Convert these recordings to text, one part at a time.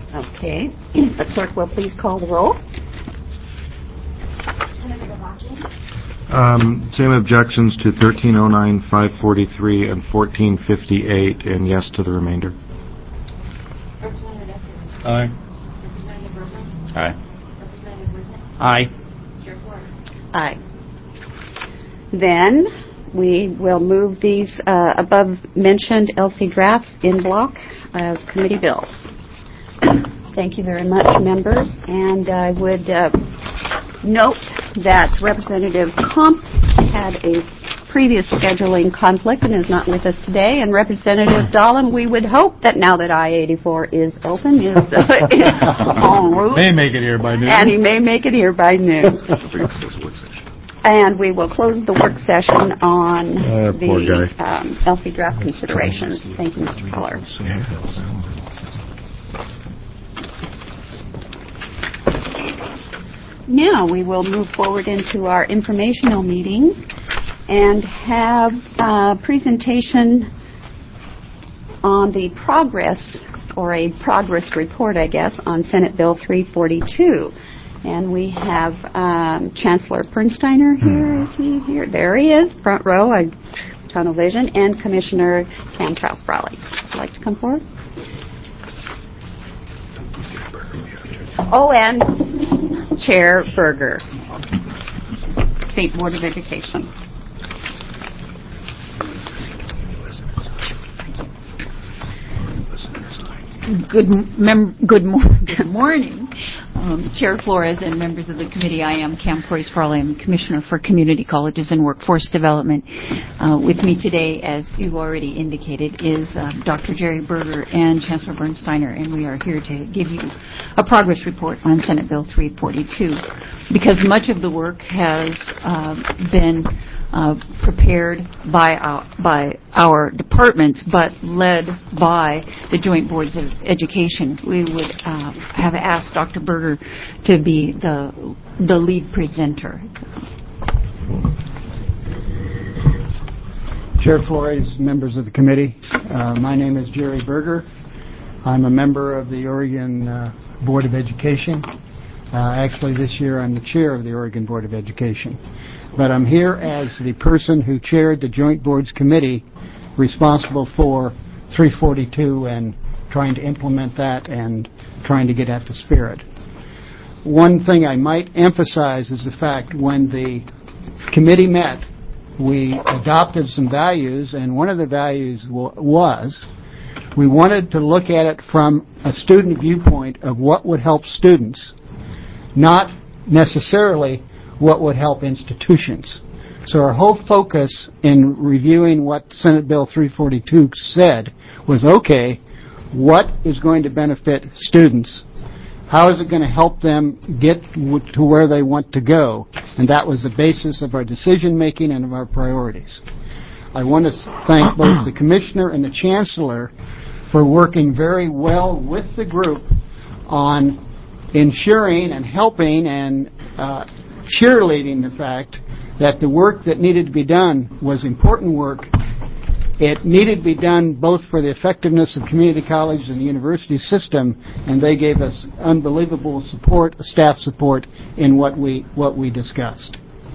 Okay. The clerk will please call the roll. Same objections to 1309, 543, and 1458, and yes to the remainder. Representative Epstein. Aye. Representative Berger. Aye. Representative Wisnick. Aye. Chair Flores. Aye. Then we will move these above-mentioned LC drafts in block as committee bills. Thank you very much, members. And I would note that Representative Comp had a previous scheduling conflict and is not with us today. And Representative Dahlem, we would hope that now that I-84 is open, is en route. May make it here by noon. And he may make it here by noon. And we will close the work session on the LC draft considerations. Thank you, Mr. Keller. Now we will move forward into our informational meeting and have a presentation on the progress, or a progress report, I guess, on Senate Bill 342. And we have Chancellor Bernsteiner here. Is he here? There he is, front row, tunnel vision, and Commissioner Cam Krause-Brawley. Would you like to come forward? Oh, and Chair Berger, State Board of Education. Good morning, Chair Flores and members of the committee. I am Cam Krause-Brawley. I'm Commissioner for Community Colleges and Workforce Development. With me today, as you've already indicated, is Dr. Jerry Berger and Chancellor Bernsteiner, and we are here to give you a progress report on Senate Bill 342. Because much of the work has been prepared by our departments, but led by the Joint Boards of Education. We would have asked Dr. Berger to be the lead presenter. Chair Flores, members of the committee, my name is Jerry Berger. I'm a member of the Oregon Board of Education. Actually, this year I'm the chair of the Oregon Board of Education. But I'm here as the person who chaired the Joint Boards Committee responsible for 342 and trying to implement that and trying to get at the spirit. One thing I might emphasize is the fact when the committee met, we adopted some values, and one of the values was we wanted to look at it from a student viewpoint of what would help students, not necessarily what would help institutions. So our whole focus in reviewing what Senate Bill 342 said was, okay, what is going to benefit students? How is it going to help them get to where they want to go? And that was the basis of our decision making and of our priorities. I want to thank both the Commissioner and the Chancellor for working very well with the group on ensuring and helping and cheerleading the fact that the work that needed to be done was important work. It needed to be done both for the effectiveness of community college and the university system, and they gave us unbelievable support, staff support, in what we discussed.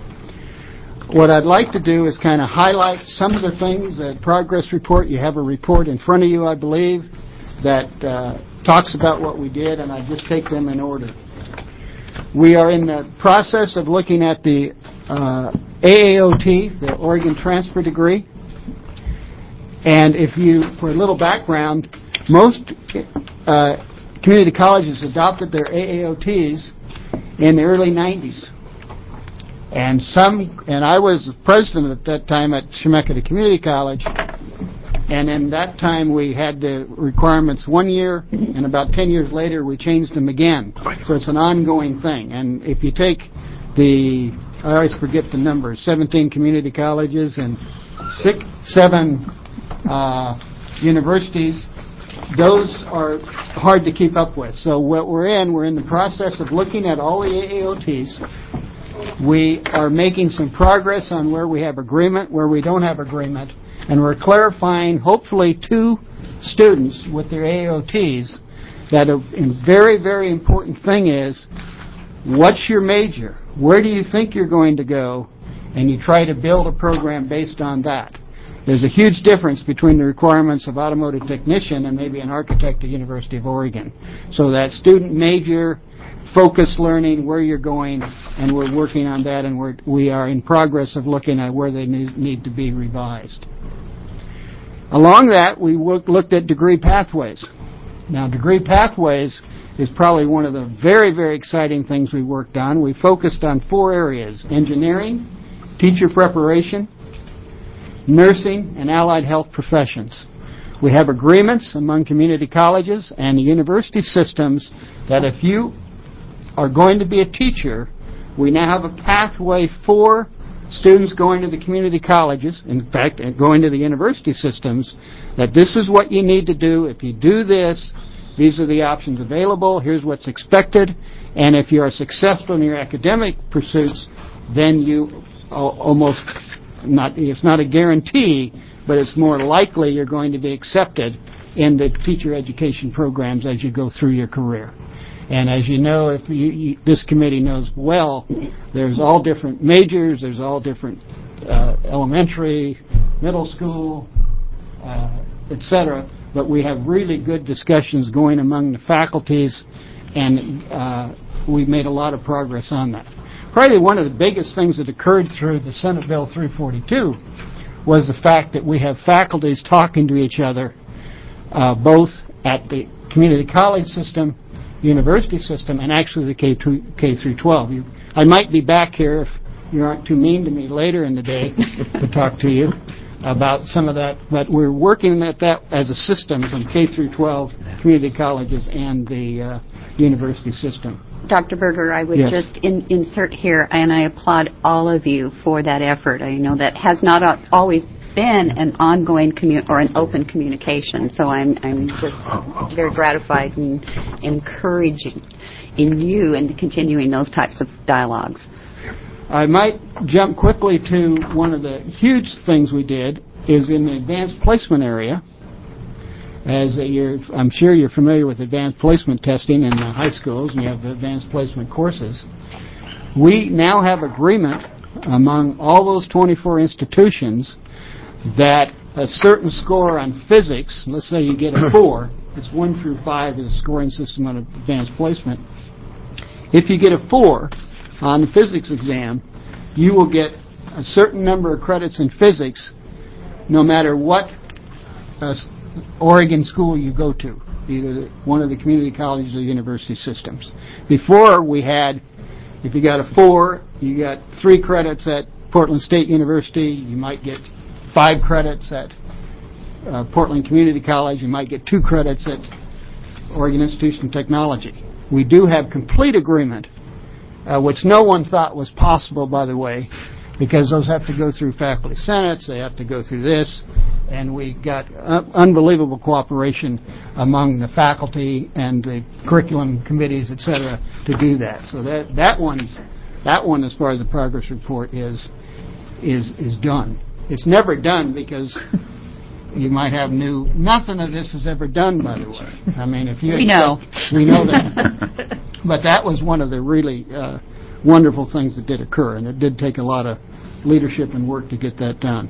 What I'd like to do is kind of highlight some of the things, the progress report. You have a report in front of you, I believe, that talks about what we did, and I just take them in order. We are in the process of looking at the AAOT, the Oregon Transfer Degree. And for a little background, most community colleges adopted their AAOTs in the early 90s. And I was president at that time at Chemeketa Community College. And in that time, we had the requirements 1 year, and about 10 years later, we changed them again. So it's an ongoing thing. And if you take I always forget the numbers, 17 community colleges and 7 universities, those are hard to keep up with. So what we're in the process of looking at all the AAOTs. We are making some progress on where we have agreement, where we don't have agreement. And we're clarifying, hopefully, 2 students with their AOTs that a very, very important thing is, what's your major? Where do you think you're going to go? And you try to build a program based on that. There's a huge difference between the requirements of automotive technician and maybe an architect at University of Oregon. So that student major, focus learning, where you're going, and we're working on that, and we are in progress of looking at where they need to be revised. Along that, we looked at degree pathways. Now, degree pathways is probably one of the very, very exciting things we worked on. We focused on 4 areas: engineering, teacher preparation, nursing, and allied health professions. We have agreements among community colleges and the university systems that if you are going to be a teacher, we now have a pathway for students going to the community colleges, in fact, going to the university systems, that this is what you need to do. If you do this, these are the options available, here's what's expected, and if you are successful in your academic pursuits, then you it's not a guarantee, but it's more likely you're going to be accepted in the teacher education programs as you go through your career. And as you know, if this committee knows well, there's all different majors, there's all different elementary, middle school, etc. But we have really good discussions going among the faculties, and we've made a lot of progress on that. Probably one of the biggest things that occurred through the Senate Bill 342 was the fact that we have faculties talking to each other, both at the community college system, university system, and actually the K through 12. I might be back here if you aren't too mean to me later in the day to talk to you about some of that, but we're working at that as a system from K through 12, community colleges, and the university system. Dr. Berger, I would just insert here, and I applaud all of you for that effort. I know that has not always been an ongoing or an open communication, so I'm just very gratified and encouraging in you and continuing those types of dialogues. I might jump quickly to one of the huge things we did is in the advanced placement area. I'm sure you're familiar with advanced placement testing in the high schools, and you have the advanced placement courses. We now have agreement among all those 24 institutions that a certain score on physics, let's say you get a 4, it's 1 through 5 is a scoring system on advanced placement. If you get a 4 on the physics exam, you will get a certain number of credits in physics no matter what Oregon school you go to, either one of the community colleges or university systems. Before we had, if you got a 4, you got 3 credits at Portland State University, you might get 5 credits at Portland Community College, you might get 2 credits at Oregon Institution of Technology. We do have complete agreement, which no one thought was possible, by the way, because those have to go through faculty senates, they have to go through this, and we got unbelievable cooperation among the faculty and the curriculum committees, etc., to do that. So that one, as far as the progress report is done. It's never done because you might have nothing of this is ever done, by the way. I mean, we know that. But that was one of the really wonderful things that did occur, and it did take a lot of leadership and work to get that done.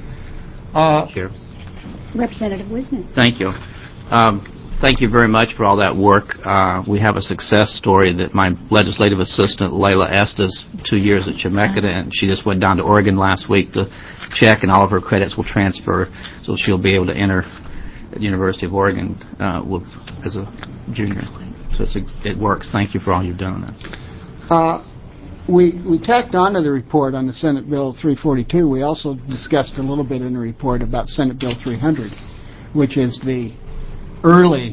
Chair. Representative Wisnick. Thank you. Thank you very much for all that work. We have a success story that my legislative assistant, Layla Estes, 2 years at Chemeketa, and she just went down to Oregon last week to check, and all of her credits will transfer, so she'll be able to enter at the University of Oregon as a junior. So it works. Thank you for all you've done on that. We tacked onto the report on the Senate Bill 342. We also discussed a little bit in the report about Senate Bill 300, which is the early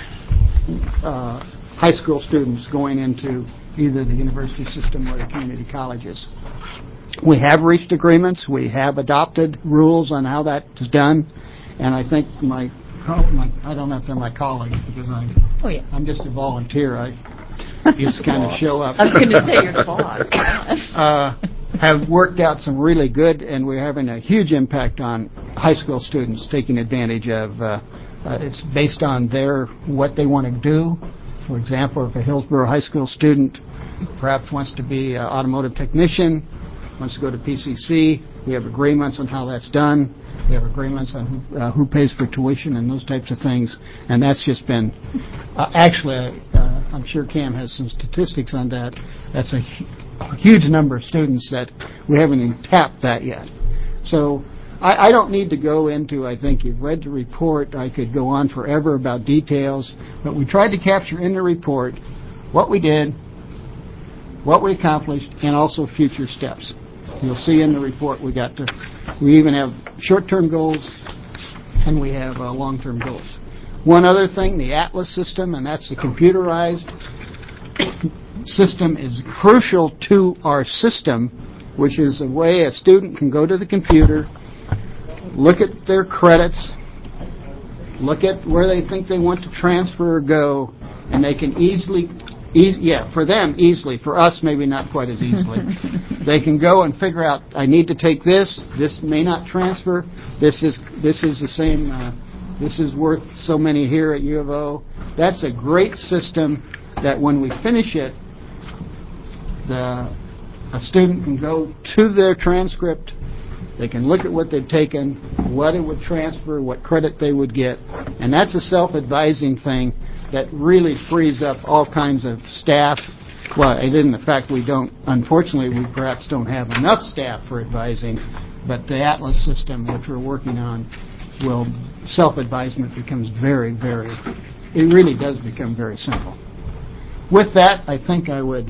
high school students going into either the university system or the community colleges. We have reached agreements. We have adopted rules on how that is done, and I think I don't know if they're my colleagues because I'm just a volunteer. I just kind of show up. I was going to say you're the boss. Have worked out some really good, and we're having a huge impact on high school students taking advantage of It's based on what they want to do. For example, if a Hillsborough High School student perhaps wants to be an automotive technician, wants to go to PCC, we have agreements on how that's done. We have agreements on who pays for tuition and those types of things. And that's just been, I'm sure Cam has some statistics on that. That's a huge number of students that we haven't even tapped that yet. So I don't need to go into, I think you've read the report. I could go on forever about details, but we tried to capture in the report what we did, what we accomplished, and also future steps. You'll see in the report we even have short-term goals and we have long-term goals. One other thing, the Atlas system, and that's the computerized system, is crucial to our system, which is a way a student can go to the computer, look at their credits, look at where they think they want to transfer or go, and they can for them easily, for us maybe not quite as easily. They can go and figure out, I need to take this may not transfer, this is the same, this is worth so many here at U of O. That's a great system that when we finish it, a student can go to their transcript, they can look at what they've taken, what it would transfer, what credit they would get, and that's a self-advising thing that really frees up all kinds of staff. Well, in the fact unfortunately, we perhaps don't have enough staff for advising, but the Atlas system, which we're working on, self-advisement becomes it really does become very simple. With that, I think I would...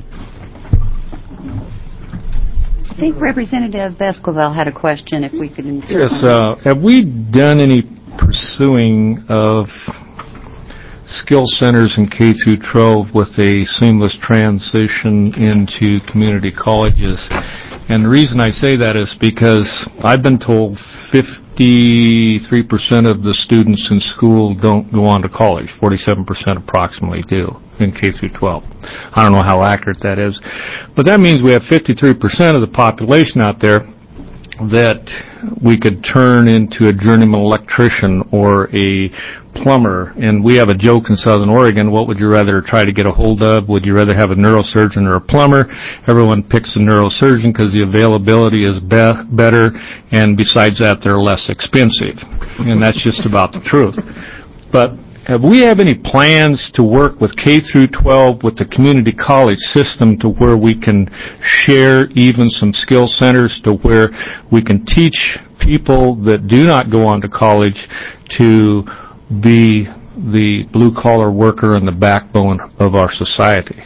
I think Representative Esquivel had a question, if we could insert. Yes, have we done any pursuing of skill centers in K through 12 with a seamless transition into community colleges? And the reason I say that is because I've been told 53% of the students in school don't go on to college. 47% approximately do in K through 12. I don't know how accurate that is. But that means we have 53% of the population out there that we could turn into a journeyman electrician or a plumber. And we have a joke in Southern Oregon, what would you rather try to get a hold of? Would you rather have a neurosurgeon or a plumber? Everyone picks a neurosurgeon because the availability is better, and besides that, they're less expensive. And that's just about the truth. But have we have any plans to work with K through 12 with the community college system to where we can share even some skill centers to where we can teach people that do not go on to college to be the blue-collar worker and the backbone of our society?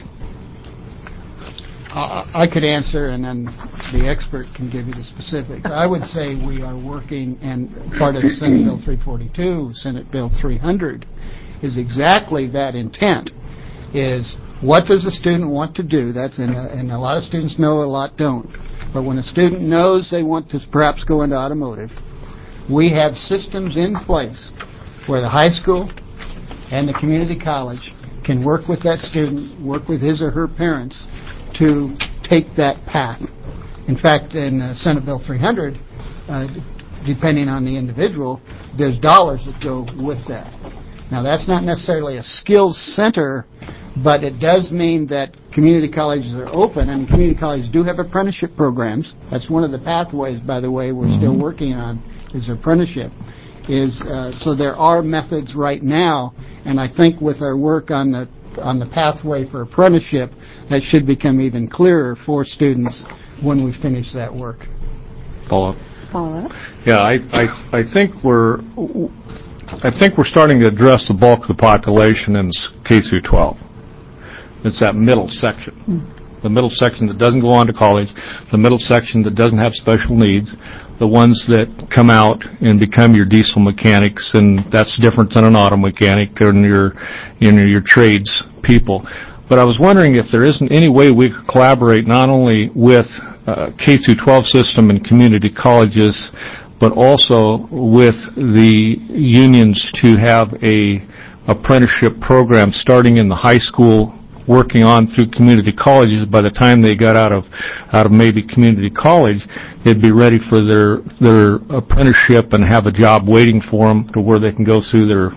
I could answer, and then the expert can give you the specifics. I would say we are working, and part of Senate Bill 342, Senate Bill 300, is exactly that intent, is what does a student want to do? And a lot of students know, a lot don't. But when a student knows they want to perhaps go into automotive, we have systems in place where the high school and the community college can work with that student, work with his or her parents to take that path. In fact, in Senate Bill 300, depending on the individual, there's dollars that go with that. Now, that's not necessarily a skills center, but it does mean that community colleges are open, and community colleges do have apprenticeship programs. That's one of the pathways, by the way, we're still working on, is apprenticeship. So there are methods right now, and I think with our work on the pathway for apprenticeship, that should become even clearer for students when we finish that work. Follow up? Follow up? Yeah, I think we're starting to address the bulk of the population in K through 12. It's that middle section. The middle section that doesn't go on to college, the middle section that doesn't have special needs, the ones that come out and become your diesel mechanics, and that's different than an auto mechanic and your trades people. But I was wondering if there isn't any way we could collaborate not only with K through 12 system and community colleges, but also with the unions to have a apprenticeship program starting in the high school, working on through community colleges. By the time they got out of maybe community college, they'd be ready for their apprenticeship and have a job waiting for them to where they can go through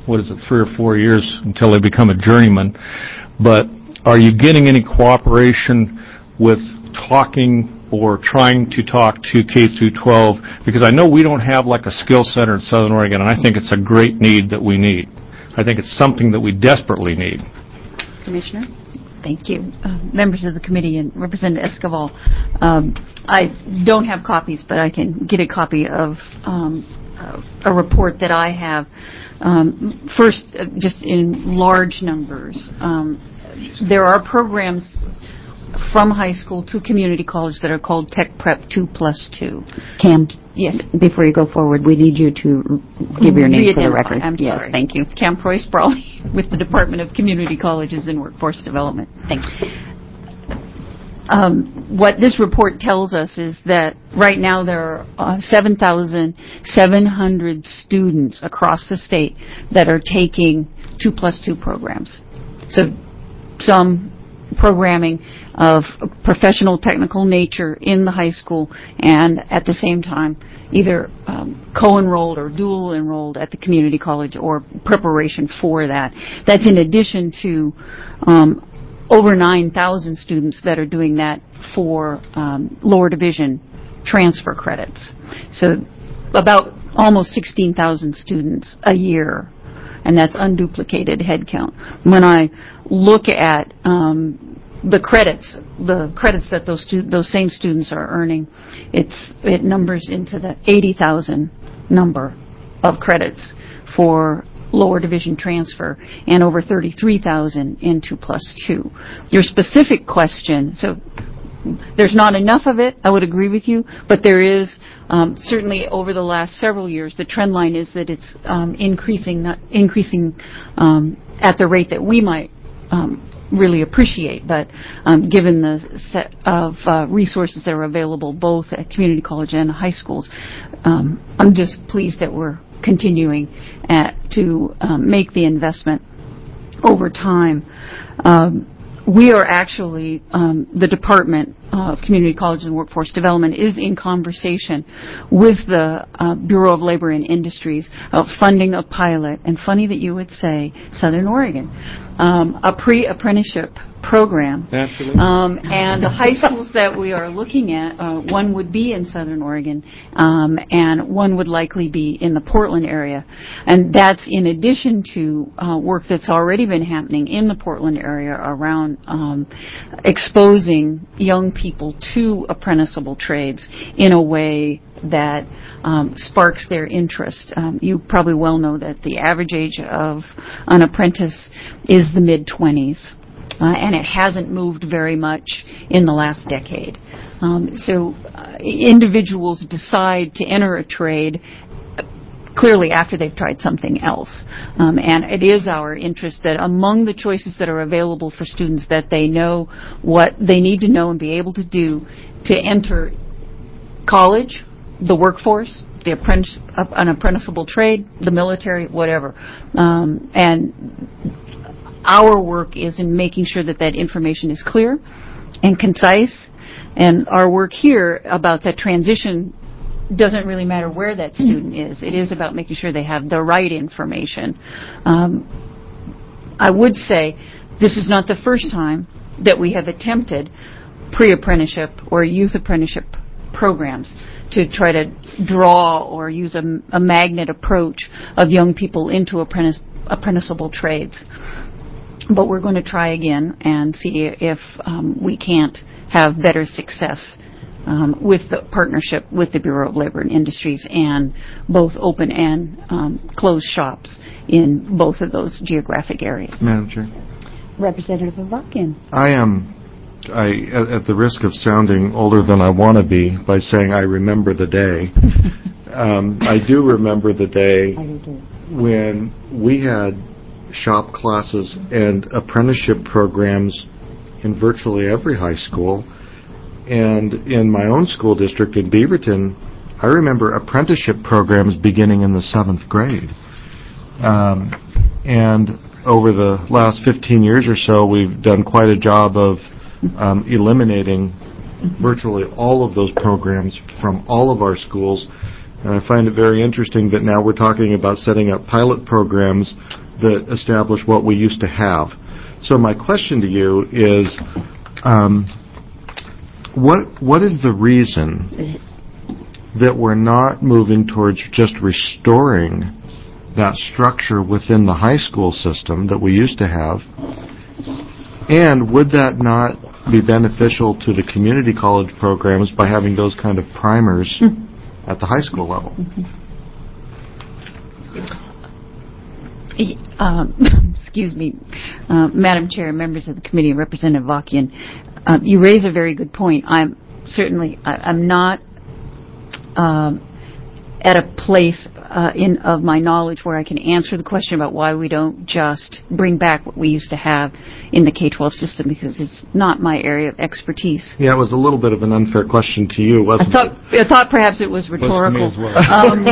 3 or 4 years until they become a journeyman. But are you getting any cooperation with talking or trying to talk to K through 12? Because I know we don't have like a skill center in Southern Oregon, and I think it's a great need that we need. I think it's something that we desperately need. Commissioner? Thank you. Members of the committee and Representative Escobar, I don't have copies, but I can get a copy of a report that I have. First, just in large numbers, there are programs from high school to community college that are called Tech Prep 2+2. Cam, Yes. before you go forward, we need you to give your name for the Re-identify. record. I'm Yes, sorry. thank you. Cam Preuss-Brawley with the Department of Community Colleges and Workforce Development. Thank you. What this report tells us is that right now there are 7,700 students across the state that are taking 2+2 programs. So some programming of professional technical nature in the high school, and at the same time either co-enrolled or dual enrolled at the community college or preparation for that. That's in addition to over 9,000 students that are doing that for lower division transfer credits. So about almost 16,000 students a year, and that's unduplicated headcount. When I look at the credits that those same students are earning, it numbers into the 80,000 number of credits for lower division transfer and over 33,000 in 2+2. Your specific question, so there's not enough of it, I would agree with you, but there is certainly over the last several years, the trend line is that it's increasing at the rate that we might really appreciate, but given the set of resources that are available both at community college and high schools, I'm just pleased that we're continuing to make the investment over time. We are actually, the Department of Community College and Workforce Development is in conversation with the Bureau of Labor and Industries of funding a pilot, and funny that you would say Southern Oregon, a pre-apprenticeship program. Naturally. And the high schools that we are looking at, one would be in Southern Oregon, and one would likely be in the Portland area. And that's in addition to work that's already been happening in the Portland area around exposing young people to apprenticeable trades in a way that sparks their interest. You probably well know that the average age of an apprentice is the mid-20s. And it hasn't moved very much in the last decade. So individuals decide to enter a trade clearly after they've tried something else. And it is our interest that among the choices that are available for students, that they know what they need to know and be able to do to enter college, the workforce, an apprenticeable trade, the military, whatever. And our work is in making sure that that information is clear and concise, and our work here about that transition doesn't really matter where that student is. It is about making sure they have the right information. I would say this is not the first time that we have attempted pre-apprenticeship or youth apprenticeship programs to try to draw or use a magnet approach of young people into apprenticeable trades. But we're going to try again and see if we can't have better success with the partnership with the Bureau of Labor and Industries and both open and closed shops in both of those geographic areas. Madam Chair. Representative Avakian. I at the risk of sounding older than I want to be by saying I remember the day, I do remember the day when we had shop classes and apprenticeship programs in virtually every high school. And in my own school district in Beaverton, I remember apprenticeship programs beginning in the 7th grade. And over the last 15 years or so, we've done quite a job of eliminating virtually all of those programs from all of our schools. And I find it very interesting that now we're talking about setting up pilot programs that establish what we used to have. So my question to you is, what is the reason that we're not moving towards just restoring that structure within the high school system that we used to have? And would that not be beneficial to the community college programs by having those kind of primers at the high school level? Excuse me, Madam Chair, members of the committee, and Representative Vakian, you raise a very good point. I'm not at a place of my knowledge where I can answer the question about why we don't just bring back what we used to have in the K-12 system, because it's not my area of expertise. Yeah, it was a little bit of an unfair question to you, wasn't it? I thought perhaps it was rhetorical. Was to me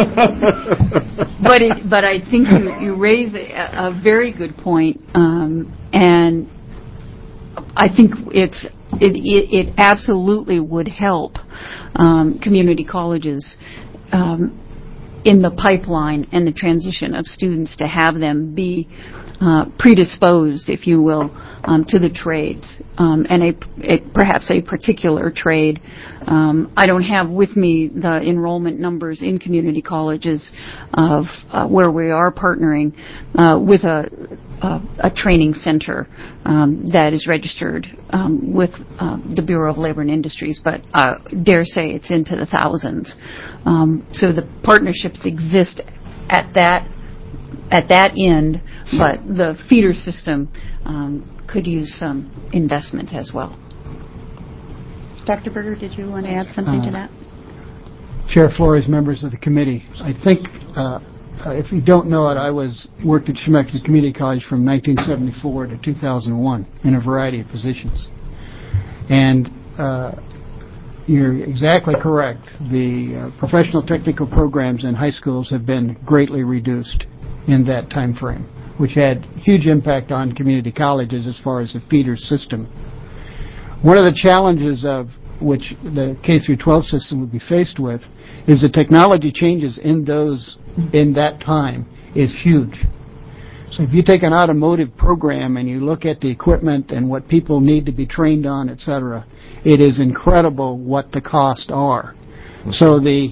as well. But I think you raise a very good point, and I think it absolutely would help community colleges in the pipeline and the transition of students to have them be predisposed, if you will, to the trades and perhaps a particular trade. I don't have with me the enrollment numbers in community colleges of where we are partnering with a training center that is registered with the Bureau of Labor and Industries, but dare say it's into the thousands. So the partnerships exist at that end, but the feeder system could use some investment as well. Dr. Berger, did you want to add something to that? Chair Flores, members of the committee, I think, if you don't know it, I worked at Chemeketa Community College from 1974 to 2001 in a variety of positions. And you're exactly correct. The professional technical programs in high schools have been greatly reduced in that time frame, which had huge impact on community colleges as far as the feeder system. One of the challenges of which the K-12 system would be faced with is the technology changes in that time is huge. So if you take an automotive program and you look at the equipment and what people need to be trained on, etc., it is incredible what the costs are. So the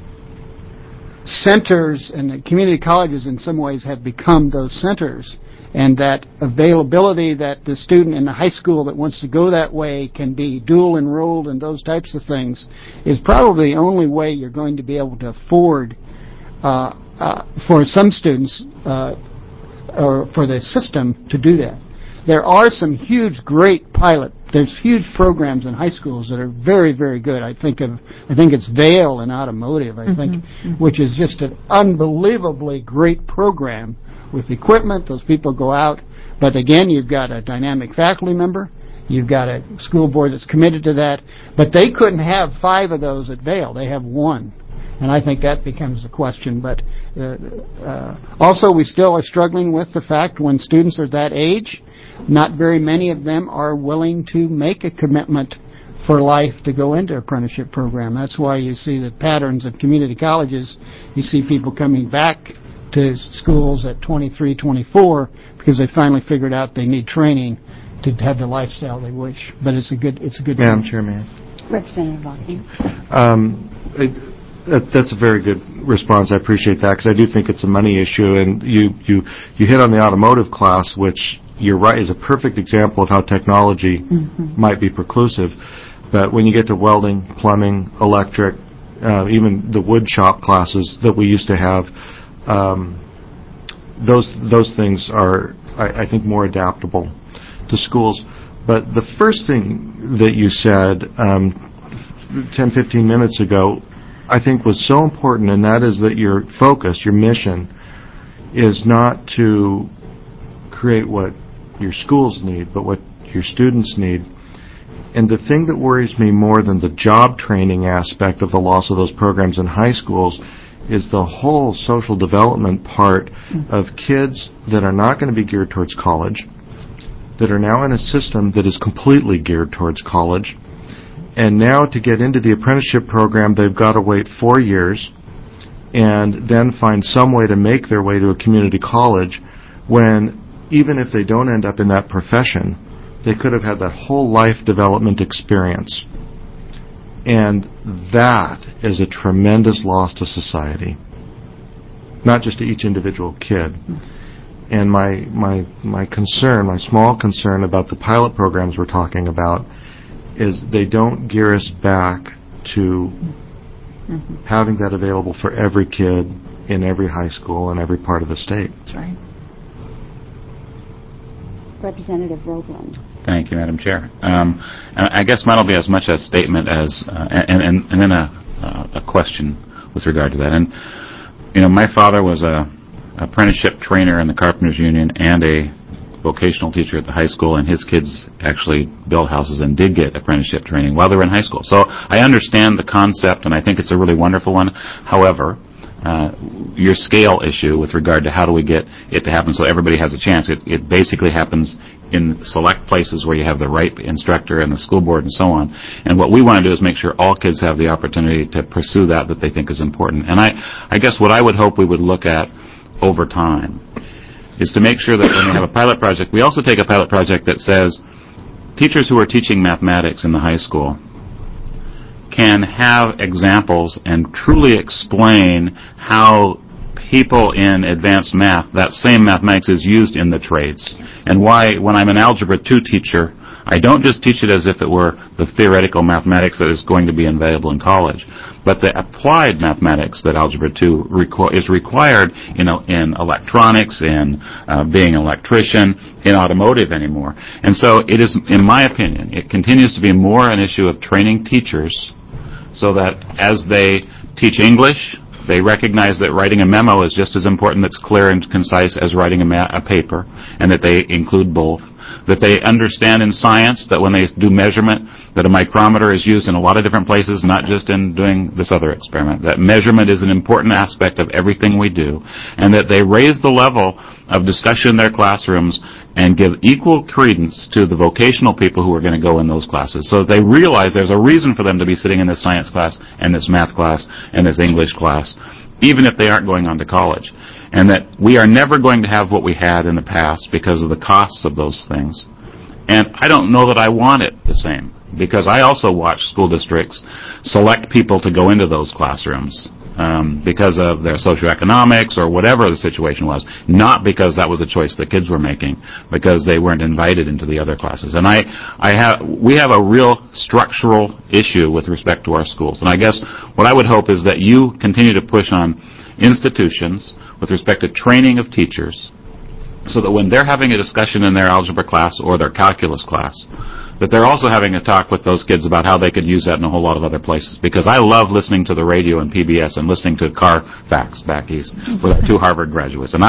centers and the community colleges in some ways have become those centers, and that availability that the student in the high school that wants to go that way can be dual enrolled and those types of things is probably the only way you're going to be able to afford for some students or for the system to do that. There are some huge, there's huge programs in high schools that are very, very good. I think it's Vail in automotive, which is just an unbelievably great program with equipment. Those people go out. But again, you've got a dynamic faculty member. You've got a school board that's committed to that. But they couldn't have 5 of those at Vail. They have 1. And I think that becomes the question. But also, we still are struggling with the fact when students are that age, not very many of them are willing to make a commitment for life to go into apprenticeship program. That's why you see the patterns of community colleges. You see people coming back to schools at 23, 24 because they finally figured out they need training to have the lifestyle they wish. But it's a good Madam Chairman. Representative Vakian. That's a very good response. I appreciate that because I do think it's a money issue. And you hit on the automotive class, which you're right is a perfect example of how technology might be preclusive. But when you get to welding, plumbing, electric, even the wood shop classes that we used to have, those things are, I think, more adaptable to schools. But the first thing that you said 10, 15 minutes ago, I think was so important, and that is that your focus, your mission, is not to create what your schools need, but what your students need. And the thing that worries me more than the job training aspect of the loss of those programs in high schools is the whole social development part of kids that are not going to be geared towards college, that are now in a system that is completely geared towards college. And now to get into the apprenticeship program, they've got to wait 4 years. and then find some way to make their way to a community college when, even if they don't end up in that profession, they could have had that whole life development experience. And that is a tremendous loss to society, not just to each individual kid. And my concern, my small concern about the pilot programs we're talking about is they don't gear us back to having that available for every kid in every high school in every part of the state. That's right. Representative Roebland. Thank you, Madam Chair. And I guess mine will be as much a statement as, and then a question with regard to that. And, you know, my father was a apprenticeship trainer in the Carpenters Union and a vocational teacher at the high school, and his kids actually built houses and did get apprenticeship training while they were in high school. So I understand the concept, and I think it's a really wonderful one. However, your scale issue with regard to how do we get it to happen so everybody has a chance, it basically happens in select places where you have the right instructor and the school board and so on. And what we want to do is make sure all kids have the opportunity to pursue that they think is important. And I guess what I would hope we would look at over time is to make sure that when we have a pilot project, we also take a pilot project that says teachers who are teaching mathematics in the high school can have examples and truly explain how people in advanced math, that same mathematics is used in the trades. And why, when I'm an Algebra 2 teacher, I don't just teach it as if it were the theoretical mathematics that is going to be available in college, but the applied mathematics that Algebra 2 is required in electronics, in being an electrician, in automotive anymore. And so it is, in my opinion, it continues to be more an issue of training teachers so that as they teach English, they recognize that writing a memo is just as important, that's clear and concise, as writing a paper, and that they include both. That they understand in science that when they do measurement, that a micrometer is used in a lot of different places, not just in doing this other experiment. That measurement is an important aspect of everything we do, and that they raise the level of discussion in their classrooms and give equal credence to the vocational people who are going to go in those classes, so that they realize there's a reason for them to be sitting in this science class and this math class and this English class, even if they aren't going on to college. And that we are never going to have what we had in the past because of the costs of those things. And I don't know that I want it the same, because I also watch school districts select people to go into those classrooms because of their socioeconomics or whatever the situation was, not because that was a choice the kids were making, because they weren't invited into the other classes. And we have a real structural issue with respect to our schools. And I guess what I would hope is that you continue to push on institutions with respect to training of teachers, so that when they're having a discussion in their algebra class or their calculus class, that they're also having a talk with those kids about how they could use that in a whole lot of other places. Because I love listening to the radio and PBS and listening to Carfax back east with our two Harvard graduates. And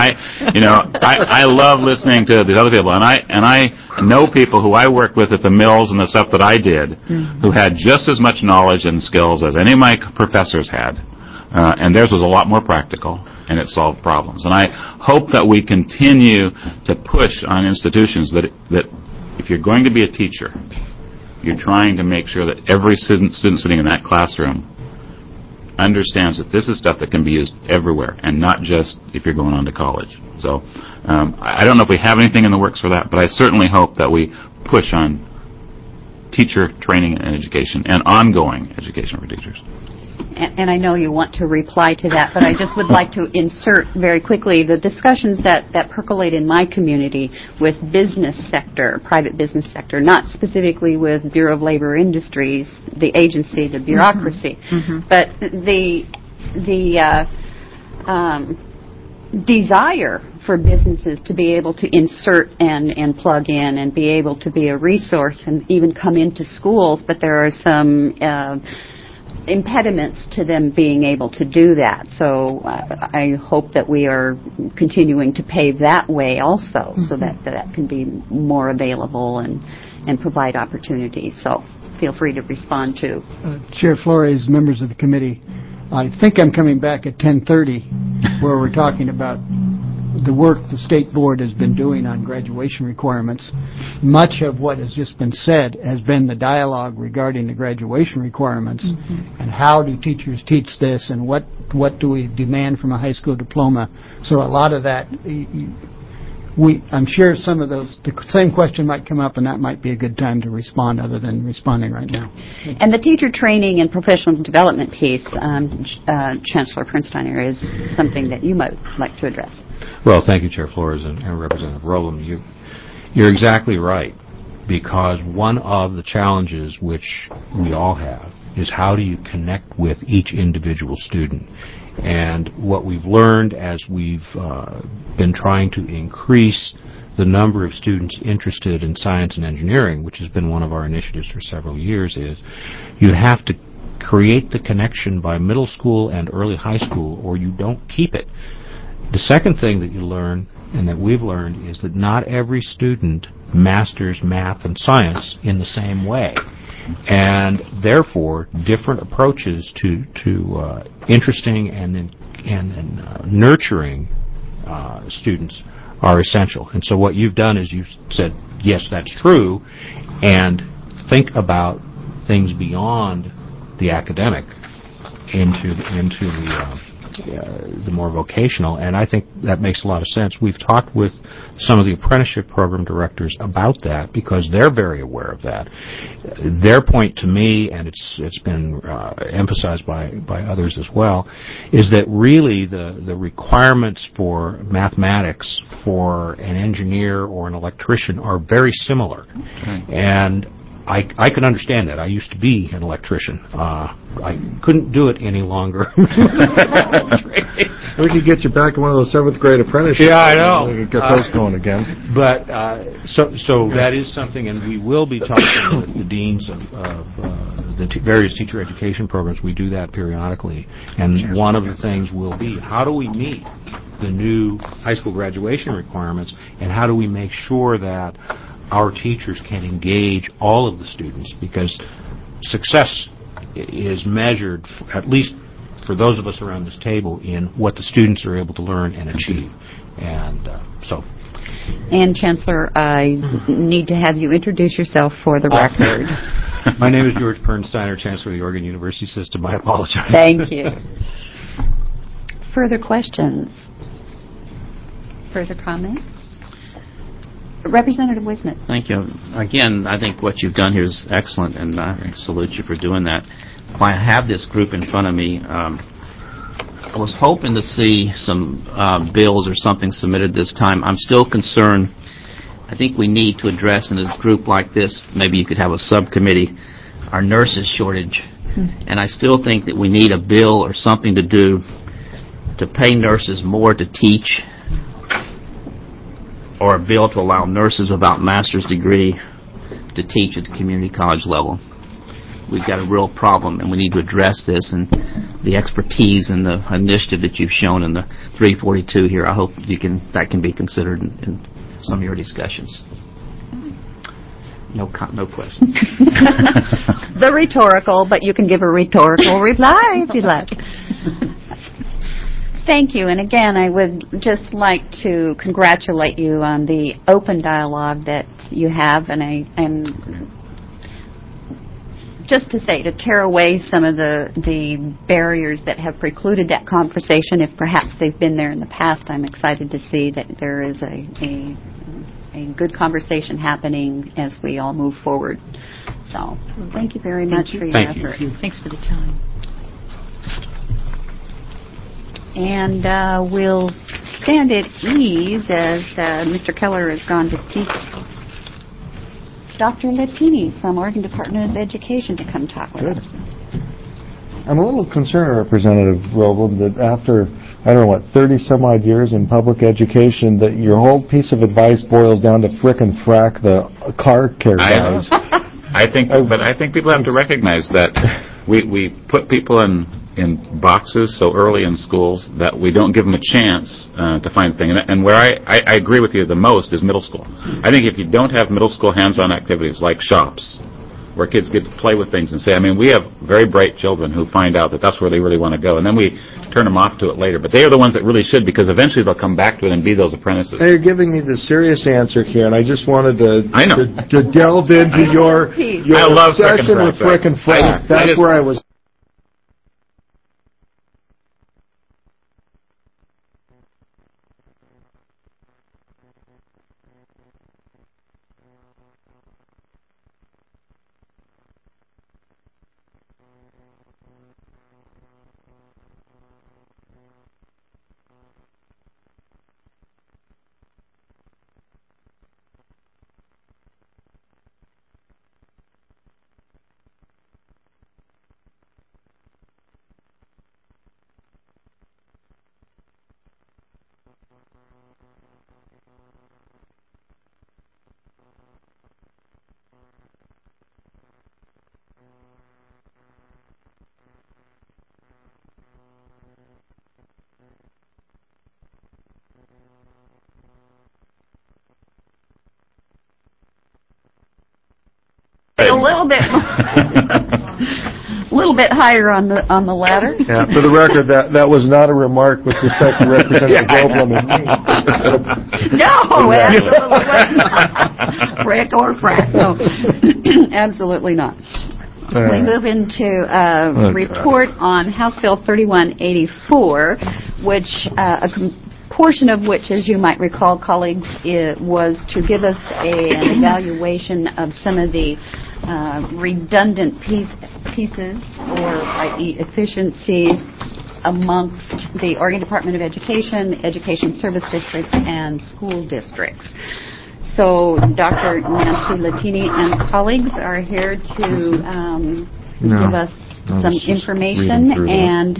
I love listening to the other people. And I know people who I worked with at the mills and the stuff that I did, who had just as much knowledge and skills as any of my professors had. And theirs was a lot more practical, and it solved problems. And I hope that we continue to push on institutions that if you're going to be a teacher, you're trying to make sure that every student sitting in that classroom understands that this is stuff that can be used everywhere, and not just if you're going on to college. So I don't know if we have anything in the works for that, but I certainly hope that we push on teacher training and education and ongoing education for teachers. And I know you want to reply to that, but I just would like to insert very quickly the discussions that percolate in my community with business sector, private business sector, not specifically with Bureau of Labor Industries, the agency, the bureaucracy, but the desire for businesses to be able to insert and plug in and be able to be a resource and even come into schools, but there are some impediments to them being able to do that. So I hope that we are continuing to pave that way also, so that can be more available and provide opportunities. So feel free to respond to. Chair Flores, members of the committee, I think I'm coming back at 10:30 where we're talking about the work the state board has been doing on graduation requirements, much of what has just been said has been the dialogue regarding the graduation requirements and how do teachers teach this and what do we demand from a high school diploma. So a lot of that, I'm sure some of those, the same question might come up, and that might be a good time to respond other than responding right now. And the teacher training and professional development piece, Chancellor Pernsteiner, is something that you might like to address. Well, thank you, Chair Flores and Representative Roblem. You're exactly right, because one of the challenges which we all have is how do you connect with each individual student. And what we've learned as we've been trying to increase the number of students interested in science and engineering, which has been one of our initiatives for several years, is you have to create the connection by middle school and early high school, or you don't keep it. The second thing that you learn, and that we've learned, is that not every student masters math and science in the same way. And therefore, different approaches to interesting and nurturing students are essential. And so what you've done is you've said, yes, that's true, and think about things beyond the academic into the more vocational, and I think that makes a lot of sense. We've talked with some of the apprenticeship program directors about that because they're very aware of that. Their point to me, and it's been emphasized by others as well, is that really the requirements for mathematics for an engineer or an electrician are very similar. Okay. And I can understand that. I used to be an electrician. I couldn't do it any longer. We could get you back in one of those 7th grade apprenticeships. Yeah, I know. We could get those going again. But so that is something, and we will be talking with the deans of the various teacher education programs. We do that periodically, and one of the things will be how do we meet the new high school graduation requirements, and how do we make sure that our teachers can engage all of the students, because success is measured, at least for those of us around this table, in what the students are able to learn and achieve. And And, Chancellor, I need to have you introduce yourself for the record. My name is George Pernsteiner, Chancellor of the Oregon University System. I apologize. Thank you. Further questions? Further comments? Representative Wisnett. Thank you. Again, I think what you've done here is excellent, and I salute you for doing that. I have this group in front of me. I was hoping to see some bills or something submitted this time. I'm still concerned. I think we need to address in a group like this, maybe you could have a subcommittee, our nurses shortage. And I still think that we need a bill or something to do to pay nurses more to teach, or a bill to allow nurses without master's degree to teach at the community college level. We've got a real problem, and we need to address this, and the expertise and the initiative that you've shown in the 342 here, I hope that can be considered in some of your discussions. No questions. The rhetorical, but you can give a rhetorical reply if you'd like. Thank you. And again, I would just like to congratulate you on the open dialogue that you have, and just to say, to tear away some of the barriers that have precluded that conversation, if perhaps they've been there in the past. I'm excited to see that there is a good conversation happening as we all move forward. So thank you very much for your effort. Thanks for the time. And we'll stand at ease as Mr. Keller has gone to seek Dr. Latini from Oregon Department of Education to come talk with us. I'm a little concerned, Representative Roblem, that after, 30-some-odd years in public education, that your whole piece of advice boils down to frickin' frack the car care guys. I think people have to recognize that we put people in boxes so early in schools that we don't give them a chance to find things. And where I agree with you the most is middle school. I think if you don't have middle school hands-on activities like shops, where kids get to play with things and say, I mean, we have very bright children who find out that that's where they really want to go, and then we turn them off to it later. But they are the ones that really should, because eventually they'll come back to it and be those apprentices. Now, you're giving me the serious answer here, and I just wanted to I know. to delve into your I love obsession with Frick and Frack. That's where I was. A little bit, a little bit higher on the ladder. Yeah, for the record, that was not a remark with respect to Representative Goldblum and me. No, absolutely not. Frick or Frack. No, absolutely not. We move into a report on House Bill 3184, which a portion of which, as you might recall, colleagues, was to give us an evaluation of some of the redundant pieces, or i.e. efficiencies, amongst the Oregon Department of Education, the Education Service Districts, and school districts. So Dr. Nancy Latini and colleagues are here to give us some information, and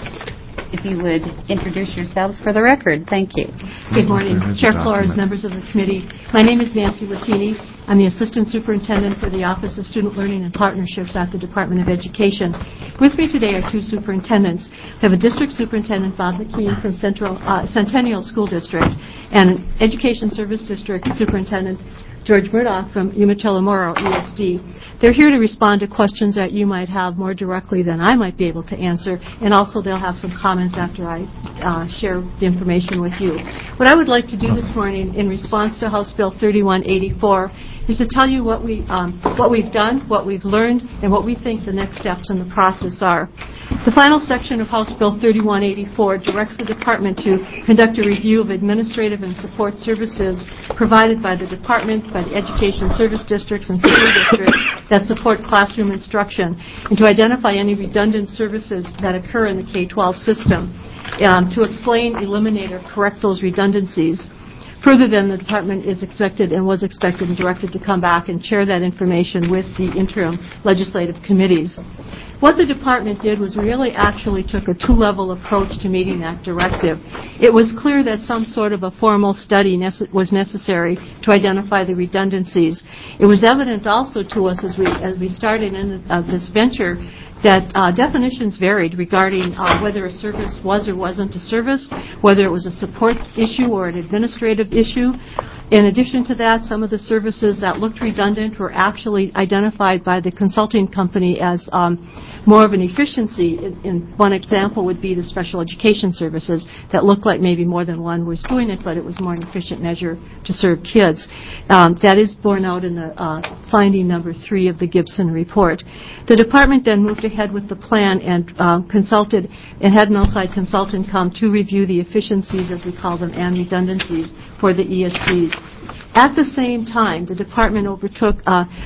if you would introduce yourselves for the record. Thank you. Good morning, Chair Flores, members of the committee. My name is Nancy Latini. I'm the Assistant Superintendent for the Office of Student Learning and Partnerships at the Department of Education. With me today are two superintendents. We have a District Superintendent, Bob McKean, from Centennial School District, and an Education Service District Superintendent, George Murdoch, from Umatilla Moro ESD. They're here to respond to questions that you might have more directly than I might be able to answer, and also they'll have some comments after I share the information with you. What I would like to do this morning in response to House Bill 3184 is to tell you what we've done, what we've learned, and what we think the next steps in the process are. The final section of House Bill 3184 directs the Department to conduct a review of administrative and support services provided by the Department, by the Education Service Districts and school districts that support classroom instruction, and to identify any redundant services that occur in the K-12 system, to explain, eliminate, or correct those redundancies. Further, then, the Department is expected and was expected and directed to come back and share that information with the interim legislative committees. What the Department did was really actually took a two-level approach to meeting that directive. It was clear that some sort of a formal study was necessary to identify the redundancies. It was evident also to us as we started in this venture that definitions varied regarding whether a service was or wasn't a service, whether it was a support issue or an administrative issue. In addition to that, some of the services that looked redundant were actually identified by the consulting company as more of an efficiency. In one example would be the special education services that looked like maybe more than one was doing it, but it was more an efficient measure to serve kids. That is borne out in the finding number 3 of the Gibson report. The department then moved ahead with the plan and consulted and had an outside consultant come to review the efficiencies, as we call them, and redundancies for the ESDs. At the same time, the department took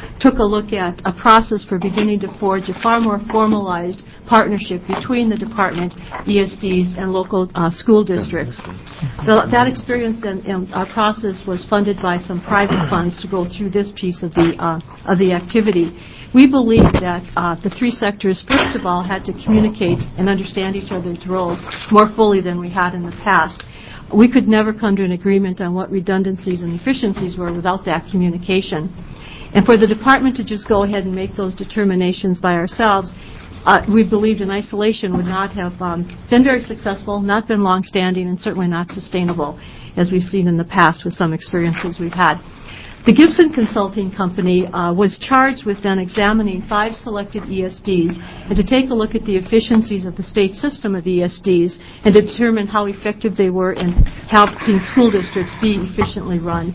a look at a process for beginning to forge a far more formalized partnership between the department, ESDs, and local school districts. That experience and our process was funded by some private funds to go through this piece of the activity. We believe that the three sectors, first of all, had to communicate and understand each other's roles more fully than we had in the past. We could never come to an agreement on what redundancies and efficiencies were without that communication. And for the department to just go ahead and make those determinations by ourselves, we believed in isolation would not have been very successful, not been long-standing, and certainly not sustainable, as we've seen in the past with some experiences we've had. The Gibson Consulting Company was charged with then examining 5 selected ESDs and to take a look at the efficiencies of the state system of ESDs and to determine how effective they were in helping school districts be efficiently run.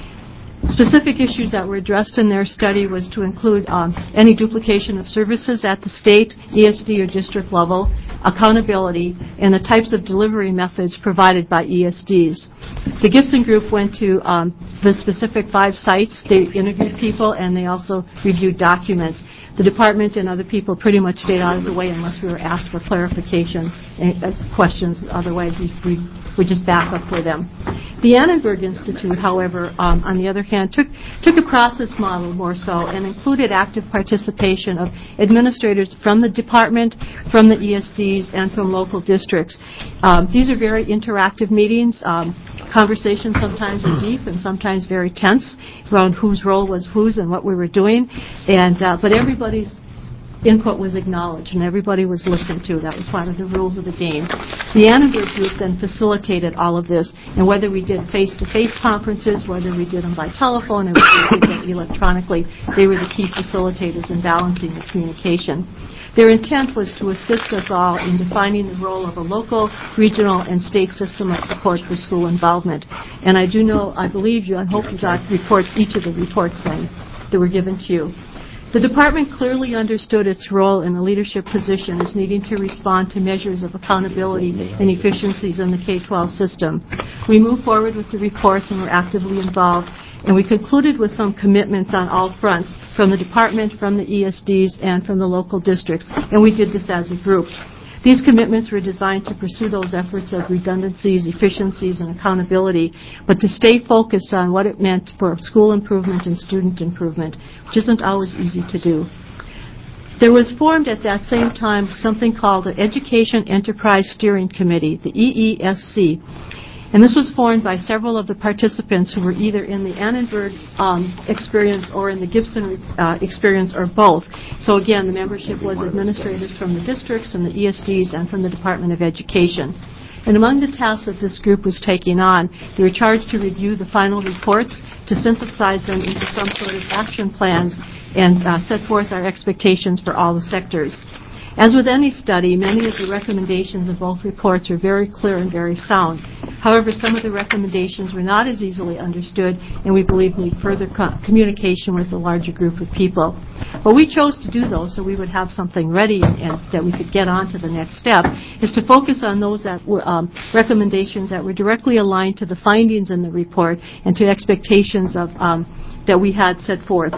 Specific issues that were addressed in their study was to include any duplication of services at the state, ESD, or district level, accountability, and the types of delivery methods provided by ESDs. The Gibson Group went to the specific 5 sites. They interviewed people, and they also reviewed documents. The department and other people pretty much stayed out of the way unless we were asked for clarification questions. Otherwise, we would just back up for them. The Annenberg Institute, however, on the other hand, took a process model more so and included active participation of administrators from the department, from the ESDs, and from local districts. These are very interactive meetings. Conversations sometimes were deep and sometimes very tense around whose role was whose and what we were doing. But everybody's input was acknowledged and everybody was listened to. That was part of the rules of the game. The Annenberg Group then facilitated all of this, and whether we did face-to-face conferences, whether we did them by telephone, or whether we did them electronically, they were the key facilitators in balancing the communication. Their intent was to assist us all in defining the role of a local, regional, and state system of support for school involvement. And I believe you, I hope you got each of the reports then that were given to you. The department clearly understood its role in a leadership position as needing to respond to measures of accountability and efficiencies in the K-12 system. We moved forward with the reports and were actively involved, and we concluded with some commitments on all fronts from the department, from the ESDs, and from the local districts, and we did this as a group. These commitments were designed to pursue those efforts of redundancies, efficiencies, and accountability, but to stay focused on what it meant for school improvement and student improvement, which isn't always easy to do. There was formed at that same time something called the Education Enterprise Steering Committee, the EESC. And this was formed by several of the participants who were either in the Annenberg experience or in the Gibson experience or both. So again, the membership was administrators from the districts, from the ESDs, and from the Department of Education. And among the tasks that this group was taking on, they were charged to review the final reports, to synthesize them into some sort of action plans, and set forth our expectations for all the sectors. As with any study, many of the recommendations of both reports are very clear and very sound. However, some of the recommendations were not as easily understood, and we believe need further communication with a larger group of people. But we chose to do those so we would have something ready and that we could get on to the next step, is to focus on those that were recommendations that were directly aligned to the findings in the report and to expectations of that we had set forth.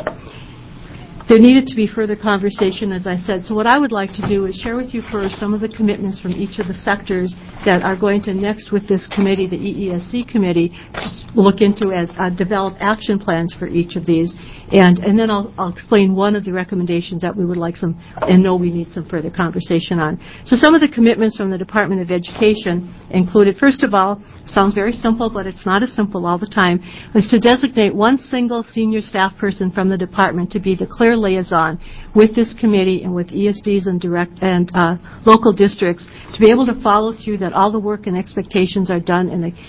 There needed to be further conversation, as I said. So what I would like to do is share with you first some of the commitments from each of the sectors that are going to next with this committee, the EESC committee, to look into as develop action plans for each of these. And then I'll explain one of the recommendations that we would like some and know we need some further conversation on. So some of the commitments from the Department of Education included, first of all, sounds very simple, but it's not as simple all the time, was to designate one single senior staff person from the department to be the clear liaison with this committee and with ESDs and local districts to be able to follow through that all the work and expectations are done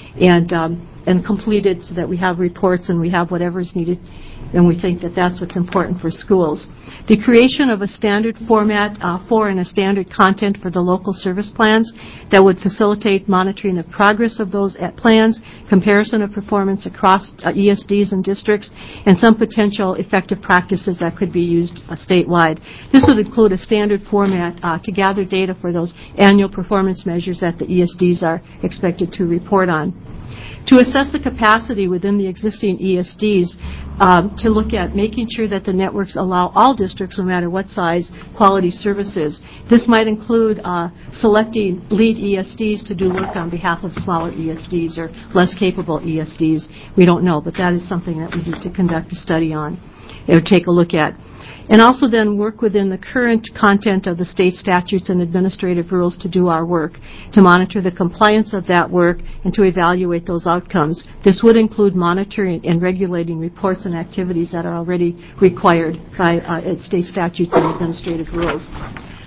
and completed so that we have reports and we have whatever is needed, and we think that that's what's important for schools. The creation of a standard format for and a standard content for the local service plans that would facilitate monitoring of progress of those plans, comparison of performance across ESDs and districts, and some potential effective practices that could be used statewide. This would include a standard format to gather data for those annual performance measures that the ESDs are expected to report on. To assess the capacity within the existing ESDs, to look at making sure that the networks allow all districts, no matter what size, quality services. This might include selecting lead ESDs to do work on behalf of smaller ESDs or less capable ESDs. We don't know, but that is something that we need to conduct a study on or take a look at. And also then work within the current content of the state statutes and administrative rules to do our work, to monitor the compliance of that work and to evaluate those outcomes. This would include monitoring and regulating reports and activities that are already required by state statutes and administrative rules.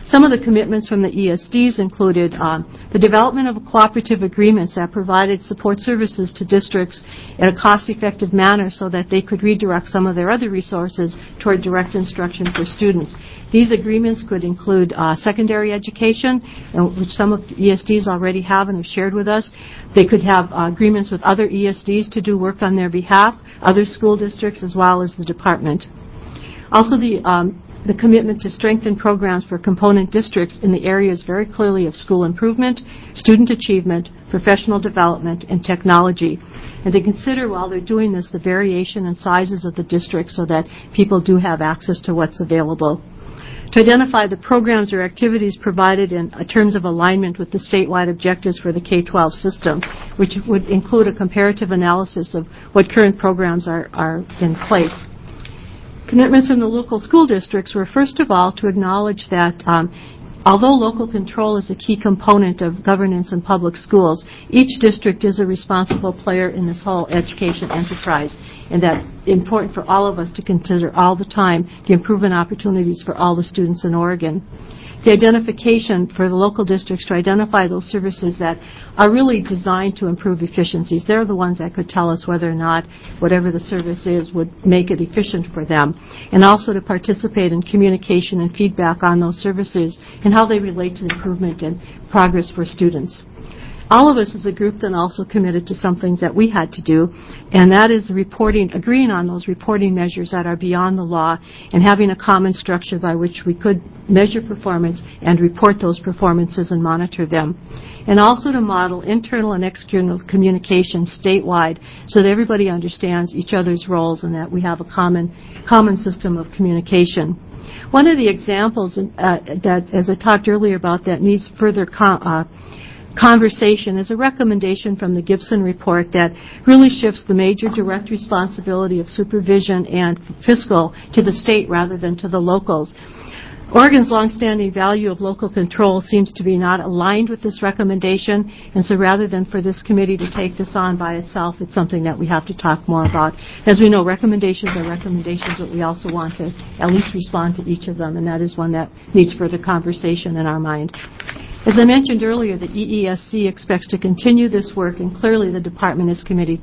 Some of the commitments from the ESDs included the development of cooperative agreements that provided support services to districts in a cost-effective manner so that they could redirect some of their other resources toward direct instruction for students. These agreements could include secondary education, which some of the ESDs already have and have shared with us. They could have agreements with other ESDs to do work on their behalf, other school districts, as well as the department. Also, the commitment to strengthen programs for component districts in the areas very clearly of school improvement, student achievement, professional development, and technology. And to consider while they're doing this the variation in sizes of the district so that people do have access to what's available. To identify the programs or activities provided in terms of alignment with the statewide objectives for the K-12 system, which would include a comparative analysis of what current programs are in place. Commitments from the local school districts were, first of all, to acknowledge that although local control is a key component of governance in public schools, each district is a responsible player in this whole education enterprise, and that important for all of us to consider all the time the improvement opportunities for all the students in Oregon. The identification for the local districts to identify those services that are really designed to improve efficiencies. They're the ones that could tell us whether or not whatever the service is would make it efficient for them. And also to participate in communication and feedback on those services and how they relate to improvement and progress for students. All of us as a group then also committed to some things that we had to do, and that is agreeing on those reporting measures that are beyond the law and having a common structure by which we could measure performance and report those performances and monitor them. And also to model internal and external communication statewide so that everybody understands each other's roles and that we have a common system of communication. One of the examples that, as I talked earlier about, that needs further conversation is a recommendation from the Gibson report that really shifts the major direct responsibility of supervision and fiscal to the state rather than to the locals. Oregon's longstanding value of local control seems to be not aligned with this recommendation, and so rather than for this committee to take this on by itself, it's something that we have to talk more about. As we know, recommendations are recommendations, but we also want to at least respond to each of them, and that is one that needs further conversation in our mind. As I mentioned earlier, the EESC expects to continue this work, and clearly the department is committed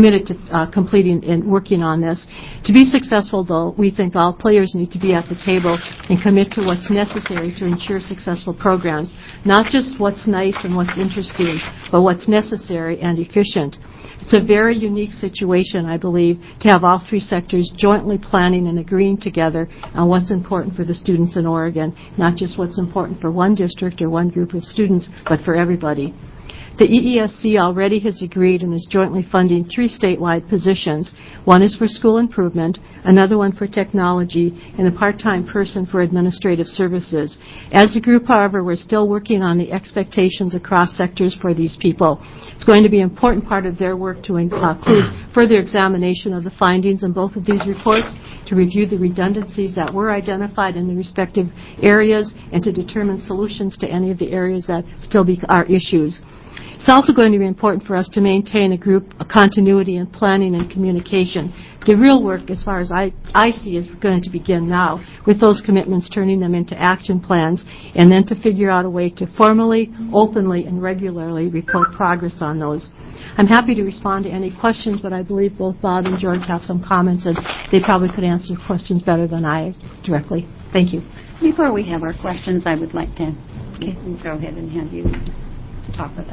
to completing and working on this. To be successful, though, we think all players need to be at the table and commit to what's necessary to ensure successful programs, not just what's nice and what's interesting, but what's necessary and efficient. It's a very unique situation, I believe, to have all three sectors jointly planning and agreeing together on what's important for the students in Oregon, not just what's important for one district or one group of students, but for everybody. The EESC already has agreed and is jointly funding 3 statewide positions. One is for school improvement, another one for technology, and a part-time person for administrative services. As a group, however, we're still working on the expectations across sectors for these people. It's going to be an important part of their work to include further examination of the findings in both of these reports, to review the redundancies that were identified in the respective areas, and to determine solutions to any of the areas that still are issues. It's also going to be important for us to maintain a continuity in planning and communication. The real work, as far as I see, is going to begin now with those commitments, turning them into action plans, and then to figure out a way to formally, openly, and regularly report progress on those. I'm happy to respond to any questions, but I believe both Bob and George have some comments, and they probably could answer questions better than I directly. Thank you. Before we have our questions, I would like to go ahead and have you talk with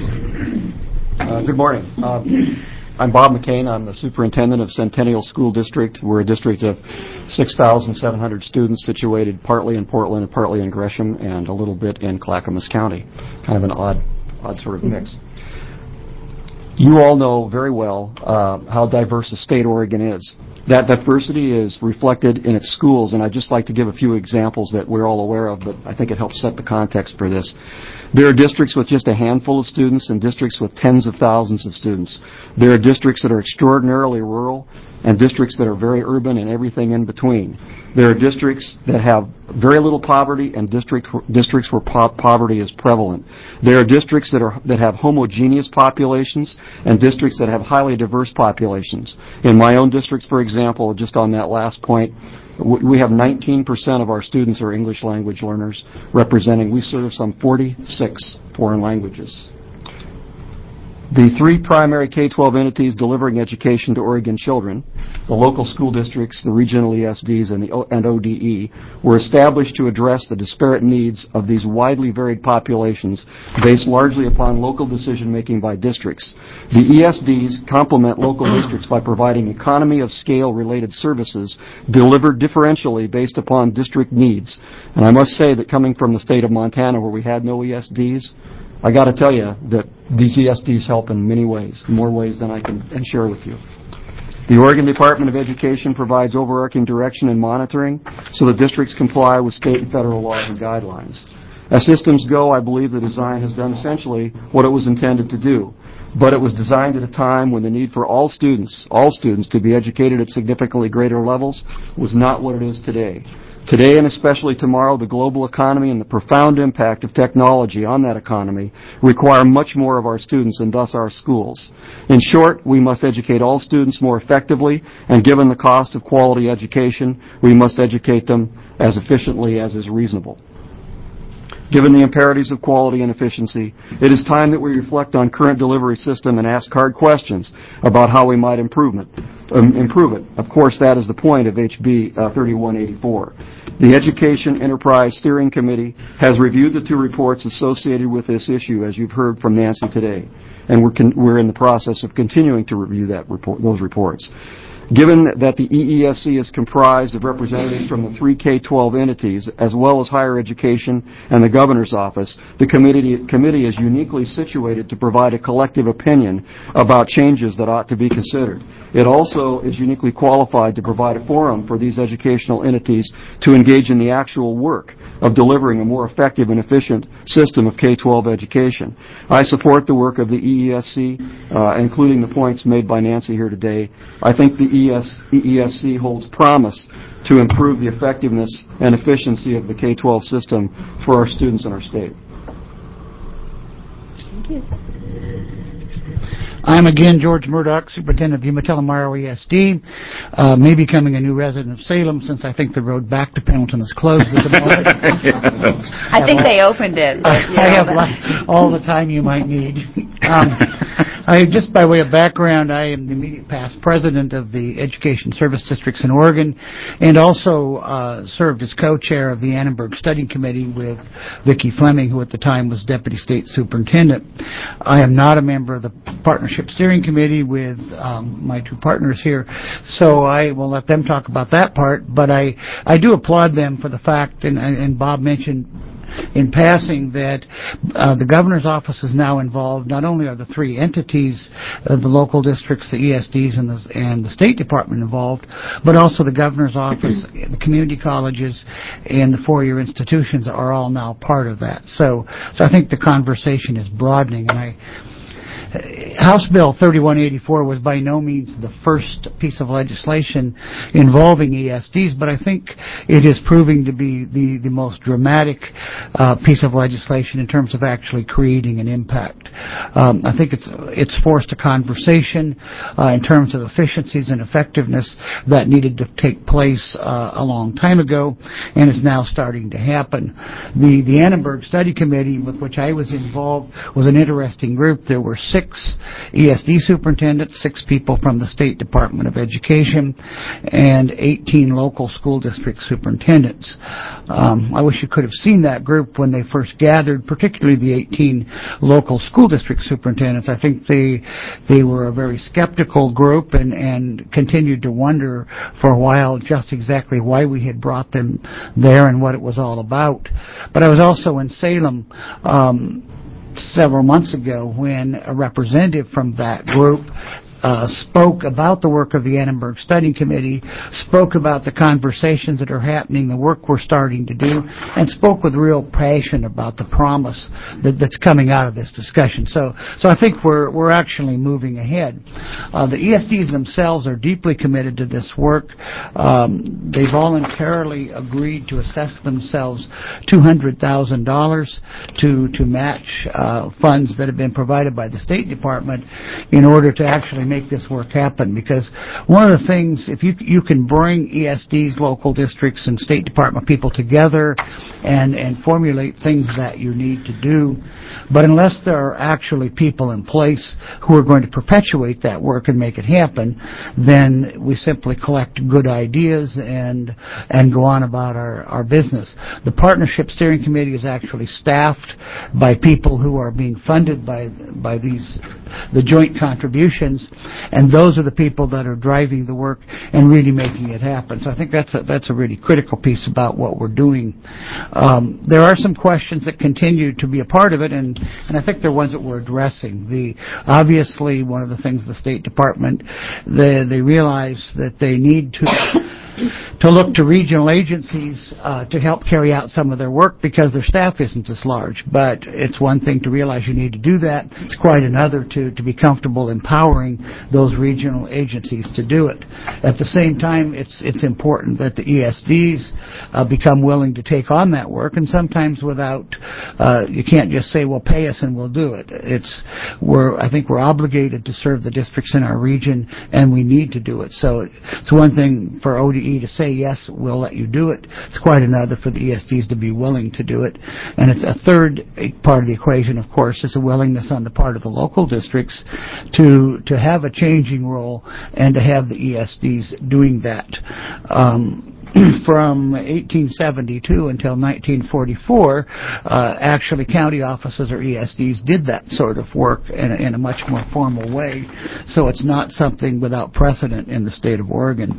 us. Good morning. I'm Bob McCain. I'm the superintendent of Centennial School District. We're a district of 6,700 students situated partly in Portland and partly in Gresham and a little bit in Clackamas County. Kind of an odd sort of mix. You all know very well how diverse a state Oregon is. That diversity is reflected in its schools, and I'd just like to give a few examples that we're all aware of, but I think it helps set the context for this. There are districts with just a handful of students and districts with tens of thousands of students. There are districts that are extraordinarily rural and districts that are very urban and everything in between. There are districts that have very little poverty and districts where poverty is prevalent. There are districts that have homogeneous populations and districts that have highly diverse populations. In my own districts, for example, just on that last point, we have 19% of our students are English language learners, we serve some 46 foreign languages. The three primary K-12 entities delivering education to Oregon children, the local school districts, the regional ESDs, and ODE, were established to address the disparate needs of these widely varied populations based largely upon local decision-making by districts. The ESDs complement local districts by providing economy of scale related services delivered differentially based upon district needs. And I must say that coming from the state of Montana where we had no ESDs, I got to tell you that these ESDs help in many ways, more ways than I can share with you. The Oregon Department of Education provides overarching direction and monitoring so that districts comply with state and federal laws and guidelines. As systems go, I believe the design has done essentially what it was intended to do. But it was designed at a time when the need for all students to be educated at significantly greater levels was not what it is today. Today, and especially tomorrow, the global economy and the profound impact of technology on that economy require much more of our students and thus our schools. In short, we must educate all students more effectively, and given the cost of quality education, we must educate them as efficiently as is reasonable. Given the imperatives of quality and efficiency, it is time that we reflect on current delivery system and ask hard questions about how we might improve it. Of course, that is the point of HB 3184. The Education Enterprise Steering Committee has reviewed the two reports associated with this issue, as you've heard from Nancy today, and we're in the process of continuing to review those reports. Given that the EESC is comprised of representatives from the three K-12 entities, as well as higher education and the governor's office, the committee is uniquely situated to provide a collective opinion about changes that ought to be considered. It also is uniquely qualified to provide a forum for these educational entities to engage in the actual work of delivering a more effective and efficient system of K-12 education. I support the work of the EESC, including the points made by Nancy here today. I think the EESC holds promise to improve the effectiveness and efficiency of the K-12 system for our students in our state. Thank you. I'm again George Murdoch, Superintendent of the Umatilla-Morrow ESD, may becoming a new resident of Salem since I think the road back to Pendleton is closed at the moment. I think they opened it. I have all the time you might need. Just by way of background, I am the immediate past president of the Education Service Districts in Oregon and also served as co-chair of the Annenberg Study Committee with Vicki Fleming, who at the time was Deputy State Superintendent. I am not a member of the Partnership Steering Committee with my two partners here, so I will let them talk about that part, but I do applaud them for the fact, and Bob mentioned in passing that the governor's office is now involved. Not only are the three entities, the local districts, the ESDs, and the State Department involved, but also the governor's office, the community colleges, and the four-year institutions are all now part of that. So I think the conversation is broadening, and House Bill 3184 was by no means the first piece of legislation involving ESDs, but I think it is proving to be the most dramatic piece of legislation in terms of actually creating an impact. I think it's forced a conversation in terms of efficiencies and effectiveness that needed to take place a long time ago, and is now starting to happen. The Annenberg Study Committee, with which I was involved, was an interesting group. There were 6 ESD superintendents, 6 people from the State Department of Education, and 18 local school district superintendents. I wish you could have seen that group when they first gathered, particularly the 18 local school district superintendents. I think they were a very skeptical group and continued to wonder for a while just exactly why we had brought them there and what it was all about. But I was also in Salem several months ago when a representative from that group spoke about the work of the Annenberg Study Committee, spoke about the conversations that are happening, the work we're starting to do, and spoke with real passion about the promise that's coming out of this discussion. So I think we're actually moving ahead. The ESDs themselves are deeply committed to this work. They voluntarily agreed to assess themselves $200,000 to match funds that have been provided by the State Department in order to actually make this work happen. Because one of the things, if you can bring ESDs, local districts, and State Department people together and formulate things that you need to do, but unless there are actually people in place who are going to perpetuate that work and make it happen, then we simply collect good ideas and go on about our business. The Partnership Steering Committee is actually staffed by people who are being funded by the joint contributions, and those are the people that are driving the work and really making it happen. So I think that's a really critical piece about what we're doing. There are some questions that continue to be a part of it, and I think they're ones that we're addressing. Obviously, one of the things the State Department, they realize that they need to look to regional agencies to help carry out some of their work because their staff isn't as large. But it's one thing to realize you need to do that. It's quite another to be comfortable empowering those regional agencies to do it. At the same time, it's important that the ESDs become willing to take on that work, and sometimes without, you can't just say, well, pay us and we'll do it. I think we're obligated to serve the districts in our region, and we need to do it. So it's one thing for ODE to say, yes, we'll let you do it. It's quite another for the ESDs to be willing to do it. And it's a third part of the equation, of course, is a willingness on the part of the local districts to have a changing role and to have the ESDs doing that. From 1872 until 1944, actually county offices or ESDs did that sort of work in a much more formal way. So it's not something without precedent in the state of Oregon.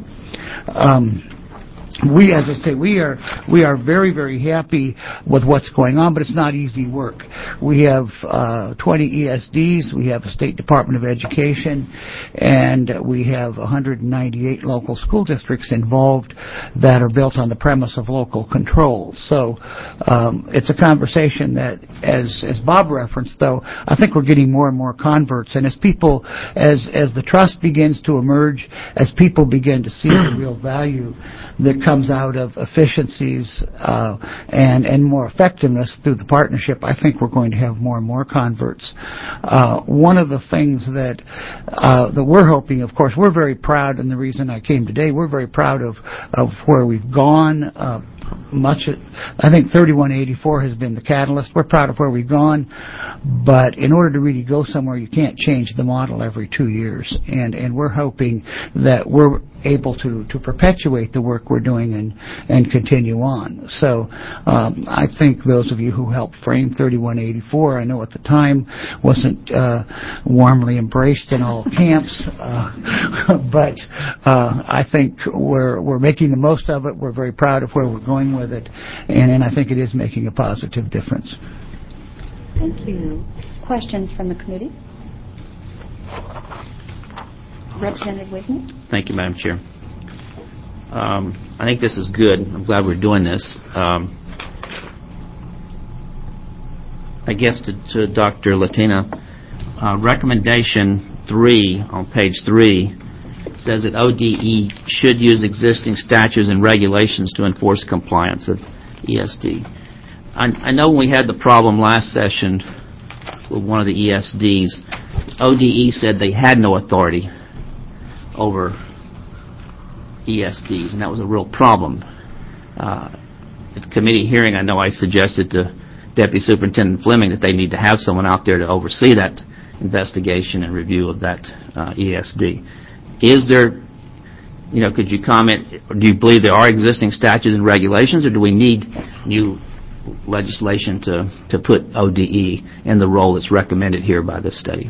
As I say, we are very, very happy with what's going on, but it's not easy work. We have 20 ESDs, we have a State Department of Education, and we have 198 local school districts involved that are built on the premise of local control. So it's a conversation that, as Bob referenced, though, I think we're getting more and more converts, and as the trust begins to emerge, as people begin to see the real value that comes out of efficiencies and more effectiveness through the partnership, I think we're going to have more and more converts. One of the things that we're hoping, of course, we're very proud, and the reason I came today, we're very proud of where we've gone. I think 3184 has been the catalyst. We're proud of where we've gone, but in order to really go somewhere, you can't change the model every 2 years, and we're hoping that we're able to perpetuate the work we're doing and continue on. So I think those of you who helped frame 3184, I know at the time wasn't warmly embraced in all camps, but I think we're making the most of it. We're very proud of where we're going with it, and I think it is making a positive difference. Thank you. Questions from the committee? Representative Wisnick. Thank you, Madam Chair. I think this is good. I'm glad we're doing this. I guess to Dr. Latina, recommendation 3 on page 3 says that ODE should use existing statutes and regulations to enforce compliance of ESD. I know when we had the problem last session with one of the ESDs, ODE said they had no authority over ESDs, and that was a real problem. At the committee hearing, I know I suggested to Deputy Superintendent Fleming that they need to have someone out there to oversee that investigation and review of that ESD. Is there, could you comment, do you believe there are existing statutes and regulations, or do we need new legislation to put ODE in the role that's recommended here by this study?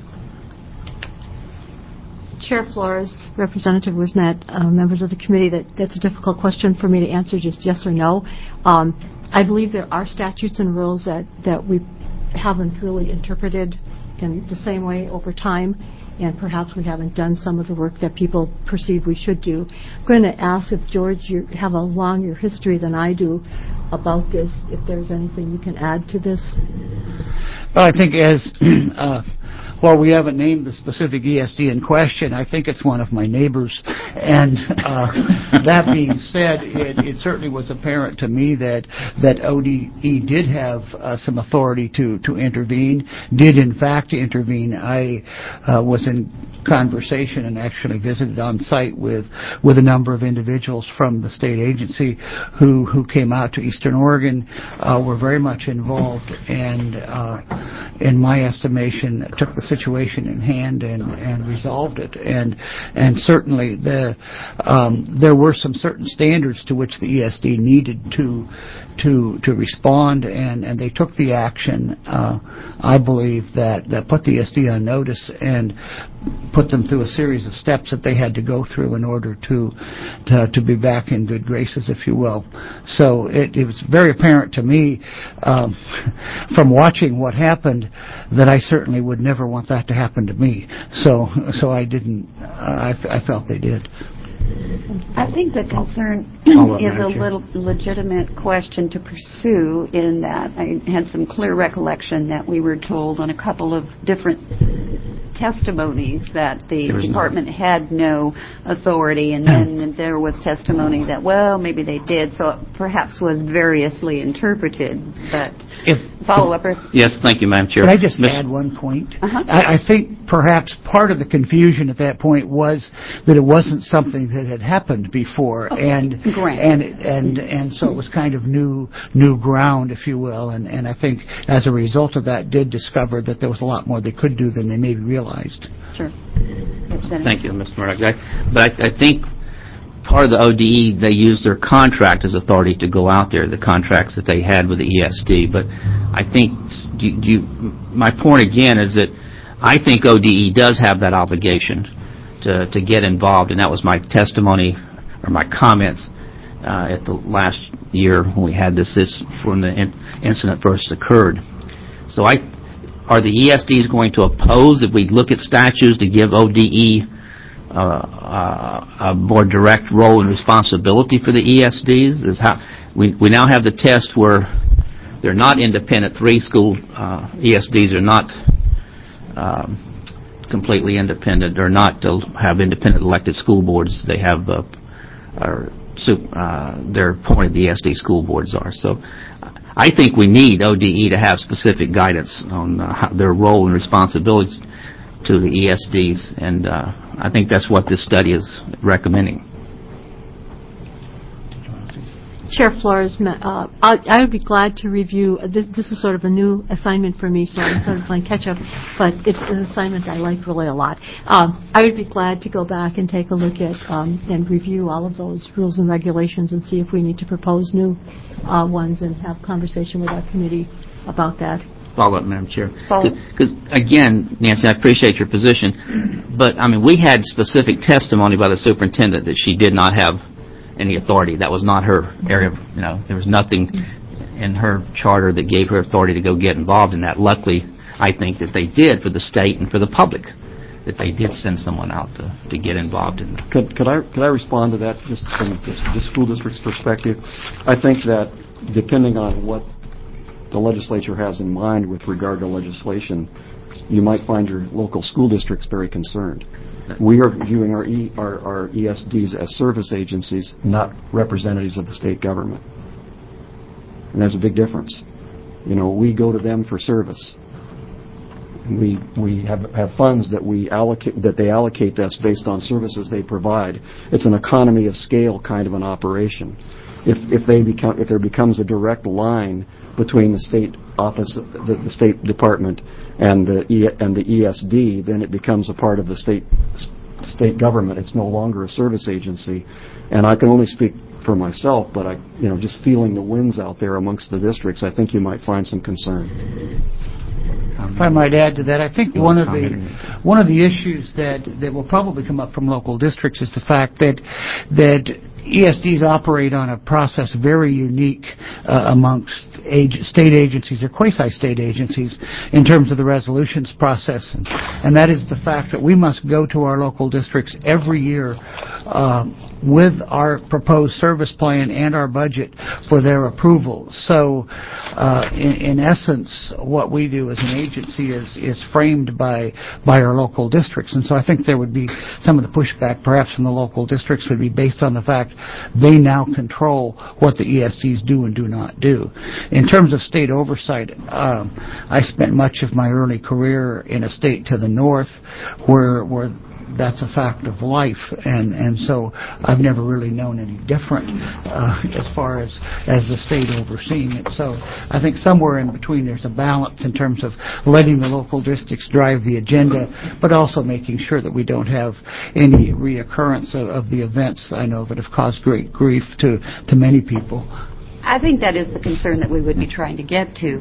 Chair Flores, Representative Wismet, members of the committee, that's a difficult question for me to answer just yes or no. I believe there are statutes and rules that we haven't really interpreted in the same way over time, and perhaps we haven't done some of the work that people perceive we should do. I'm going to ask if, George, you have a longer history than I do about this, if there's anything you can add to this. Well, I think while we haven't named the specific ESD in question, I think it's one of my neighbors. And that being said, it certainly was apparent to me that ODE did have some authority to intervene, did in fact intervene. I was in conversation and actually visited on site with a number of individuals from the state agency who came out to Eastern Oregon, were very much involved, and in my estimation took the situation in hand and resolved it. And certainly there were some certain standards to which the ESD needed to respond, and they took the action, I believe, that put the ESD on notice and put them through a series of steps that they had to go through in order to be back in good graces, if you will. So it was very apparent to me from watching what happened that I certainly would never want that to happen to me. So I didn't. I felt they did. I think the concern is a little legitimate question to pursue, in that I had some clear recollection that we were told on a couple of different testimonies that the department had no authority, and then there was testimony that, well, maybe they did, so it perhaps was variously interpreted. But follow-up? Yes, thank you, Madam Chair. Can I just add one point? I think perhaps part of the confusion at that point was that it wasn't something that had happened before, and so it was kind of new ground, if you will, and I think as a result of that did discover that there was a lot more they could do than they maybe realized. Sure. Thank you, Mr. Murdoch. But I think part of the ODE, they used their contract as authority to go out there, the contracts that they had with the ESD. But I think my point again is that I think ODE does have that obligation to get involved, and that was my testimony or my comments at the last year when we had this when the incident first occurred. So are the ESDs going to oppose if we look at statutes to give ODE a more direct role and responsibility for the ESDs? Is how we now have the test where they're not independent. 3 school ESDs are not completely independent, or not to have independent elected school boards. They have they're appointed, the ESD school boards are. So I think we need ODE to have specific guidance on their role and responsibility to the ESDs, and I think that's what this study is recommending. Chair Flores, I would be glad to review. This is sort of a new assignment for me, so I'm sort of playing catch up, but it's an assignment I like really a lot. I would be glad to go back and take a look at and review all of those rules and regulations and see if we need to propose new ones and have conversation with our committee about that. Follow up, Madam Chair. Because, again, Nancy, I appreciate your position, but, I mean, we had specific testimony by the superintendent that she did not have any authority. That was not her area. There was nothing in her charter that gave her authority to go get involved in that. Luckily, I think that they did for the state and for the public, that they did send someone out to get involved in that. Could I respond to that just from the school district's perspective? I think that depending on what the legislature has in mind with regard to legislation, you might find your local school districts very concerned. We are viewing our ESDs as service agencies, not representatives of the state government. And there's a big difference. We go to them for service. And we have funds that they allocate to us based on services they provide. It's an economy of scale kind of an operation. If there becomes a direct line between the state office, the State Department, and the ESD, then it becomes a part of the state government. It's no longer a service agency, and I can only speak for myself. But just feeling the winds out there amongst the districts, I think you might find some concern. If I might add to that, I think one of the issues that will probably come up from local districts is the fact that ESDs operate on a process very unique amongst state agencies or quasi-state agencies in terms of the resolutions process, and that is the fact that we must go to our local districts every year with our proposed service plan and our budget for their approval. So, in essence, what we do as an agency is framed by our local districts, and so I think there would be some of the pushback, perhaps from the local districts, would be based on the fact they now control what the ESDs do and do not do. In terms of state oversight, I spent much of my early career in a state to the north where that's a fact of life, and so I've never really known any different as far as the state overseeing it. So I think somewhere in between there's a balance in terms of letting the local districts drive the agenda, but also making sure that we don't have any reoccurrence of the events I know that have caused great grief to many people. I think that is the concern that we would be trying to get to.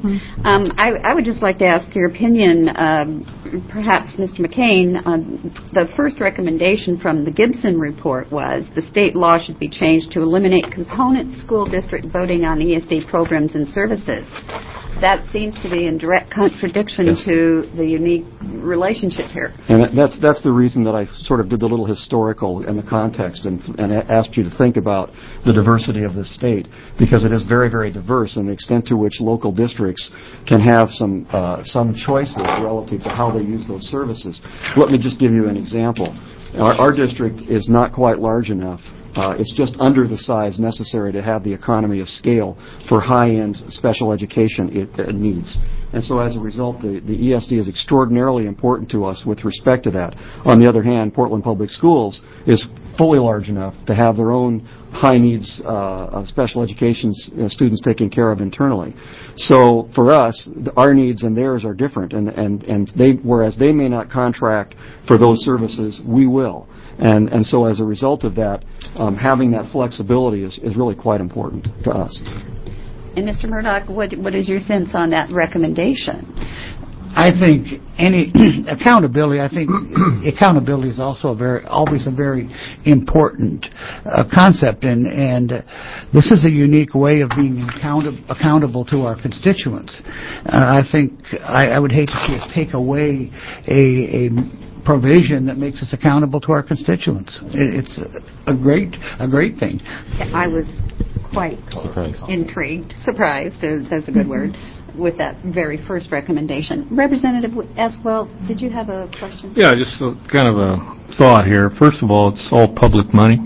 I would just like to ask your opinion, perhaps Mr. McCain. The first recommendation from the Gibson report was the state law should be changed to eliminate component school district voting on ESD programs and services. That seems to be in direct contradiction to the unique relationship here. And that's the reason that I sort of did the little historical and the context and asked you to think about the diversity of this state, because it is very, very diverse, and the extent to which local districts can have some choices relative to how they use those services. Let me just give you an example. Our district is not quite large enough. It's just under the size necessary to have the economy of scale for high-end special education it needs. And so as a result, the ESD is extraordinarily important to us with respect to that. On the other hand, Portland Public Schools is fully large enough to have their own high needs special education students taken care of internally. So for us, our needs and theirs are different, and whereas they may not contract for those services, we will. And so as a result of that, having that flexibility is really quite important to us. And Mr. Murdoch, what is your sense on that recommendation? I think accountability. I think accountability is also always a very important concept, and this is a unique way of being accountable to our constituents. I think I would hate to see us take away a provision that makes us accountable to our constituents. It's a great thing. I was quite intrigued, surprised, that's a good word, with that very first recommendation. Representative Esquivel, did you have a question? Yeah, just kind of a thought here. First of all, it's all public money.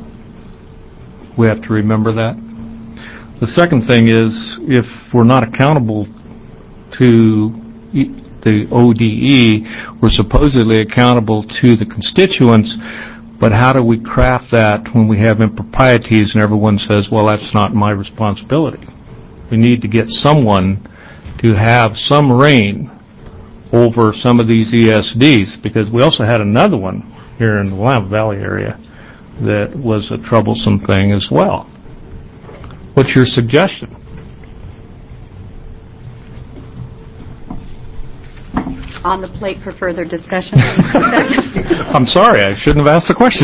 We have to remember that. The second thing is, if we're not accountable to the ODE, we're supposedly accountable to the constituents, but how do we craft that when we have improprieties and everyone says, well, that's not my responsibility? We need to get someone to have some reign over some of these ESDs, because we also had another one here in the Willamette Valley area that was a troublesome thing as well. What's your suggestion? On the plate for further discussion. I'm sorry, I shouldn't have asked the question.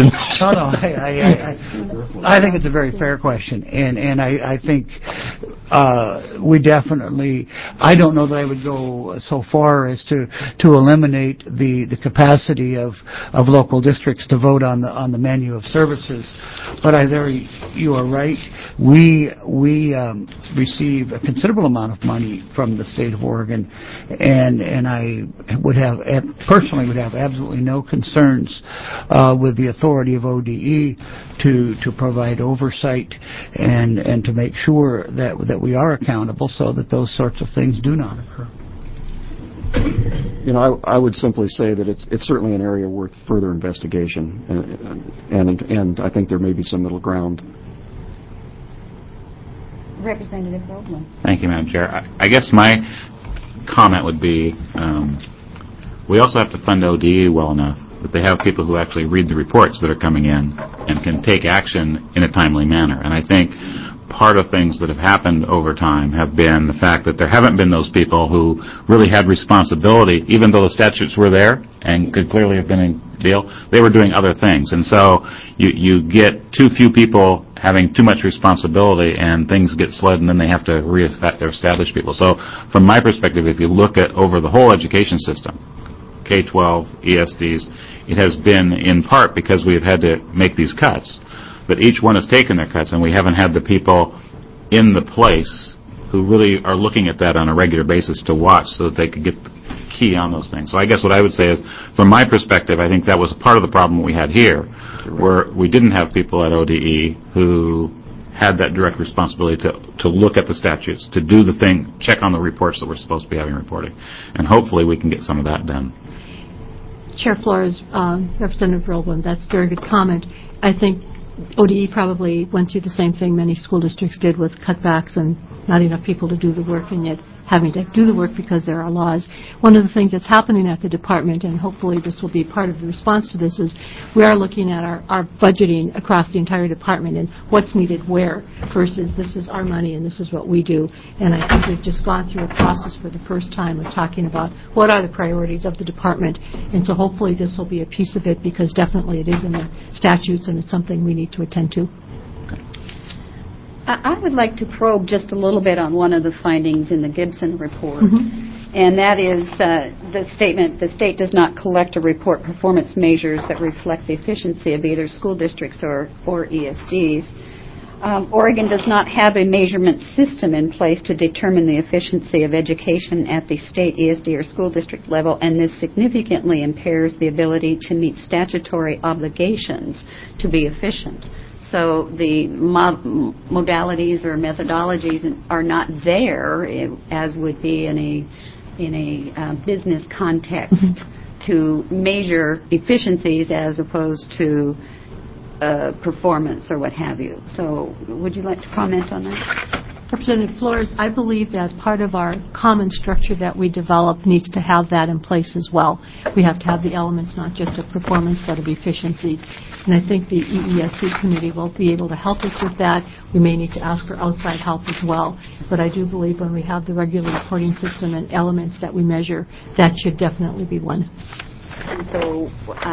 No, I think it's a very fair question, and I think we definitely. I don't know that I would go so far as to eliminate the capacity of local districts to vote on the menu of services, but you are right. We receive a considerable amount of money from the state of Oregon, and I would have absolutely no concerns with the authority of ODE to provide oversight and to make sure that we are accountable so that those sorts of things do not occur. You know, I would simply say that it's certainly an area worth further investigation, and I think there may be some middle ground. Representative Goldman. Thank you, Madam Chair. I guess my comment would be, we also have to fund ODE well enough that they have people who actually read the reports that are coming in and can take action in a timely manner. And I think part of things that have happened over time have been the fact that there haven't been those people who really had responsibility, even though the statutes were there and could clearly have been a deal, they were doing other things. And so you get too few people having too much responsibility and things get slid and then they have to reestablish people. So from my perspective, if you look at over the whole education system, K-12, ESDs, it has been in part because we have had to make these cuts, but each one has taken their cuts and we haven't had the people in the place who really are looking at that on a regular basis to watch so that they could get the key on those things. So I guess what I would say is, from my perspective, I think that was part of the problem we had here, where we didn't have people at ODE who had that direct responsibility to look at the statutes, to do the thing, check on the reports that we're supposed to be having reporting. And hopefully we can get some of that done. Chair Flores, Representative Roland, that's a very good comment. I think ODE probably went through the same thing many school districts did with cutbacks and not enough people to do the work, and yet having to do the work because there are laws. One of the things that's happening at the department, and hopefully this will be part of the response to this, is we are looking at our budgeting across the entire department and what's needed where versus this is our money and this is what we do. And I think we've just gone through a process for the first time of talking about what are the priorities of the department. And so hopefully this will be a piece of it, because definitely it is in the statutes and it's something we need to attend to. I would like to probe just a little bit on one of the findings in the Gibson report, and that is the statement, the state does not collect or report performance measures that reflect the efficiency of either school districts or ESDs. Oregon does not have a measurement system in place to determine the efficiency of education at the state, ESD, or school district level, and this significantly impairs the ability to meet statutory obligations to be efficient. So the modalities or methodologies are not there, as would be in a business context, to measure efficiencies as opposed to performance or what have you. So would you like to comment on that? Representative Flores, I believe that part of our common structure that we develop needs to have that in place as well. We have to have the elements not just of performance but of efficiencies. And I think the EESC committee will be able to help us with that. We may need to ask for outside help as well. But I do believe when we have the regular reporting system and elements that we measure, that should definitely be one. And so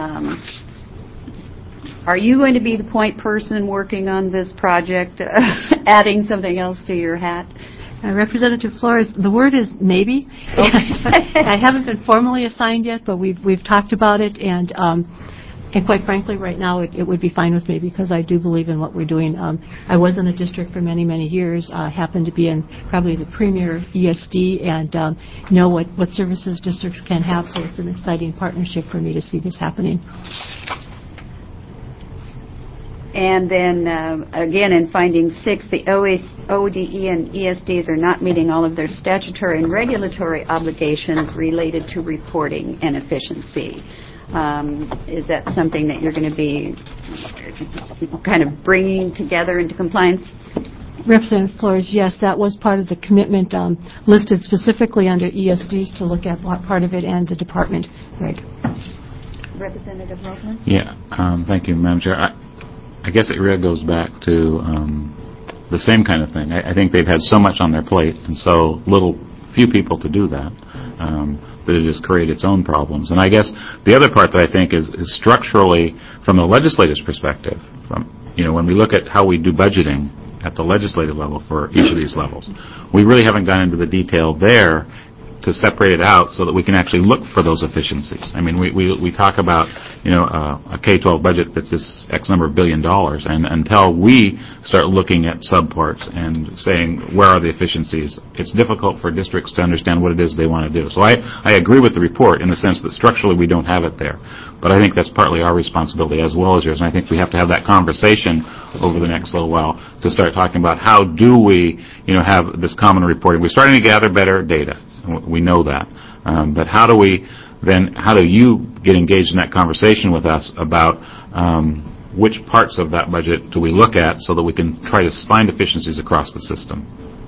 are you going to be the point person working on this project, adding something else to your hat? Representative Flores, the word is maybe. I haven't been formally assigned yet, but we've talked about it, and quite frankly, right now it would be fine with me because I do believe in what we're doing. I was in the district for many, many years. I happened to be in probably the premier ESD and know what services districts can have, so it's an exciting partnership for me to see this happening. And then, again, in finding 6, the ODE and ESDs are not meeting all of their statutory and regulatory obligations related to reporting and efficiency. Is that something that you're going to be kind of bringing together into compliance? Representative Flores, yes, that was part of the commitment listed specifically under ESDs to look at part of it and the department. Right. Representative Rothman? Yeah, thank you, Madam Chair. I guess it really goes back to the same kind of thing. I think they've had so much on their plate and so few people to do that, that it has created its own problems. And I guess the other part that I think is structurally, from the legislator's perspective, when we look at how we do budgeting at the legislative level for each of these levels, we really haven't gone into the detail there to separate it out so that we can actually look for those efficiencies. I mean, we talk about, a K-12 budget that's this X number of $1 billion, and until we start looking at subparts and saying, where are the efficiencies, it's difficult for districts to understand what it is they want to do. So I agree with the report in the sense that structurally we don't have it there. But I think that's partly our responsibility as well as yours, and I think we have to have that conversation over the next little while to start talking about how do we, have this common reporting. We're starting to gather better data. We know that. But how do you get engaged in that conversation with us about which parts of that budget do we look at so that we can try to find efficiencies across the system?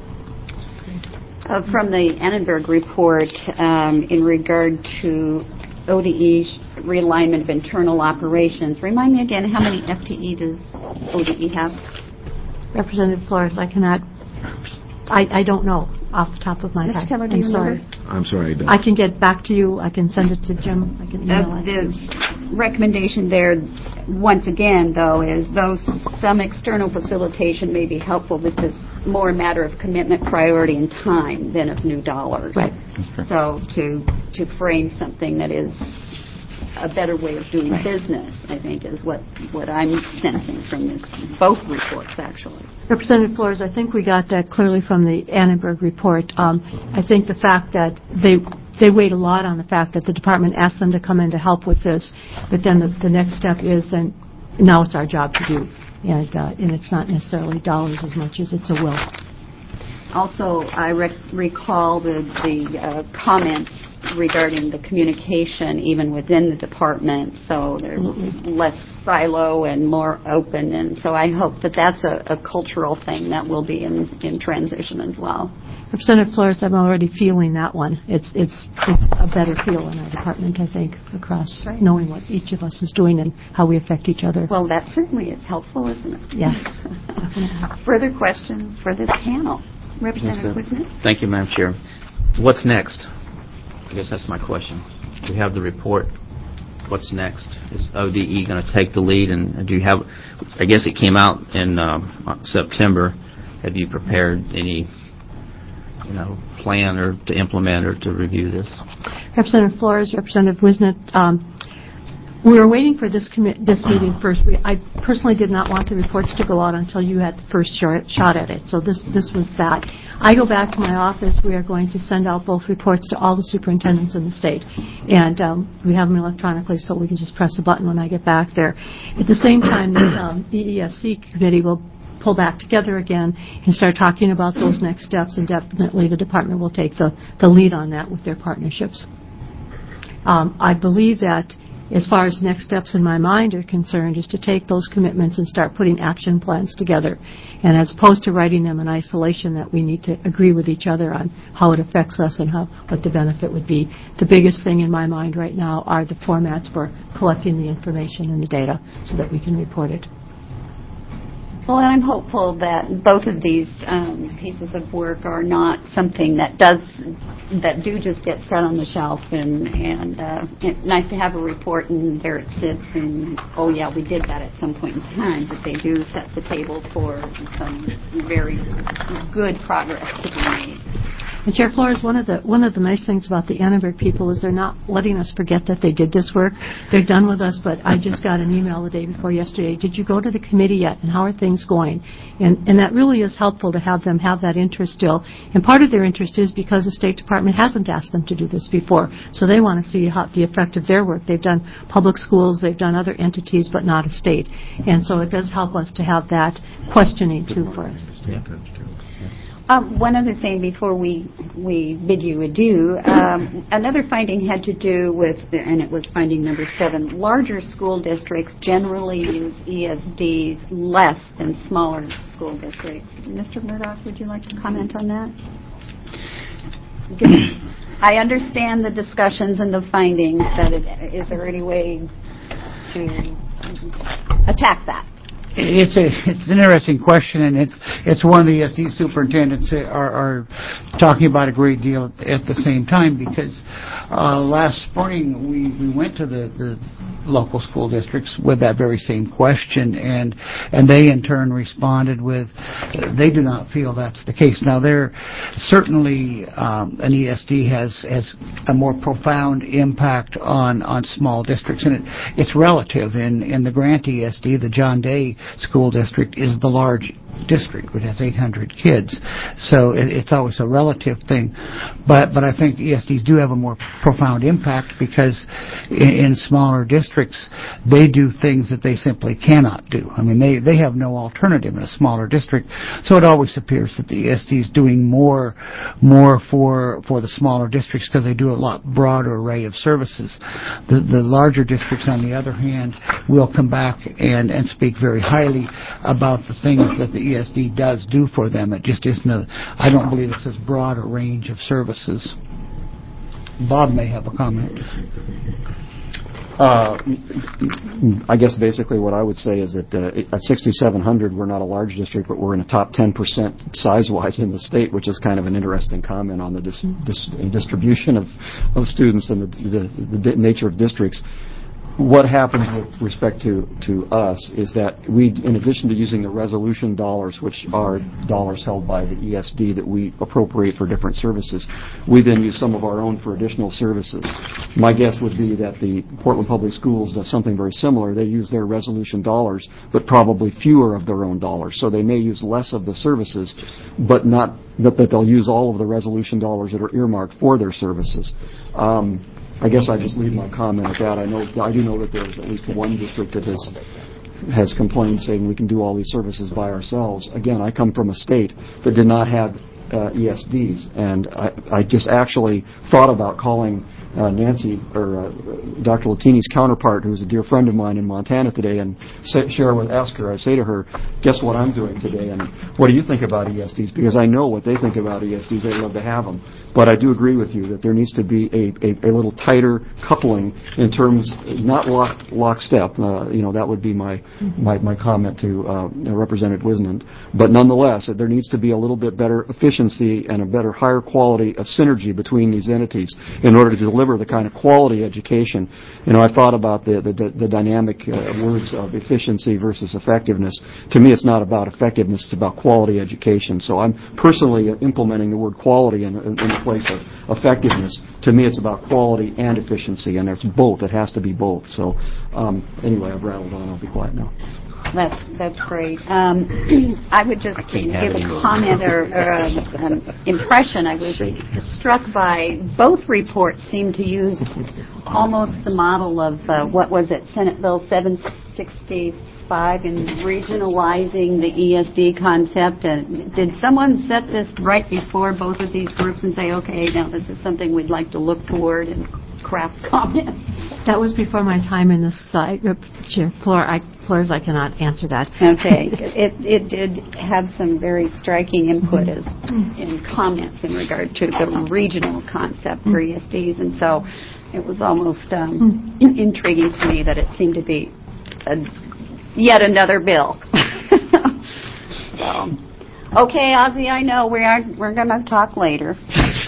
From the Annenberg report, in regard to ODE realignment of internal operations, remind me again, how many FTE does ODE have? Representative Flores, I don't know off the top of my head. I'm sorry. I'm sorry. I can get back to you. I can send it to Jim. I can email it. recommendation there, once again, though, is though some external facilitation may be helpful, this is more a matter of commitment, priority, and time than of new dollars. Right. So to frame something that is a better way of doing business, I think, is what I'm sensing from this, both reports, actually. Representative Flores, I think we got that clearly from the Annenberg report. I think the fact that they weighed a lot on the fact that the department asked them to come in to help with this, but then the next step is then now it's our job to do, and it's not necessarily dollars as much as it's a will. Also, I recall the comments regarding the communication even within the department, so there's less silo and more open, and so I hope that that's a cultural thing that will be in transition as well. Representative Flores, I'm already feeling that one. It's a better feel in our department, I think, across knowing what each of us is doing and how we affect each other. Well, that certainly is helpful, isn't it? Yes. Further questions for this panel? Representative Wisniewski? Thank you, Madam Chair. What's next? I guess that's my question. We have the report. What's next? Is ODE going to take the lead? And do you have, I guess it came out in September. Have you prepared any plan or to implement or to review this? Representative Flores, Representative Wisniewski, we were waiting for this meeting first. I personally did not want the reports to go out until you had the first shot at it. So this was that. I go back to my office. We are going to send out both reports to all the superintendents in the state. And we have them electronically, so we can just press the button when I get back there. At the same time, the EESC committee will pull back together again and start talking about those next steps, and definitely the department will take the lead on that with their partnerships. I believe that as far as next steps in my mind are concerned is to take those commitments and start putting action plans together. And as opposed to writing them in isolation, that we need to agree with each other on how it affects us and what the benefit would be. The biggest thing in my mind right now are the formats for collecting the information and the data so that we can report it. Well, and I'm hopeful that both of these pieces of work are not something that do just get set on the shelf and nice to have a report and there it sits and, oh yeah, we did that at some point in time, but they do set the table for some very good progress to be made. And Chair Flores, one of the nice things about the Annenberg people is they're not letting us forget that they did this work. They're done with us, but I just got an email the day before yesterday. Did you go to the committee yet, and how are things going? And that really is helpful to have them have that interest still. And part of their interest is because the State Department hasn't asked them to do this before, so they want to see how the effect of their work. They've done public schools, they've done other entities, but not a state. And so it does help us to have that questioning too for us. Yeah. One other thing before we bid you adieu, another finding had to do with, and it was finding number 7, larger school districts generally use ESDs less than smaller school districts. Mr. Murdoch, would you like to comment on that? I understand the discussions and the findings, but is there any way to attack that? It's an interesting question, and it's one the ESD superintendents are talking about a great deal at the same time, because last spring we went to the local school districts with that very same question, and they in turn responded with they do not feel that's the case. Now, there certainly an ESD has a more profound impact on small districts, and it's relative. In the Grant ESD, the John Day School District is the large district, which has 800 kids. So it's always a relative thing. But I think ESDs do have a more profound impact because in smaller districts, they do things that they simply cannot do. I mean, they have no alternative in a smaller district. So it always appears that the ESD is doing more for the smaller districts because they do a lot broader array of services. The larger districts, on the other hand, will come back and speak very highly about the things that the ESD does do for them. It just isn't I don't believe it's as broad a range of services. Bob may have a comment. I guess basically what I would say is that at 6,700, we're not a large district, but we're in the top 10% size-wise in the state, which is kind of an interesting comment on the distribution of students and the nature of districts. what happens with respect to us is that we, in addition to using the resolution dollars, which are dollars held by the ESD that we appropriate for different services, we then use some of our own for additional services. My guess would be that the Portland Public Schools does something very similar. They use their resolution dollars, but probably fewer of their own dollars. So they may use less of the services, but not that they'll use all of the resolution dollars that are earmarked for their services. I guess I just leave my comment at that. I do know that there's at least one district that has complained saying we can do all these services by ourselves. Again, I come from a state that did not have ESDs, and I just actually thought about calling Nancy, or Dr. Latini's counterpart, who's a dear friend of mine in Montana today, and ask her, I say to her, guess what I'm doing today, and what do you think about ESDs? Because I know what they think about ESDs. They'd love to have them. But I do agree with you that there needs to be a little tighter coupling in terms, not lockstep. That would be my comment to Representative Wisnant. But nonetheless, there needs to be a little bit better efficiency and a better, higher quality of synergy between these entities in order to deliver the kind of quality education. I thought about the dynamic words of efficiency versus effectiveness. To me, it's not about effectiveness, it's about quality education. So I'm personally implementing the word quality in the place of effectiveness. To me, it's about quality and efficiency, and it's both. It has to be both. So anyway, I've rattled on. I'll be quiet now. That's great. I would just give a comment or an impression. I was struck by both reports seem to use almost the model of, what was it, Senate Bill 765 in regionalizing the ESD concept. And did someone set this right before both of these groups and say, okay, now this is something we'd like to look toward and craft comments? That was before my time in this floors. I cannot answer that. Okay. It did have some very striking input as in comments in regard to the regional concept for ESDs, and so it was almost intriguing to me that it seemed to be yet another bill. So, okay, Ozzy, I know we're going to talk later.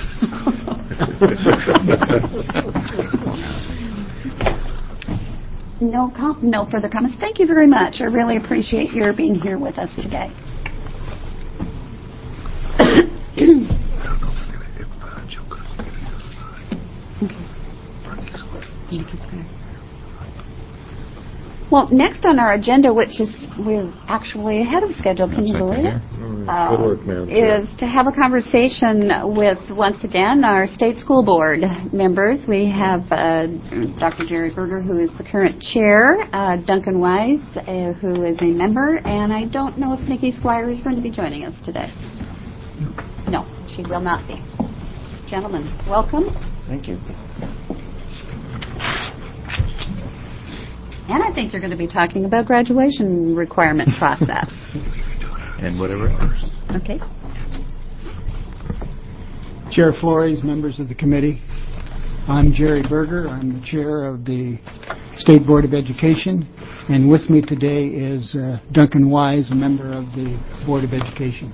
No further comments. Thank you very much. I really appreciate your being here with us today. Well, next on our agenda, which is we're actually ahead of schedule, can you believe it? Good work, man. Is to have a conversation with, once again, our state school board members. We have Dr. Jerry Berger, who is the current chair, Duncan Wise, who is a member, and I don't know if Nikki Squire is going to be joining us today. No, she will not be. Gentlemen, welcome. Thank you. And I think you're going to be talking about graduation requirement process. And whatever else. Okay. Chair Flores, members of the committee, I'm Jerry Berger. I'm the chair of the State Board of Education, and with me today is Duncan Wise, a member of the Board of Education.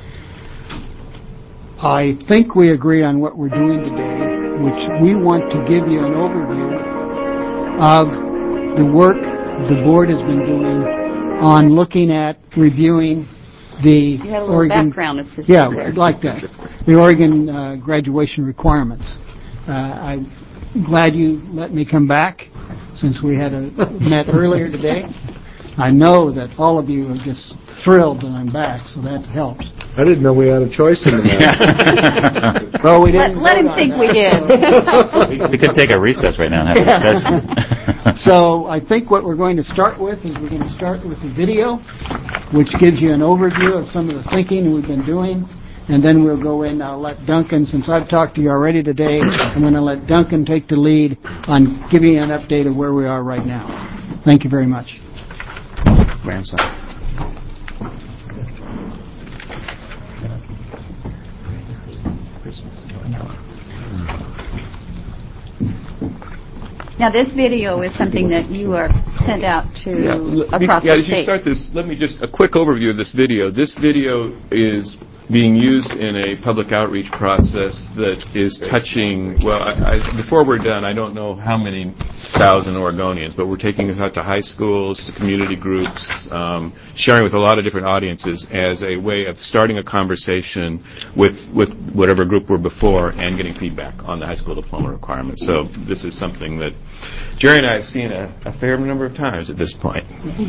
I think we agree on what we're doing today, which we want to give you an overview of the work the board has been doing on looking at reviewing the You had a little Oregon background assistance yeah, there. like that. The Oregon graduation requirements. I'm glad you let me come back since we had met earlier today. I know that all of you are just thrilled that I'm back, so that helps. I didn't know we had a choice in the matter. Well, we didn't. Let him think we did. We could take a recess right now and have a discussion. So I think what we're going to start with is we're going to start with the video, which gives you an overview of some of the thinking we've been doing. And then we'll go in. I'll let Duncan, since I've talked to you already today, I'm going to let Duncan take the lead on giving you an update of where we are right now. Thank you very much. Grandson. Now, this video is something that you are sent out to across the as you state. start this, let me just, a quick overview of this video. This video is being used in a public outreach process that is touching, well, before we're done, I don't know how many thousand Oregonians, but we're taking this out to high schools, to community groups, sharing with a lot of different audiences as a way of starting a conversation with whatever group we're before and getting feedback on the high school diploma requirements. So this is something that Jerry and I have seen a fair number of times at this point.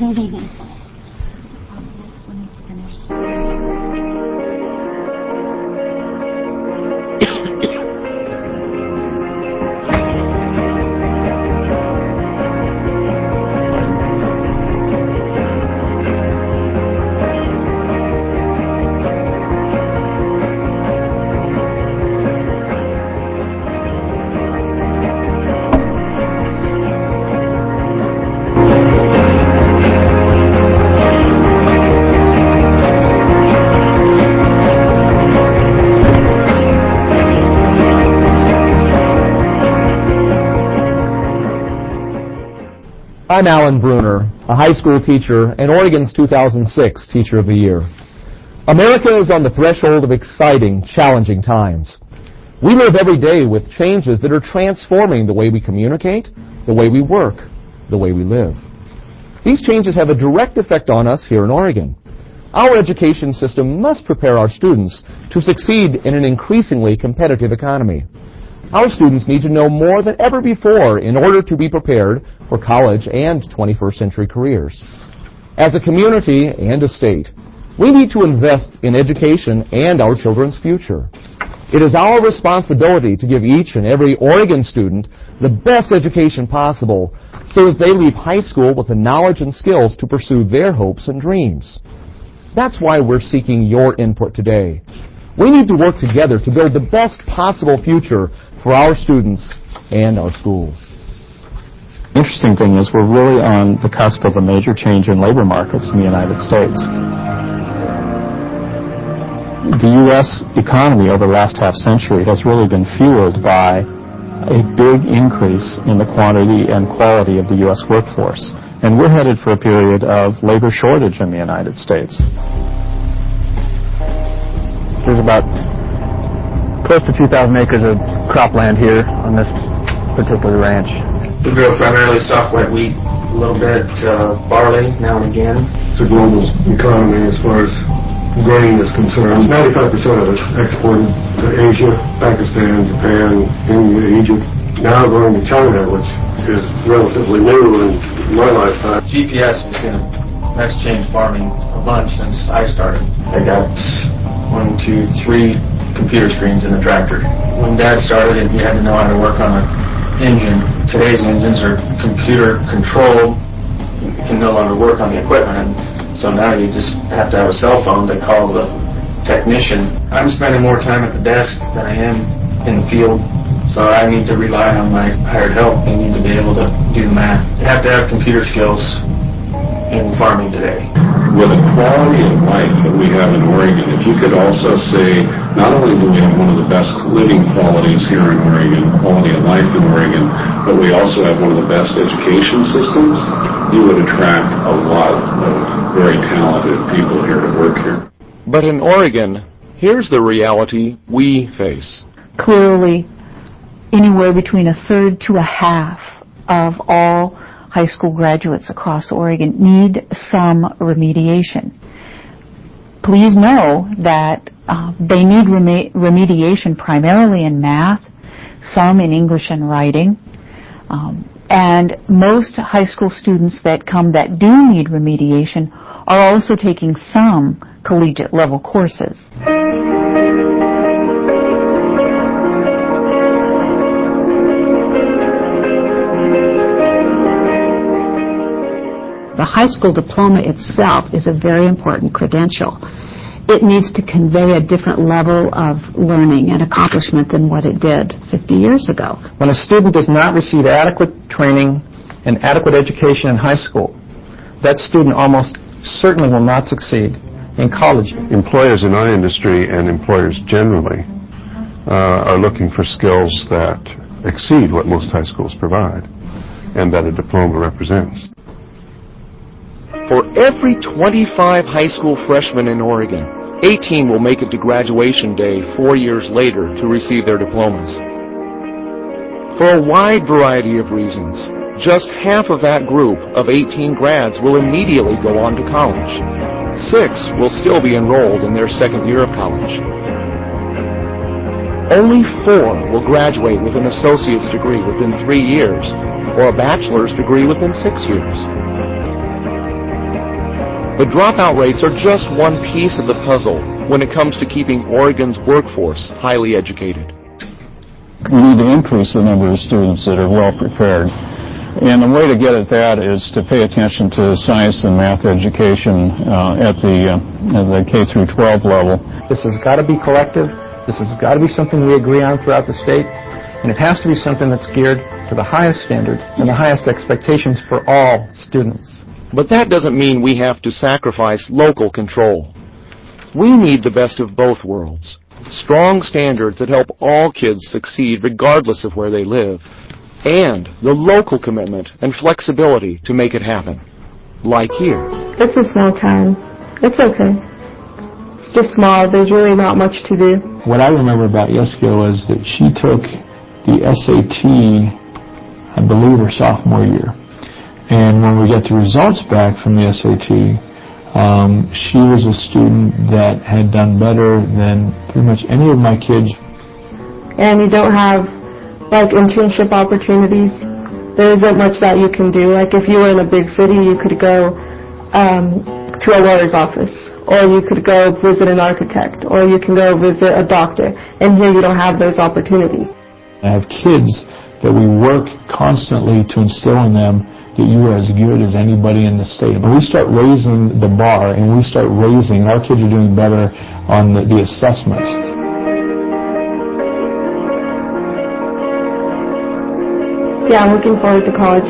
I'm Alan Bruner, a high school teacher and Oregon's 2006 Teacher of the Year. America is on the threshold of exciting, challenging times. We live every day with changes that are transforming the way we communicate, the way we work, the way we live. These changes have a direct effect on us here in Oregon. Our education system must prepare our students to succeed in an increasingly competitive economy. Our students need to know more than ever before in order to be prepared for college and 21st century careers. As a community and a state, we need to invest in education and our children's future. It is our responsibility to give each and every Oregon student the best education possible so that they leave high school with the knowledge and skills to pursue their hopes and dreams. That's why we're seeking your input today. We need to work together to build the best possible future for our students and our schools. The interesting thing is we're really on the cusp of a major change in labor markets in the United States. The U.S. economy over the last half century has really been fueled by a big increase in the quantity and quality of the U.S. workforce. And we're headed for a period of labor shortage in the United States. There's about close to 2,000 acres of cropland here on this particular ranch. We grow primarily soft-white wheat, a little bit barley now and again. It's a global economy as far as grain is concerned. 95% of it's exported to Asia, Pakistan, Japan, India, Egypt. Now going to China, which is relatively new in my lifetime. GPS that's changed farming a bunch since I started. I got 1, 2, 3 computer screens in the tractor. When Dad started, he had to know how to work on an engine. Today's engines are computer controlled. You can no longer work on the equipment, and so now you just have to have a cell phone to call the technician. I'm spending more time at the desk than I am in the field, so I need to rely on my hired help. They need to be able to do the math. You have to have computer skills in farming today. With the quality of life that we have in Oregon, if you could also say, not only do we have one of the best living qualities here in Oregon, quality of life in Oregon, but we also have one of the best education systems, you would attract a lot of very talented people here to work here. But in Oregon, here's the reality we face. Clearly, anywhere between a third to a half of all high school graduates across Oregon need some remediation. Please know that they need remediation primarily in math, some in English and writing, and most high school students that do need remediation are also taking some collegiate level courses. The high school diploma itself is a very important credential. It needs to convey a different level of learning and accomplishment than what it did 50 years ago. When a student does not receive adequate training and adequate education in high school, that student almost certainly will not succeed in college. Employers in our industry and employers generally are looking for skills that exceed what most high schools provide and that a diploma represents. For every 25 high school freshmen in Oregon, 18 will make it to graduation day 4 years later to receive their diplomas. For a wide variety of reasons, just half of that group of 18 grads will immediately go on to college. 6 will still be enrolled in their second year of college. Only 4 will graduate with an associate's degree within 3 years or a bachelor's degree within 6 years. The dropout rates are just one piece of the puzzle when it comes to keeping Oregon's workforce highly educated. We need to increase the number of students that are well prepared. And the way to get at that is to pay attention to science and math education at the K through 12 level. This has got to be collective. This has got to be something we agree on throughout the state. And it has to be something that's geared to the highest standards and the highest expectations for all students. But that doesn't mean we have to sacrifice local control. We need the best of both worlds. Strong standards that help all kids succeed regardless of where they live, and the local commitment and flexibility to make it happen. Like here. It's a small town. It's okay. It's just small. There's really not much to do. What I remember about Yesco is that she took the SAT, I believe, her sophomore year. And when we got the results back from the SAT, she was a student that had done better than pretty much any of my kids. And you don't have, like, internship opportunities. There isn't much that you can do. Like, if you were in a big city, you could go to a lawyer's office, or you could go visit an architect, or you can go visit a doctor. And here you don't have those opportunities. I have kids that we work constantly to instill in them that you are as good as anybody in the state. When we start raising the bar and we start raising, our kids are doing better on the assessments. Yeah, I'm looking forward to college.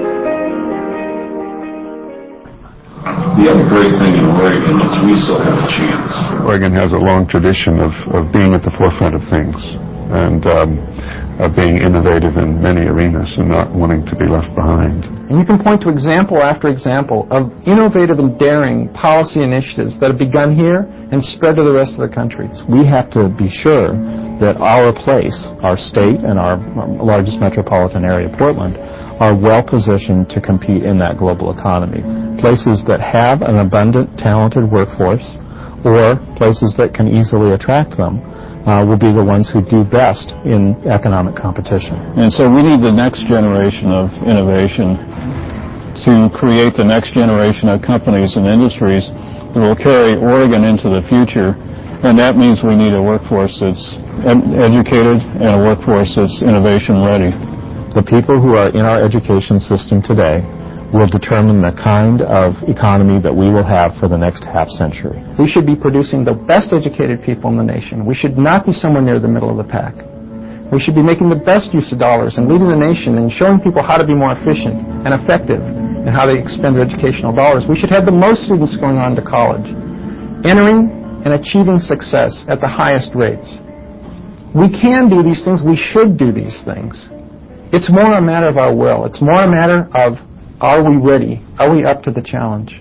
The other great thing in Oregon is we still have a chance. Oregon has a long tradition of being at the forefront of things and of being innovative in many arenas and not wanting to be left behind. And you can point to example after example of innovative and daring policy initiatives that have begun here and spread to the rest of the country. We have to be sure that our place, our state, and our largest metropolitan area, Portland, are well positioned to compete in that global economy. Places that have an abundant, talented workforce, or places that can easily attract them, will be the ones who do best in economic competition. And so we need the next generation of innovation to create the next generation of companies and industries that will carry Oregon into the future. And that means we need a workforce that's educated and a workforce that's innovation ready. The people who are in our education system today will determine the kind of economy that we will have for the next half century. We should be producing the best educated people in the nation. We should not be somewhere near the middle of the pack. We should be making the best use of dollars and leading the nation and showing people how to be more efficient and effective and how they expend their educational dollars. We should have the most students going on to college, entering and achieving success at the highest rates. We can do these things. We should do these things. It's more a matter of our will. It's more a matter of, are we ready? Are we up to the challenge?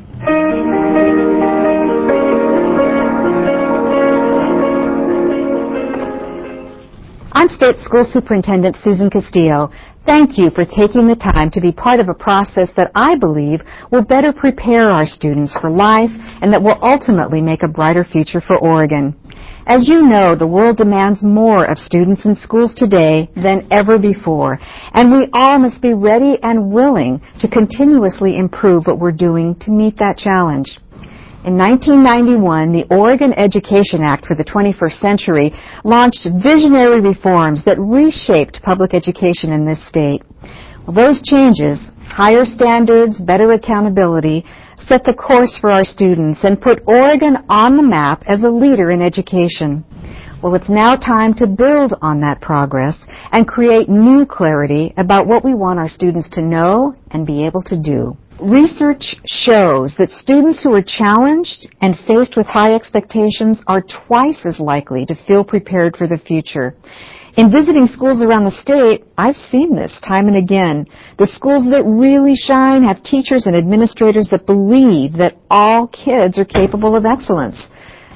I'm State School Superintendent Susan Castillo. Thank you for taking the time to be part of a process that I believe will better prepare our students for life and that will ultimately make a brighter future for Oregon. As you know, the world demands more of students in schools today than ever before, and we all must be ready and willing to continuously improve what we're doing to meet that challenge. In 1991, the Oregon Education Act for the 21st century launched visionary reforms that reshaped public education in this state. Well, those changes, higher standards, better accountability, set the course for our students and put Oregon on the map as a leader in education. Well, it's now time to build on that progress and create new clarity about what we want our students to know and be able to do. Research shows that students who are challenged and faced with high expectations are twice as likely to feel prepared for the future. In visiting schools around the state, I've seen this time and again. The schools that really shine have teachers and administrators that believe that all kids are capable of excellence.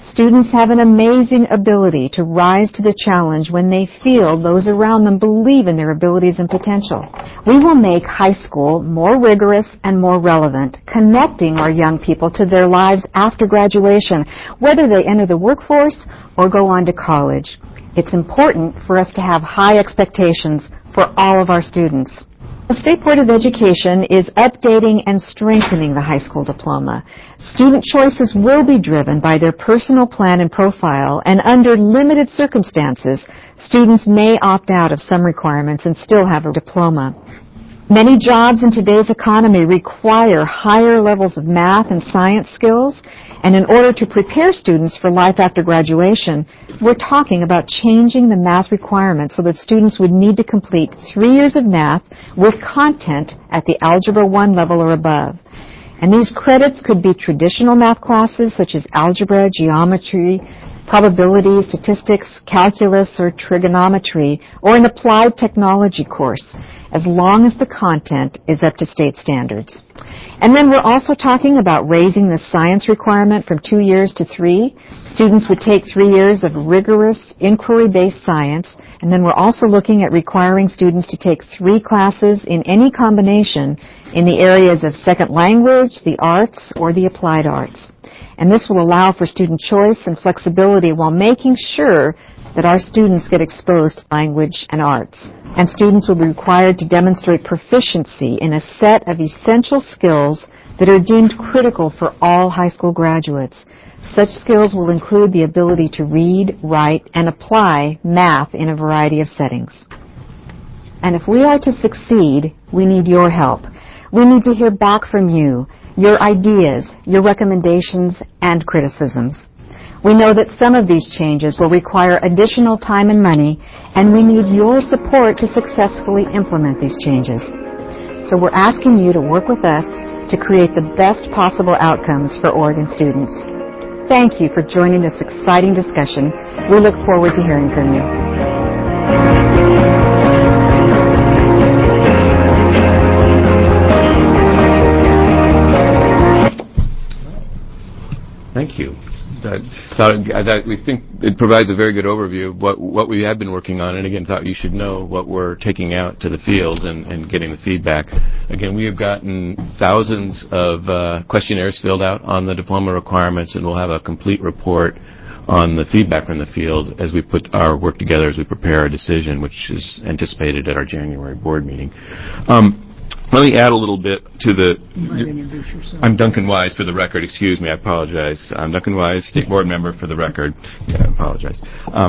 Students have an amazing ability to rise to the challenge when they feel those around them believe in their abilities and potential. We will make high school more rigorous and more relevant, connecting our young people to their lives after graduation, whether they enter the workforce or go on to college. It's important for us to have high expectations for all of our students. The State Board of Education is updating and strengthening the high school diploma. Student choices will be driven by their personal plan and profile, and under limited circumstances, students may opt out of some requirements and still have a diploma. Many jobs in today's economy require higher levels of math and science skills, and in order to prepare students for life after graduation, we're talking about changing the math requirements so that students would need to complete 3 years of math with content at the Algebra 1 level or above. And these credits could be traditional math classes such as algebra, geometry, probability, statistics, calculus, or trigonometry, or an applied technology course, as long as the content is up to state standards. And then we're also talking about raising the science requirement from 2 years to 3. Students would take 3 years of rigorous inquiry-based science, and then we're also looking at requiring students to take 3 classes in any combination in the areas of second language, the arts, or the applied arts. And this will allow for student choice and flexibility while making sure that our students get exposed to language and arts. And students will be required to demonstrate proficiency in a set of essential skills that are deemed critical for all high school graduates. Such skills will include the ability to read, write, and apply math in a variety of settings. And if we are to succeed, we need your help. We need to hear back from you, your ideas, your recommendations, and criticisms. We know that some of these changes will require additional time and money, and we need your support to successfully implement these changes. So we're asking you to work with us to create the best possible outcomes for Oregon students. Thank you for joining this exciting discussion. We look forward to hearing from you. Thank you. We think it provides a very good overview of what we have been working on, and again, thought you should know what we're taking out to the field and getting the feedback. Again, we have gotten thousands of questionnaires filled out on the diploma requirements, and we'll have a complete report on the feedback from the field as we put our work together, as we prepare a decision, which is anticipated at our January board meeting. Let me add a little bit to the... You might introduce yourself. I'm Duncan Wise, for the record. Excuse me, I apologize. I'm Duncan Wise, State Board Member, for the record. Yeah, I apologize.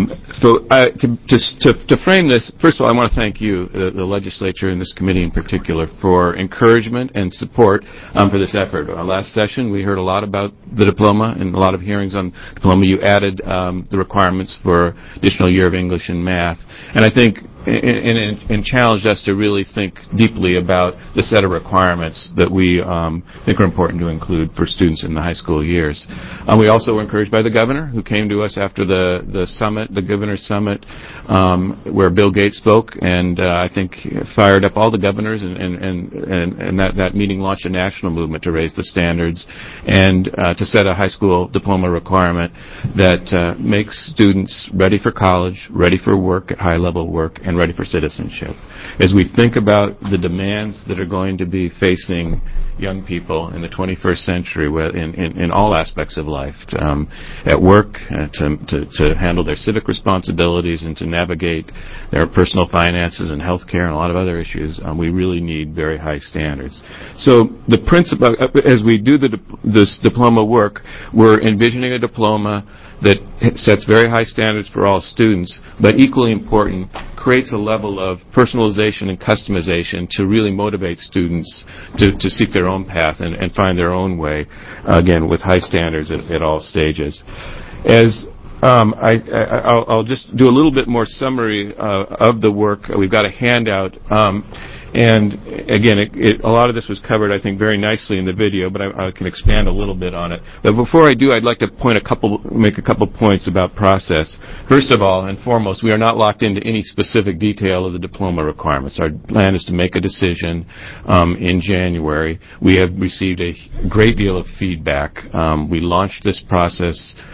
To frame this, first of all, I want to thank you, the legislature and this committee in particular, for encouragement and support for this effort. Last session, we heard a lot about the diploma and a lot of hearings on diploma. You added the requirements for additional year of English and math. And I think and challenged us to really think deeply about the set of requirements that we think are important to include for students in the high school years. We also were encouraged by the governor, who came to us after the summit, the governor's summit, where Bill Gates spoke, and I think fired up all the governors, and that meeting launched a national movement to raise the standards and to set a high school diploma requirement that makes students ready for college, ready for work at high-level work, and ready for citizenship. As we think about the demands that are going to be facing young people in the 21st century in all aspects of life, at work, to handle their civic responsibilities and to navigate their personal finances and health care and a lot of other issues, we really need very high standards. So the principle, as we do this diploma work, we're envisioning a diploma that sets very high standards for all students, but equally important, creates a level of personalization and customization to really motivate students to seek their own path and find their own way, again, with high standards at all stages. As I'll just do a little bit more summary of the work. We've got a handout. And again, a lot of this was covered, I think, very nicely in the video, but I can expand a little bit on it. But before I do, I'd like to make a couple points about process. First of all, and foremost, we are not locked into any specific detail of the diploma requirements. Our plan is to make a decision in January. We have received a great deal of feedback. We launched this process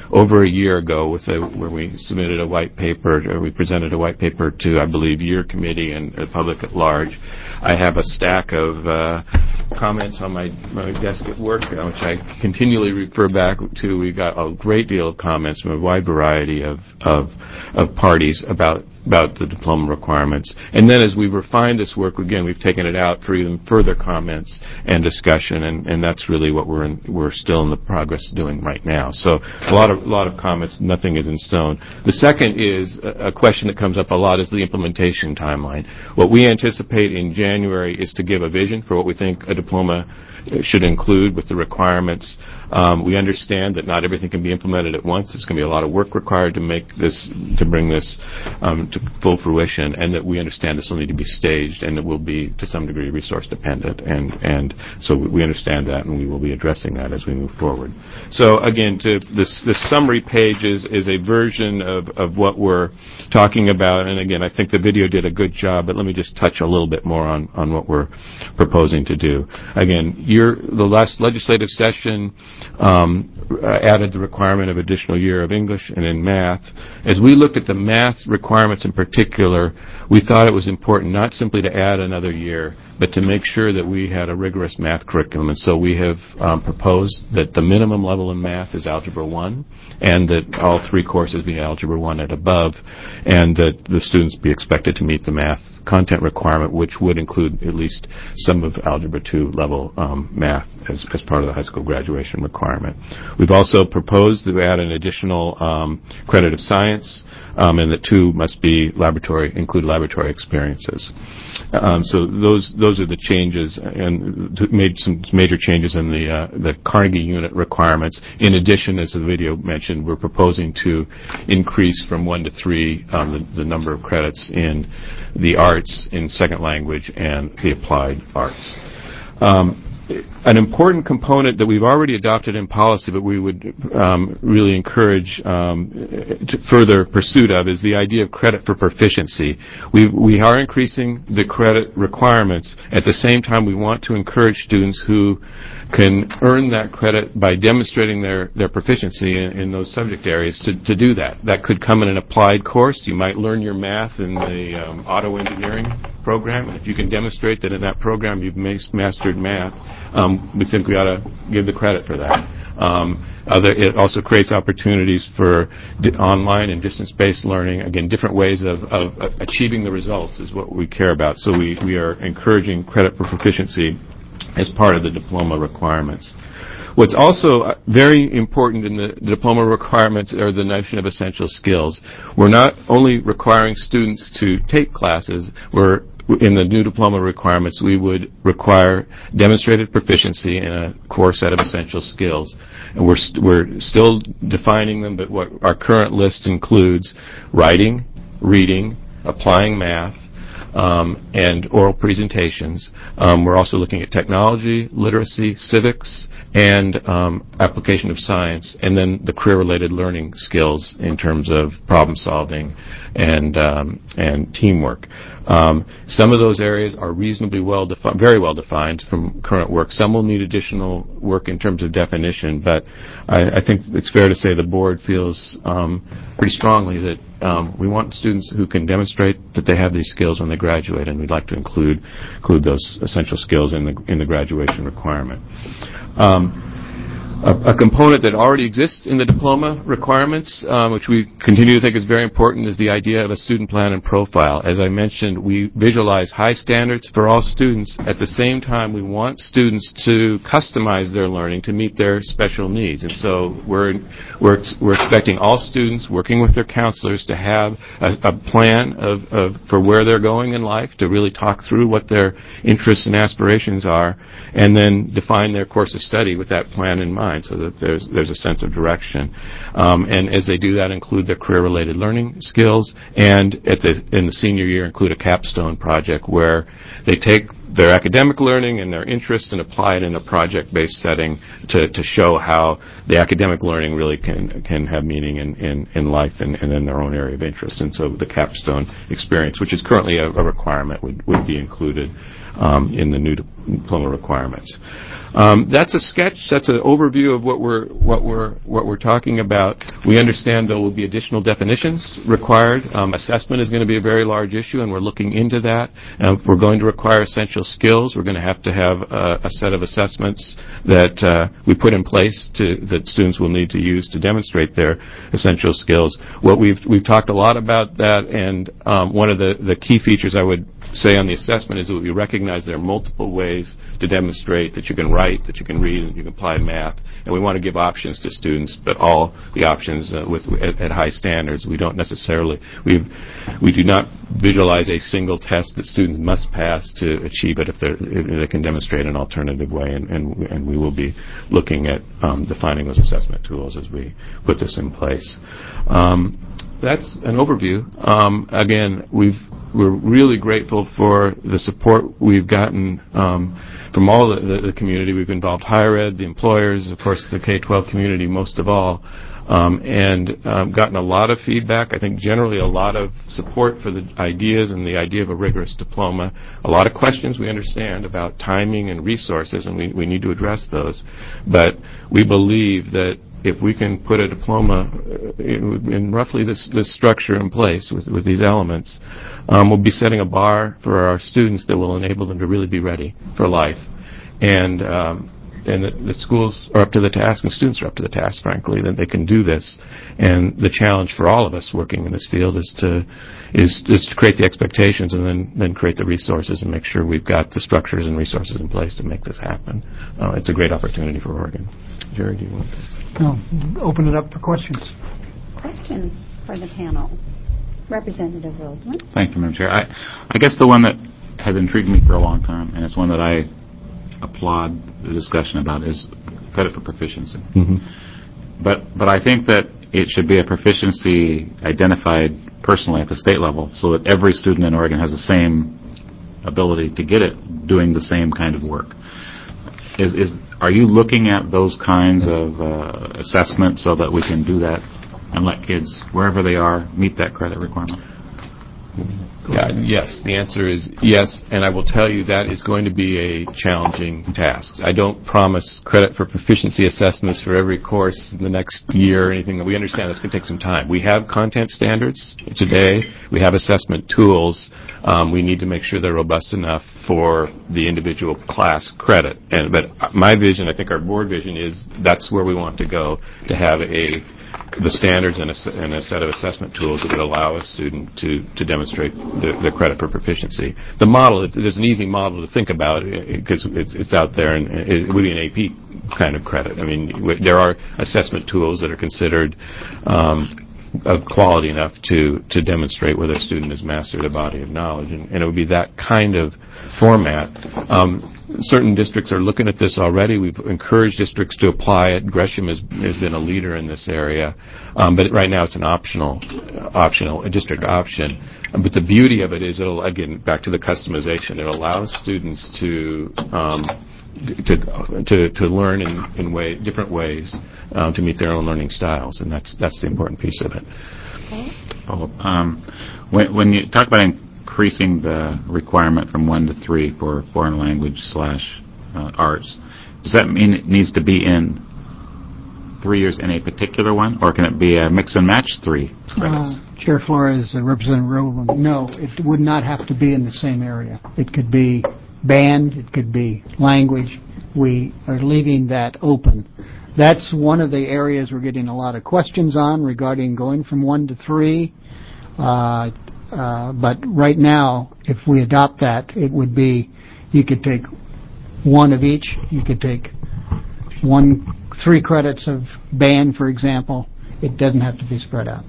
over a year ago where we submitted a white paper, or we presented a white paper to, I believe, your committee and the public at large. I have a stack of comments on my desk at work, which I continually refer back to. We got a great deal of comments from a wide variety of parties about the diploma requirements. And then as we refine this work, again, we've taken it out for even further comments and discussion, and that's really what we're still in the progress of doing right now. So a lot of comments, nothing is in stone. The second is a question that comes up a lot is the implementation timeline. What we anticipate in January is to give a vision for what we think a diploma should include with the requirements. We understand that not everything can be implemented at once. There's going to be a lot of work required to bring this to full fruition, and that we understand this will need to be staged, and it will be to some degree resource dependent, and so we understand that, and we will be addressing that as we move forward. So again, this summary page is a version of what we're talking about, and again, I think the video did a good job, but let me just touch a little bit more on what we're proposing to do. Again, the last legislative session added the requirement of additional year of English and in math. As we looked at the math requirements in particular, we thought it was important not simply to add another year, but to make sure that we had a rigorous math curriculum. And so we have proposed that the minimum level in math is Algebra 1, and that all 3 courses be Algebra 1 and above, and that the students be expected to meet the math content requirement, which would include at least some of Algebra 2 level math as part of the high school graduation requirement. We've also proposed to add an additional credit of science, and that 2 must be include laboratory experiences. So those are the changes, and made some major changes in the Carnegie unit requirements. In addition, as the video mentioned, we're proposing to increase from 1 to 3 the number of credits in the arts, in second language, and the applied arts. An important component that we've already adopted in policy, but we would really encourage further pursuit of, is the idea of credit for proficiency. We are increasing the credit requirements. At the same time, we want to encourage students who can earn that credit by demonstrating their proficiency in those subject areas to do that. That could come in an applied course. You might learn your math in the auto engineering program, and if you can demonstrate that in that program you've mastered math, we think we ought to give the credit for that. It also creates opportunities for online and distance-based learning. Again, different ways of achieving the results is what we care about. So we are encouraging credit for proficiency as part of the diploma requirements. What's also very important in the diploma requirements are the notion of essential skills. We're not only requiring students to take classes, in the new diploma requirements, we would require demonstrated proficiency in a core set of essential skills. And we're still defining them, but what our current list includes writing, reading, applying math, and oral presentations. We're also looking at technology, literacy, civics, and application of science, and then the career-related learning skills in terms of problem solving and teamwork. Some of those areas are reasonably very well defined from current work. Some will need additional work in terms of definition, but I think it's fair to say the board feels pretty strongly that we want students who can demonstrate that they have these skills when they graduate, and we'd like to include those essential skills in the graduation requirement. A component that already exists in the diploma requirements, which we continue to think is very important, is the idea of a student plan and profile. As I mentioned, we visualize high standards for all students. At the same time, we want students to customize their learning to meet their special needs. And so we're expecting all students, working with their counselors, to have a plan for where they're going in life, to really talk through what their interests and aspirations are, and then define their course of study with that plan in mind, so that there's a sense of direction. And as they do that, include their career-related learning skills, and in the senior year include a capstone project where they take their academic learning and their interests and apply it in a project-based setting to show how the academic learning really can have meaning in life and in their own area of interest. And so the capstone experience, which is currently a requirement, would be included in the new diploma requirements. That's a sketch. That's an overview of what we're talking about. We understand there will be additional definitions required. Assessment is going to be a very large issue, and we're looking into that. If we're going to require essential skills, we're going to have a set of assessments that we put in place that students will need to use to demonstrate their essential skills. We've talked a lot about that, and one of the key features I would say on the assessment is that we recognize there are multiple ways to demonstrate that you can write, that you can read, and you can apply math. And we want to give options to students, but all the options at high standards. We don't necessarily, we do not visualize a single test that students must pass to achieve it if they can demonstrate an alternative way. And we will be looking at defining those assessment tools as we put this in place. That's an overview. Again, we're really grateful for the support we've gotten from all the community. We've involved higher ed, the employers, of course, the K-12 community most of all, and gotten a lot of feedback. I think generally a lot of support for the ideas and the idea of a rigorous diploma. A lot of questions we understand about timing and resources, and we need to address those. But we believe that if we can put a diploma in roughly this structure in place with these elements, we'll be setting a bar for our students that will enable them to really be ready for life. And the schools are up to the task, and students are up to the task, frankly, that they can do this. And the challenge for all of us working in this field is to create the expectations and then create the resources and make sure we've got the structures and resources in place to make this happen. It's a great opportunity for Oregon. Jerry, do you want to? No, open it up for questions. Questions for the panel. Representative Roseman. Thank you, Madam Chair. I guess the one that has intrigued me for a long time, and it's one that I applaud the discussion about, is credit for proficiency. Mm-hmm. But I think that it should be a proficiency identified personally at the state level so that every student in Oregon has the same ability to get it doing the same kind of work. Are you looking at those kinds of assessments so that we can do that and let kids, wherever they are, meet that credit requirement? Yes, the answer is yes, and I will tell you that is going to be a challenging task. I don't promise credit for proficiency assessments for every course in the next year or anything. We understand that's going to take some time. We have content standards today. We have assessment tools. We need to make sure they're robust enough for the individual class credit. But my vision, I think our board vision, is that's where we want to go, to have the standards and a set of assessment tools that would allow a student to demonstrate the credit for proficiency. The model, there's an easy model to think about because it's out there, and it would be an AP kind of credit. I mean, there are assessment tools that are considered of quality enough to demonstrate whether a student has mastered a body of knowledge, and it would be that kind of format. Certain districts are looking at this already. We've encouraged districts to apply it. Gresham has been a leader in this area, but right now it's an a district option. But the beauty of it is, it'll, again, back to the customization, it allows students to learn in different ways to meet their own learning styles, and that's the important piece of it. When you talk about increasing the requirement from 1 to 3 for foreign language / arts, does that mean it needs to be in 3 years in a particular one, or can it be a mix and match 3 credits? Chair Flores, Representative Roland, no, it would not have to be in the same area. It could be band, it could be language. We are leaving that open. That's one of the areas we're getting a lot of questions on regarding going from 1 to 3. But right now, if we adopt that, it would be, you could take one of each. You could take 3 credits of band, for example. It doesn't have to be spread out.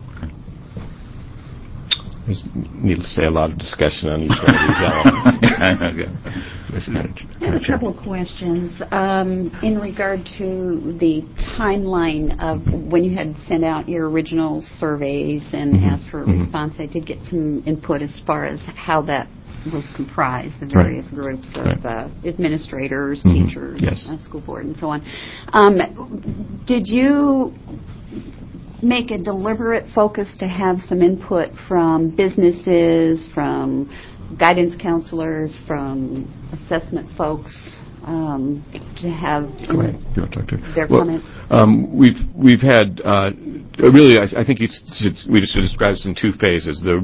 There's, needless to say, a lot of discussion on each one of these elements. I have a couple of questions in regard to the timeline of when you had sent out your original surveys and asked for a response. I did get some input as far as how that was comprised, the various groups of administrators, teachers, school board, and so on. Did you make a deliberate focus to have some input from businesses, from guidance counselors, from assessment folks, to have their comments? We've had really. I think we should describe this in two phases. The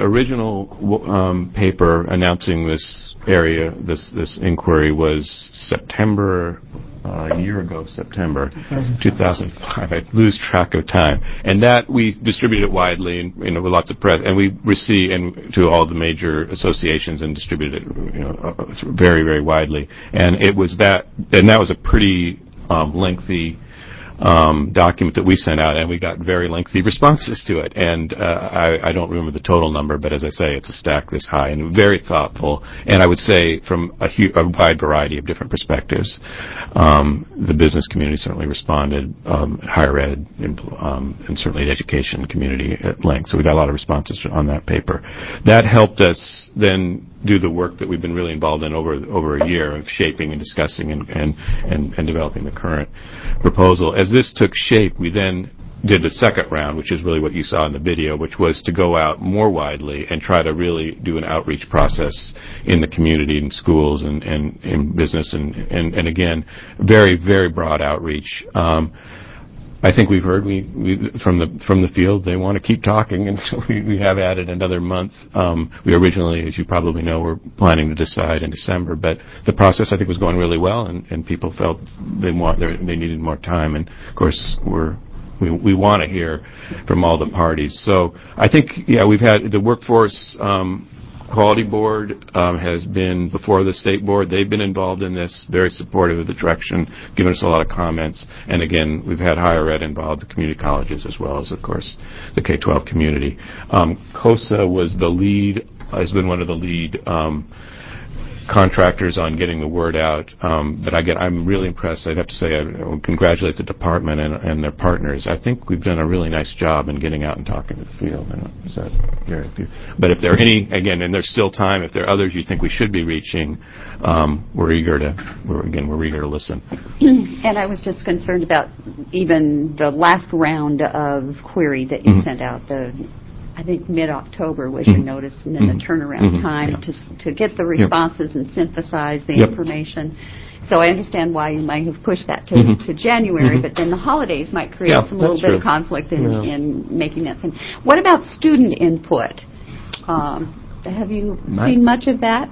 original paper announcing this area, this inquiry, was September. A year ago, September 2005. I lose track of time. And that we distributed it widely, and with lots of press, and we received to all the major associations and distributed it, very, very widely. And it was that was a pretty lengthy document that we sent out, and we got very lengthy responses to it. And I don't remember the total number, but as I say, it's a stack this high and very thoughtful. And I would say from a wide variety of different perspectives. The business community certainly responded, higher ed, and certainly the education community at length. So we got a lot of responses on that paper. That helped us then do the work that we've been really involved in over a year of shaping and discussing and developing the current proposal. As this took shape, we then did the second round, which is really what you saw in the video, which was to go out more widely and try to really do an outreach process in the community, in schools, and in business, and again, very, very broad outreach. I think we've heard from the field they want to keep talking, and so we have added another month. We originally, as you probably know, were planning to decide in December, but the process I think was going really well, and people felt they needed more time, and of course we want to hear from all the parties. So I think we've had the workforce Quality Board has been before the State Board. They've been involved in this, very supportive of the direction, given us a lot of comments. And again, we've had higher ed involved, the community colleges, as well as, of course, the K-12 community. COSA has been one of the lead contractors on getting the word out. But I'm really impressed. I'd have to say I congratulate the department and their partners. I think we've done a really nice job in getting out and talking to the field. But if there are any, again, and there's still time, if there are others you think we should be reaching, we're eager to listen. And I was just concerned about even the last round of query that you sent out, I think mid-October was your notice, and then the turnaround time to get the responses and synthesize the information. So I understand why you might have pushed that to January, but then the holidays might create a little bit of conflict in making that thing. What about student input? Have you seen much of that?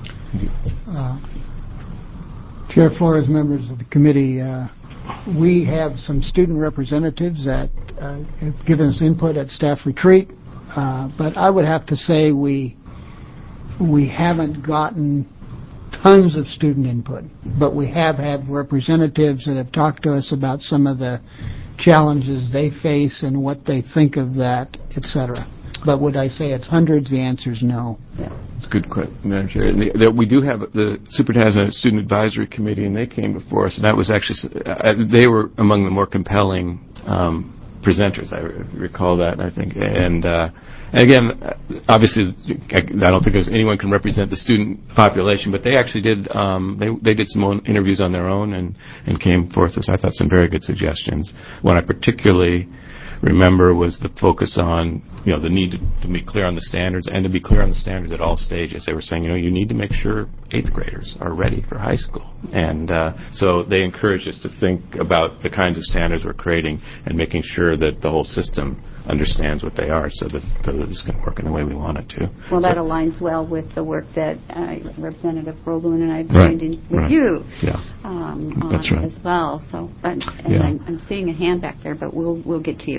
Chair Flores, members of the committee, we have some student representatives that have given us input at staff retreat. But I would have to say we haven't gotten tons of student input, but we have had representatives that have talked to us about some of the challenges they face and what they think of that, etc. But would I say it's hundreds? The answer is no. It's a good question, Madam Chair. We do have the superintendent has a student advisory committee, and they came before us, and that was actually they were among the more compelling presenters. I recall that, I think. And again, obviously, I don't think anyone can represent the student population, but they actually did. They did some interviews on their own and came forth with, I thought, some very good suggestions. One I particularly remember was the focus on the need to be clear on the standards, and to be clear on the standards at all stages. They were saying, you need to make sure 8th graders are ready for high school. And so they encouraged us to think about the kinds of standards we're creating and making sure that the whole system understands what they are, so that this can work in the way we want it to. Well, that aligns well with the work that Representative Roblin and I joined in with you That's right. as well. So, I'm seeing a hand back there, but we'll get to you.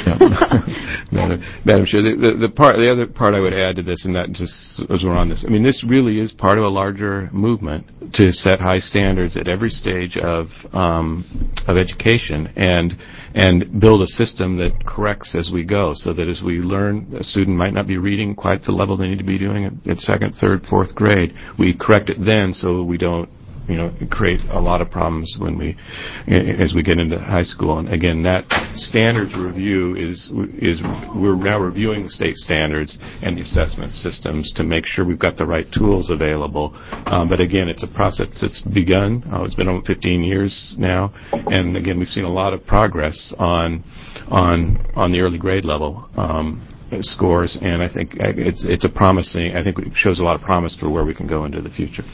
Madam Chair, the other part I would add to this, and that just as we're on this, this really is part of a larger movement to set high standards at every stage of education and build a system that corrects as we go, so that as we learn, a student might not be reading quite the level they need to be doing at 2nd, 3rd, 4th grade. We correct it then, so we don't create a lot of problems as we get into high school. And again, that standards review is we're now reviewing the state standards and the assessment systems to make sure we've got the right tools available. But again, it's a process that's begun. It's been over 15 years now, and again, we've seen a lot of progress on the early grade level scores, and I think it's a promising. I think it shows a lot of promise for where we can go into the future.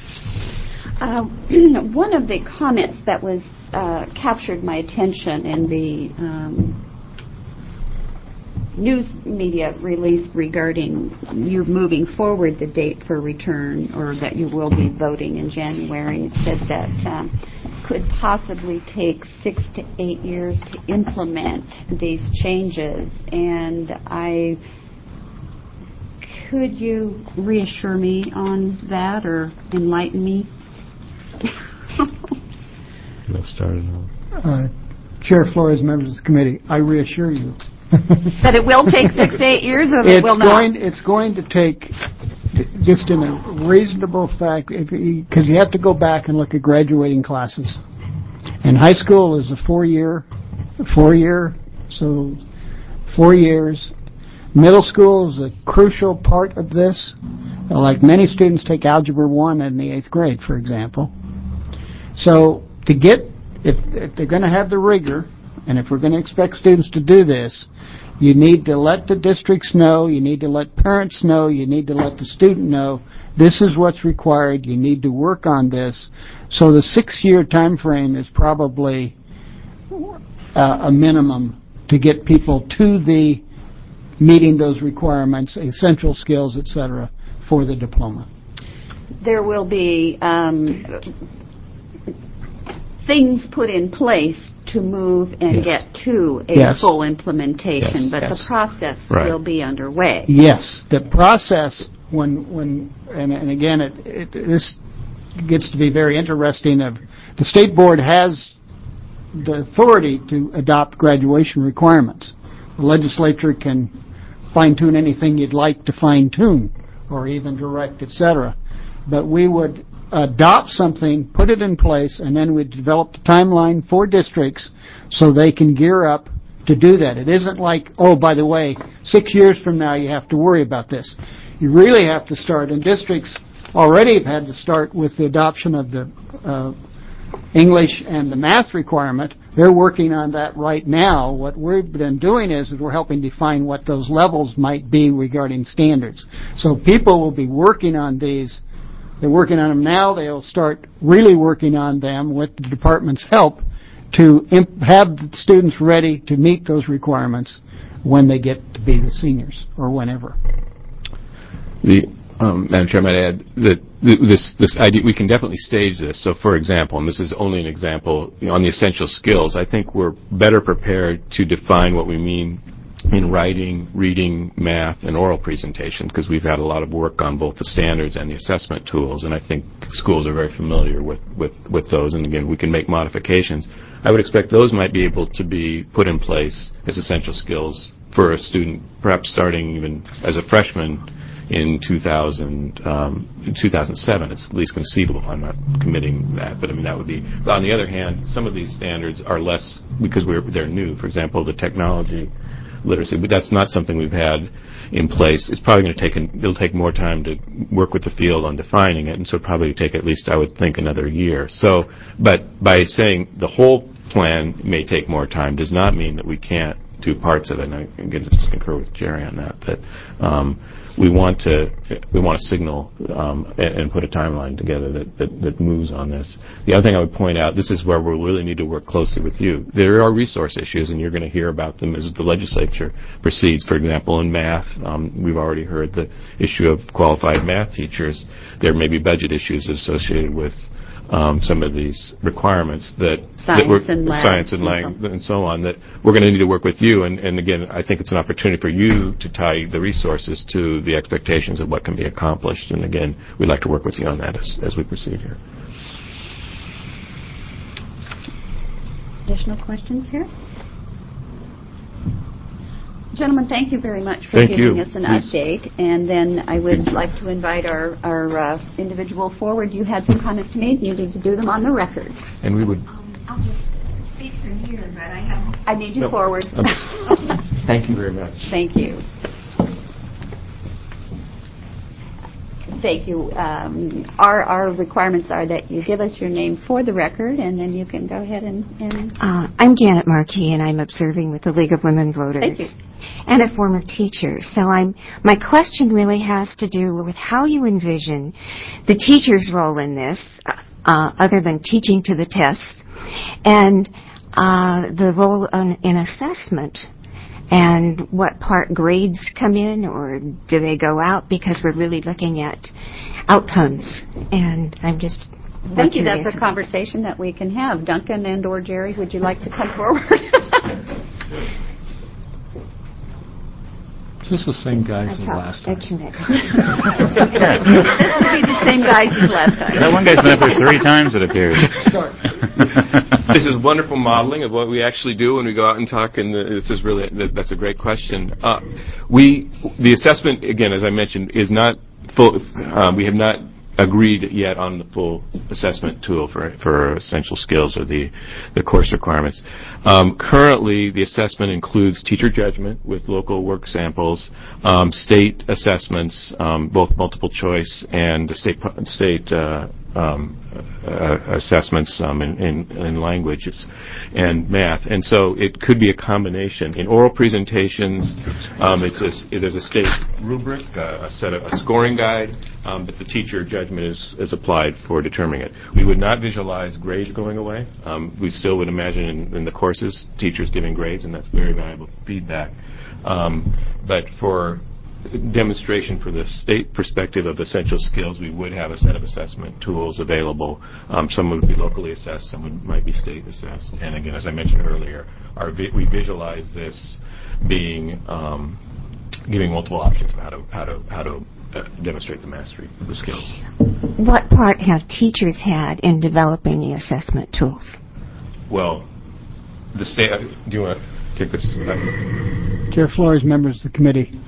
One of the comments that was captured my attention in the news media release regarding you moving forward the date for return, or that you will be voting in January. It said that could possibly take 6 to 8 years to implement these changes, and could you reassure me on that or enlighten me? Let's start it off. Chair Flores, members of the committee, I reassure you that it will take 6 to 8 years, or it will not? It's going to take, just in a reasonable fact, because you have to go back and look at graduating classes. And high school is a 4-year, so 4 years. Middle school is a crucial part of this. Like many students take Algebra 1 in the 8th grade, for example. So to get, if they're going to have the rigor, and if we're going to expect students to do this, you need to let the districts know, you need to let parents know, you need to let the student know, this is what's required, you need to work on this. So the 6-year time frame is probably a minimum to get people to the meeting those requirements, essential skills, etc., for the diploma. There will be things put in place to move and get to a full implementation, but the process will be underway. Yes, the process, and again, this gets to be very interesting. The state board has the authority to adopt graduation requirements. The legislature can fine-tune anything you'd like to fine-tune, or even direct, etc. But we would adopt something, put it in place, and then we'd develop the timeline for districts so they can gear up to do that. It isn't like, oh, by the way, 6 years from now you have to worry about this. You really have to start, and districts already have had to start with the adoption of the English and the math requirement. They're working on that right now. What we've been doing is we're helping define what those levels might be regarding standards. So people will be working on these. They're working on them now. They'll start really working on them with the department's help to have the students ready to meet those requirements when they get to be the seniors or whenever. Madam Chair, I might add that this idea, we can definitely stage this. So, for example, and this is only an example, on the essential skills, I think we're better prepared to define what we mean in writing, reading, math, and oral presentation, because we've had a lot of work on both the standards and the assessment tools, and I think schools are very familiar with those, and again, we can make modifications. I would expect those might be able to be put in place as essential skills for a student, perhaps starting even as a freshman in 2007. It's at least conceivable. I'm not committing that, but I mean that would be. But on the other hand, some of these standards are less because they're new. For example, the technology literacy, but that's not something we've had in place. It's probably going to it'll take more time to work with the field on defining it, and so it'll probably take at least, I would think, another year. So, but by saying the whole plan may take more time does not mean that we can't do parts of it. And I again just concur with Jerry on that we want to signal and put a timeline together that moves on this. The other thing I would point out, this is where we'll really need to work closely with you. There are resource issues, and you're going to hear about them as the legislature proceeds. For example, in math, we've already heard the issue of qualified math teachers. There may be budget issues associated with some of these requirements science and language and so on, that we're going to need to work with you. And again, I think it's an opportunity for you to tie the resources to the expectations of what can be accomplished. And again, we'd like to work with you on that as we proceed here. Additional questions here? Gentlemen, thank you very much for Thank giving you. us an Please. update. And then I would like to invite our individual forward. You had some comments to make. You need to do them on the record. And we would... I'll just speak from here, but I need you forward. Thank you very much. Thank you. Thank you. Our requirements are that you give us your name for the record, and then you can go ahead and... I'm Janet Markey, and I'm observing with the League of Women Voters. Thank you. And a former teacher. So my question really has to do with how you envision the teacher's role in this, other than teaching to the test, and the role in assessment. And what part grades come in, or do they go out? Because we're really looking at outcomes. And I'm just Thank you. That's a conversation that we can have. Duncan and or Jerry, would you like to come forward? Is this the same guys as last time? This will be the same guys as last time. That one guy's been up here 3 times, it appears. This is wonderful modeling of what we actually do when we go out and talk, and that's a great question. The assessment, again, as I mentioned, is not full. We have not agreed yet on the full assessment tool for essential skills or the course requirements. Currently, the assessment includes teacher judgment with local work samples, state assessments, both multiple choice and state assessments in languages and math. And so it could be a combination. In oral presentations, there's a state rubric, a scoring guide, but the teacher judgment is applied for determining it. We would not visualize grades going away. We still would imagine in the courses teachers giving grades, and that's very valuable feedback. But for demonstration for the state perspective of essential skills, we would have a set of assessment tools available. Some would be locally assessed, some might be state assessed. And again, as I mentioned earlier, we visualize this being giving multiple options of how to demonstrate the mastery of the skills. What part have teachers had in developing the assessment tools? Well, the state. Do you want to take this? Chair Flores, members of the committee,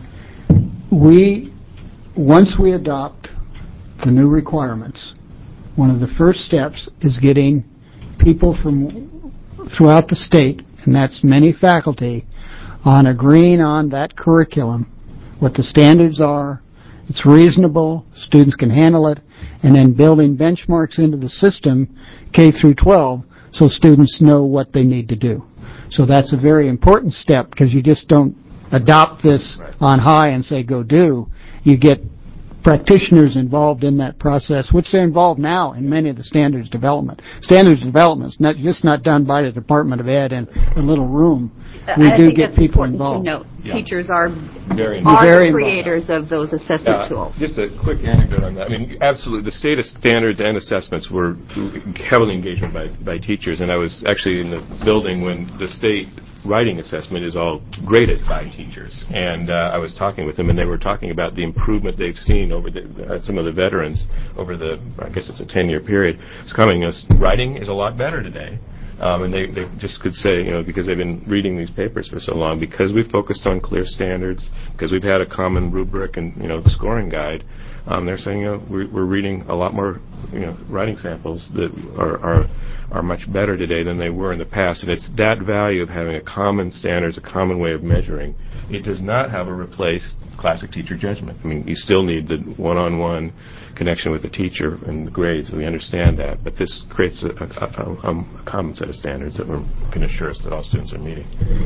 once we adopt the new requirements, one of the first steps is getting people from throughout the state, and that's many faculty, on agreeing on that curriculum, what the standards are, it's reasonable, students can handle it, and then building benchmarks into the system K through 12 so students know what they need to do. So that's a very important step, because you just don't adopt this on high and say go do. You get practitioners involved in that process, which they're involved now in many of the standards development. Standards development is not done by the Department of Ed in a little room. We do get people involved. To note, teachers are very the creators of those assessment tools. Just a quick anecdote on that. I mean, absolutely, the state of standards and assessments were heavily engaged by teachers, and I was actually in the building when the state writing assessment is all graded by teachers. And I was talking with them, and they were talking about the improvement they've seen over some of the veterans over I guess it's a 10-year period. It's coming. Writing is a lot better today. And they just could say, because they've been reading these papers for so long, because we've focused on clear standards, because we've had a common rubric and, scoring guide, they're saying, we're reading a lot more, writing samples that are much better today than they were in the past. And it's that value of having a common standards, a common way of measuring. It does not have a replace classic teacher judgment. I mean, you still need the one-on-one connection with the teacher and the grades. We understand that. But this creates a common set of standards that can assure us that all students are meeting.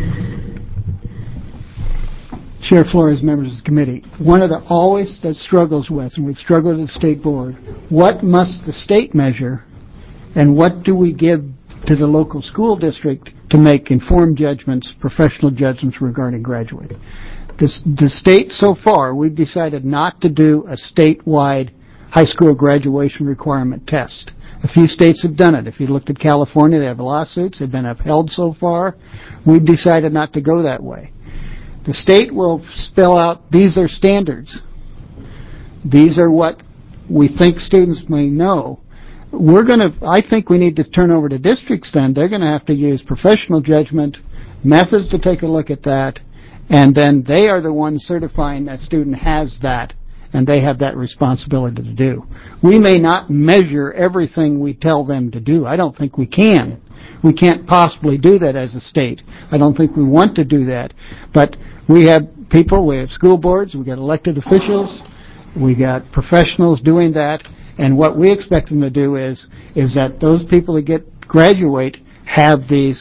Chair Flores, members of the committee, one of the always that struggles with, and we've struggled at the state board, what must the state measure and what do we give to the local school district to make informed judgments, professional judgments regarding graduating? The state so far, we've decided not to do a statewide high school graduation requirement test. A few states have done it. If you looked at California, they have lawsuits. They've been upheld so far. We've decided not to go that way. The state will spell out, these are standards. These are what we think students may know. I think we need to turn over to districts then. They're going to have to use professional judgment, methods to take a look at that, And then they are the ones certifying that student has that, and they have that responsibility to do. We may not measure everything we tell them to do. I don't think we can. We can't possibly do that as a state. I don't think we want to do that. But we have people, we have school boards, we got elected officials, we got professionals doing that, and what we expect them to do is that those people that graduate have the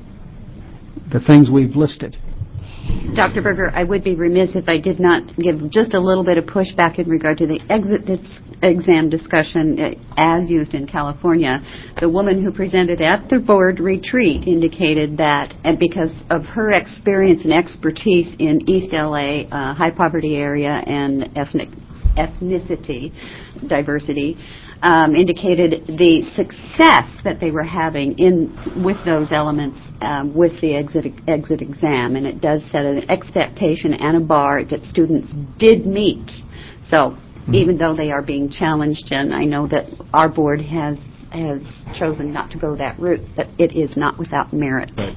things we've listed. Dr. Berger, I would be remiss if I did not give just a little bit of pushback in regard to the exit exam discussion as used in California. The woman who presented at the board retreat indicated that, and because of her experience and expertise in East LA, high poverty area, and ethnicity diversity, indicated the success that they were having with those elements with the exit exam, and it does set an expectation and a bar that students did meet. So even though they are being challenged, and I know that our board has chosen not to go that route, but it is not without merit. Right.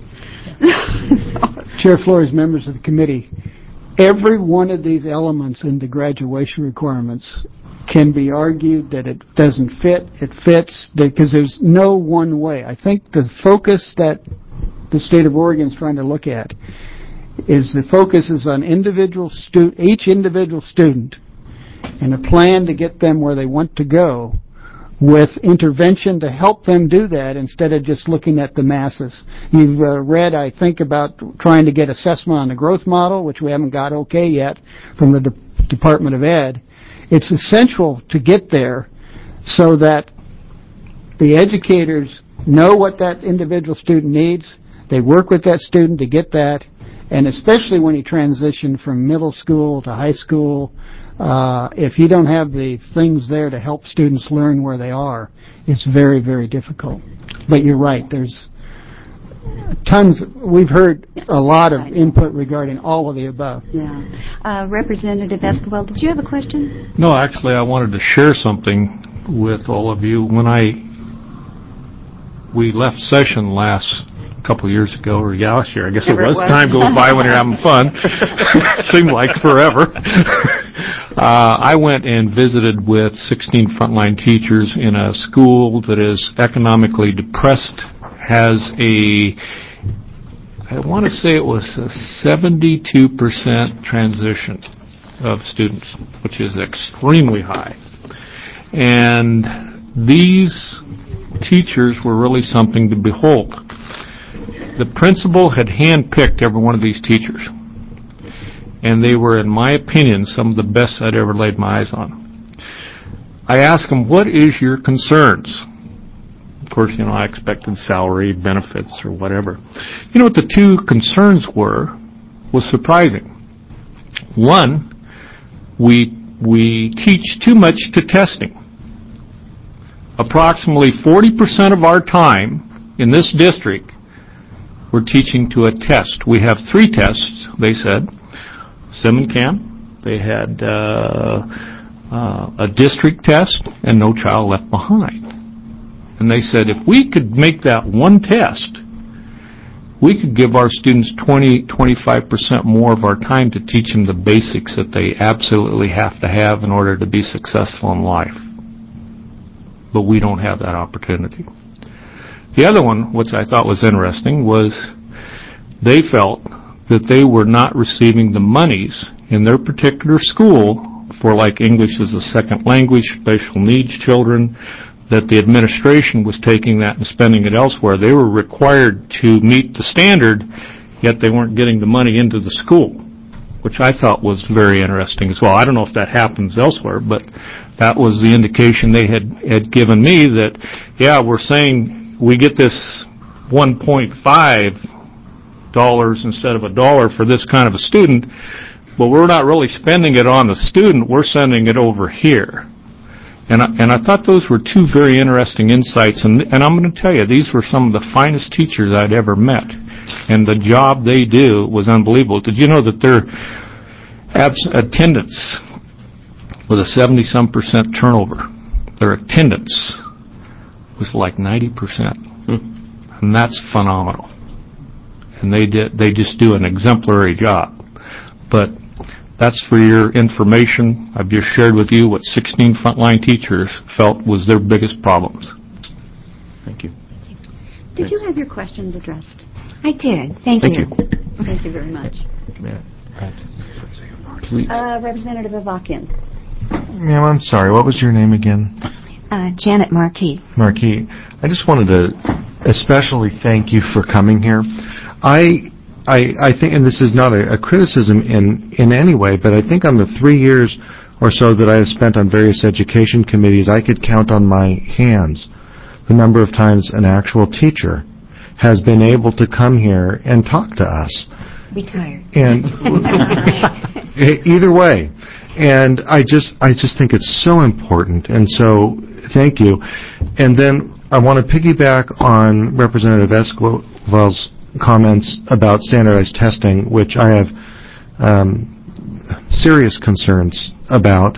Chair Flores, members of the committee, every one of these elements in the graduation requirements can be argued that it doesn't fit, it fits, because there's no one way. I think the focus that the state of Oregon is trying to look at is the focus is on each individual student and a plan to get them where they want to go with intervention to help them do that instead of just looking at the masses. You've read, I think, about trying to get assessment on the growth model, which we haven't got okay yet from the Department of Ed. It's essential to get there so that the educators know what that individual student needs. They work with that student to get that, and especially when you transition from middle school to high school, if you don't have the things there to help students learn where they are, it's very, very difficult. But you're right, there's tons. We've heard a lot of input regarding all of the above. Yeah. Representative Esquivel, did you have a question? No, actually, I wanted to share something with all of you. When we left session last couple of years ago, or last year, I guess it was. Time goes by when you're having fun. Seemed like forever. I went and visited with 16 frontline teachers in a school that is economically depressed, has I want to say it was a 72% transition of students, which is extremely high. And these teachers were really something to behold. The principal had handpicked every one of these teachers, and they were, in my opinion, some of the best I'd ever laid my eyes on. I asked them, what is your concerns? Of course, I expected salary, benefits, or whatever. You know what the two concerns were was surprising. One, we teach too much to testing. Approximately 40% of our time in this district we're teaching to a test. We have 3 tests, they said. Sim and Cam. They had a district test and No Child Left Behind. And they said if we could make that one test, we could give our students 20-25% more of our time to teach them the basics that they absolutely have to have in order to be successful in life. But we don't have that opportunity. The other one, which I thought was interesting, was they felt that they were not receiving the monies in their particular school for like English as a second language, special needs children, that the administration was taking that and spending it elsewhere. They were required to meet the standard, yet they weren't getting the money into the school, which I thought was very interesting as well. I don't know if that happens elsewhere, but that was the indication they had given me that, yeah, we're saying we get this $1.5 instead of $1 for this kind of a student, but we're not really spending it on the student, we're sending it over here. And I thought those were 2 very interesting insights, and I'm going to tell you, these were some of the finest teachers I'd ever met, and the job they do was unbelievable. Did you know that their attendance with a 70-some% turnover, their attendance was like 90%, and that's phenomenal. And they just do an exemplary job. but that's for your information. I've just shared with you what 16 frontline teachers felt was their biggest problems. Thank you. Did you have your questions addressed? I did. Thank you. Thank you very much. Representative Avakian. Ma'am, I'm sorry. What was your name again? Janet Markey. Markey. I just wanted to especially thank you for coming here. I think, and this is not a criticism in any way, but I think on the 3 years or so that I have spent on various education committees, I could count on my hands the number of times an actual teacher has been able to come here and talk to us. Retired. And either way. And I just think it's so important, and so thank you. And then I want to piggyback on Representative Esquivel's comments about standardized testing, which I have serious concerns about.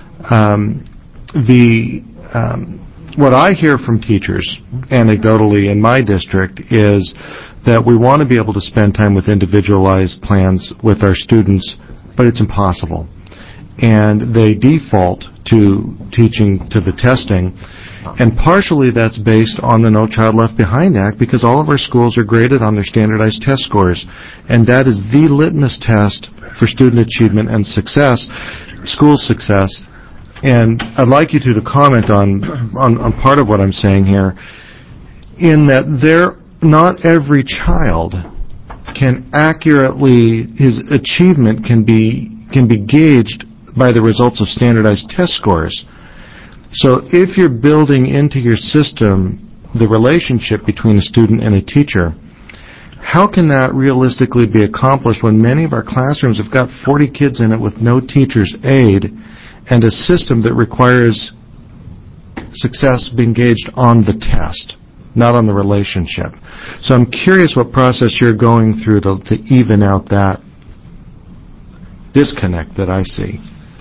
What I hear from teachers, anecdotally in my district, is that we want to be able to spend time with individualized plans with our students, but it's impossible. And they default to teaching to the testing. And partially that's based on the No Child Left Behind Act, because all of our schools are graded on their standardized test scores. And that is the litmus test for student achievement and success, school success. And I'd like you to comment on part of what I'm saying here, in that not every child can accurately, his achievement can be gauged by the results of standardized test scores. So if you're building into your system the relationship between a student and a teacher, how can that realistically be accomplished when many of our classrooms have got 40 kids in it with no teacher's aid and a system that requires success being gauged on the test, not on the relationship? So I'm curious what process you're going through to even out that disconnect that I see.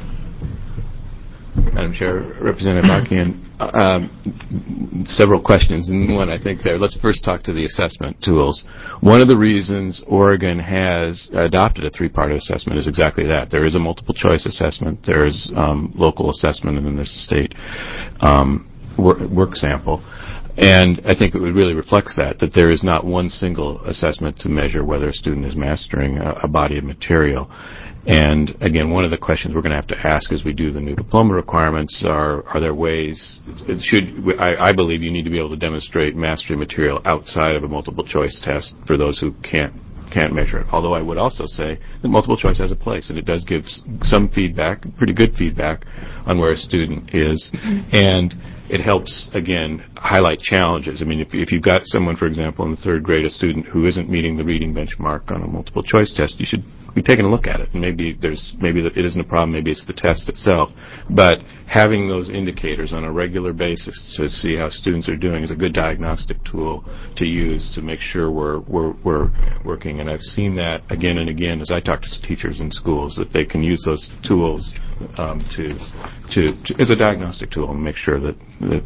Madam Chair, Representative Avakian, several questions in one, I think, there. Let's first talk to the assessment tools. One of the reasons Oregon has adopted a three-part assessment is exactly that. There is a multiple choice assessment, there's local assessment, and then there's the state work sample. And I think it really reflects that there is not one single assessment to measure whether a student is mastering a body of material. And again, one of the questions we're going to have to ask as we do the new diploma requirements are there ways, I believe you need to be able to demonstrate mastery material outside of a multiple choice test for those who can't measure it. Although I would also say that multiple choice has a place, and it does give some feedback, pretty good feedback, on where a student is. And it helps, again, highlight challenges. I mean, if you've got someone, for example, in the third grade, a student who isn't meeting the reading benchmark on a multiple choice test, you should be taking a look at it. And maybe it isn't a problem, maybe it's the test itself. But having those indicators on a regular basis to see how students are doing is a good diagnostic tool to use to make sure we're working. And I've seen that again and again as I talk to teachers in schools, that they can use those tools as a diagnostic tool and make sure that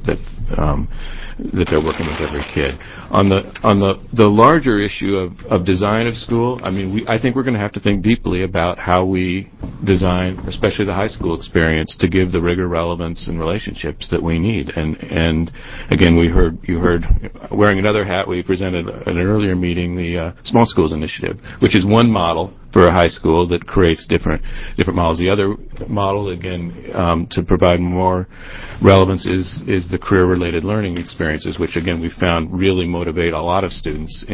they're working with every kid. On the larger issue of design of school, I mean, I think we're going to have to think deeply about how we design, especially the high school experience, to give the rigor, relevance, and relationships that we need. And again, you heard, wearing another hat, we presented at an earlier meeting the Small Schools Initiative, which is one model for a high school that creates different models. The other model, again, to provide more relevance is the career-related learning experiences, which again we found really motivate a lot of students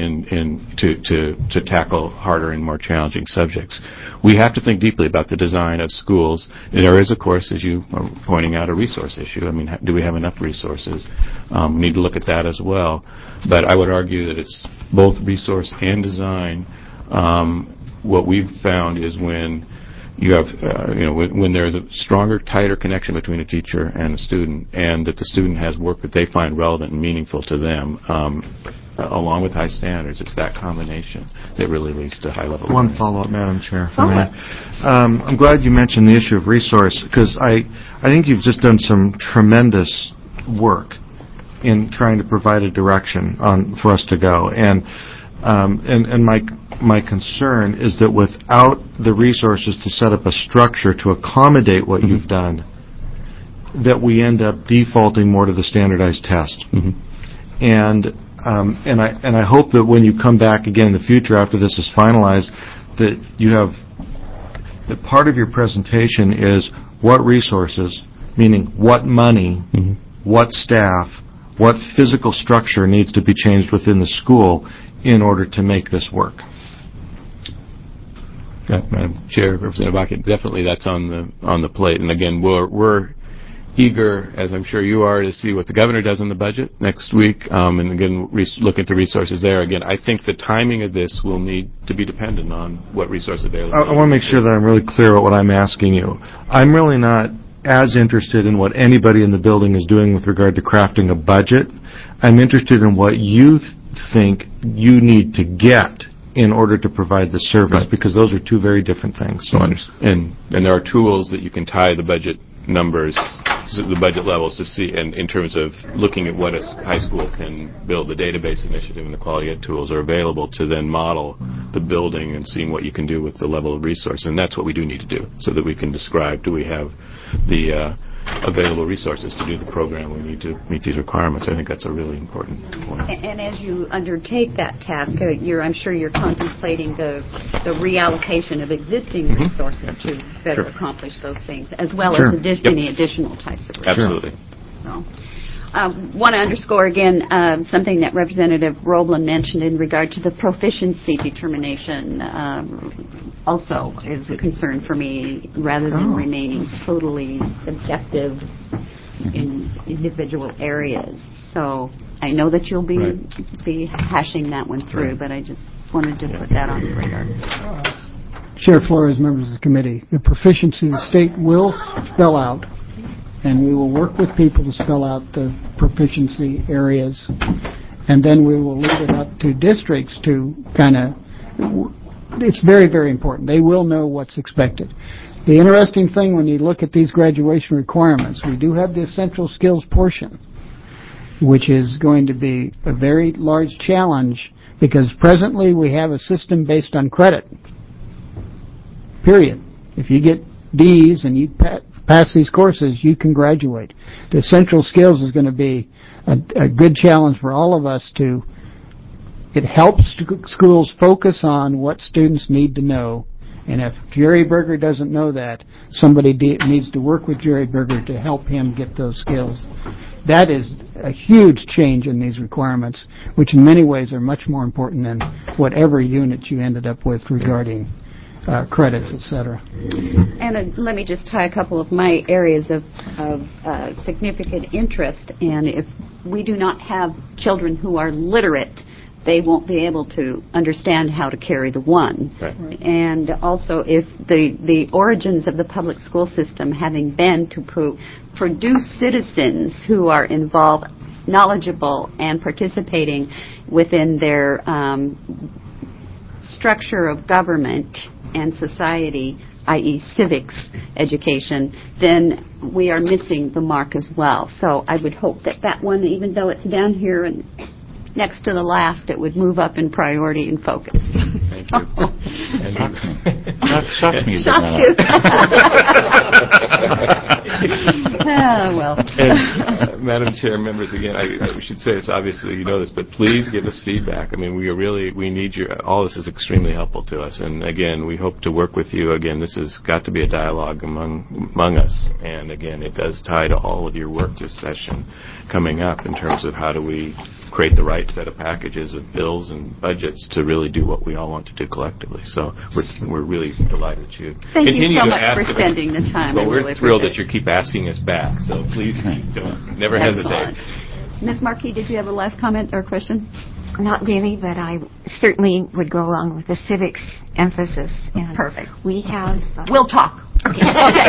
to tackle harder and more challenging subjects. We have to think deeply about the design of schools. There is, of course, as you are pointing out, a resource issue. I mean, do we have enough resources? We need to look at that as well. But I would argue that it's both resource and design. What we've found is when you have, when there's a stronger, tighter connection between a teacher and a student, and that the student has work that they find relevant and meaningful to them, along with high standards, it's that combination that really leads to high-level learning. One follow-up, Madam Chair. I'm glad you mentioned the issue of resource, because I think you've just done some tremendous work in trying to provide a direction for us to go. And And my concern is that without the resources to set up a structure to accommodate what you've done, that we end up defaulting more to the standardized test. And I hope that when you come back again in the future after this is finalized, that you have that part of your presentation is what resources, meaning what money, what staff, what physical structure needs to be changed within the school in order to make this work. Madam Chair, Representative Bakken, definitely that's on the plate. And again, we're eager, as I'm sure you are, to see what the governor does in the budget next week, and again, look into resources there. Again, I think the timing of this will need to be dependent on what resources available. I want to make sure that I'm really clear about what I'm asking you. I'm really not as interested in what anybody in the building is doing with regard to crafting a budget. I'm interested in what you think you need to get in order to provide the service, because those are two very different things. And there are tools that you can tie the budget numbers, the budget levels, to see, and in terms of looking at what a high school can build. The database initiative and the quality ed tools are available to then model the building and seeing what you can do with the level of resource. And that's what we do need to do, so that we can describe, do we have the available resources to do the program we need to meet these requirements. I think that's a really important point. And as you undertake that task, I'm sure you're contemplating the reallocation of existing resources to better accomplish those things, as well as any additional types of resources. Absolutely. So, want to underscore again something that Representative Roblin mentioned in regard to the proficiency determination. Also is a concern for me, rather than remaining totally subjective in individual areas. So I know that you'll be hashing that one through, but I just wanted to put that on the radar. Chair Flores, members of the committee, the proficiency the state will spell out, and we will work with people to spell out the proficiency areas, and then we will leave it up to districts to kind of, it's very, very important. They will know what's expected. The interesting thing when you look at these graduation requirements, we do have the essential skills portion, which is going to be a very large challenge, because presently we have a system based on credit. Period. If you get D's and you pass these courses, you can graduate. The essential skills is going to be a good challenge for all of us to. It helps schools focus on what students need to know. And if Jerry Berger doesn't know that, somebody needs to work with Jerry Berger to help him get those skills. That is a huge change in these requirements, which in many ways are much more important than whatever unit you ended up with regarding credits, etc. And let me just tie a couple of my areas of significant interest. And if we do not have children who are literate, they won't be able to understand how to carry the one. Right. And also, if the origins of the public school system having been to produce citizens who are involved, knowledgeable, and participating within their structure of government and society, i.e. civics education, then we are missing the mark as well. So I would hope that one, even though it's down here and next to the last, it would move up in priority and focus. Thank you. Shocks me. Shocks you. Well. And, Madam Chair, members, again, I should say this, obviously you know this, but please give us feedback. I mean, we need your, all this is extremely helpful to us. And again, we hope to work with you. Again, this has got to be a dialogue among us. And again, it does tie to all of your work this session coming up in terms of how do we create the right set of packages of bills and budgets to really do what we all want to do collectively. So we're really delighted that you continue so to much ask for spending the time. Well, we're really thrilled that you keep asking us back. So please never hesitate. Ms. Markey, did you have a last comment or question? Not really, but I certainly would go along with the civics emphasis. And perfect. We have... we'll talk. Okay.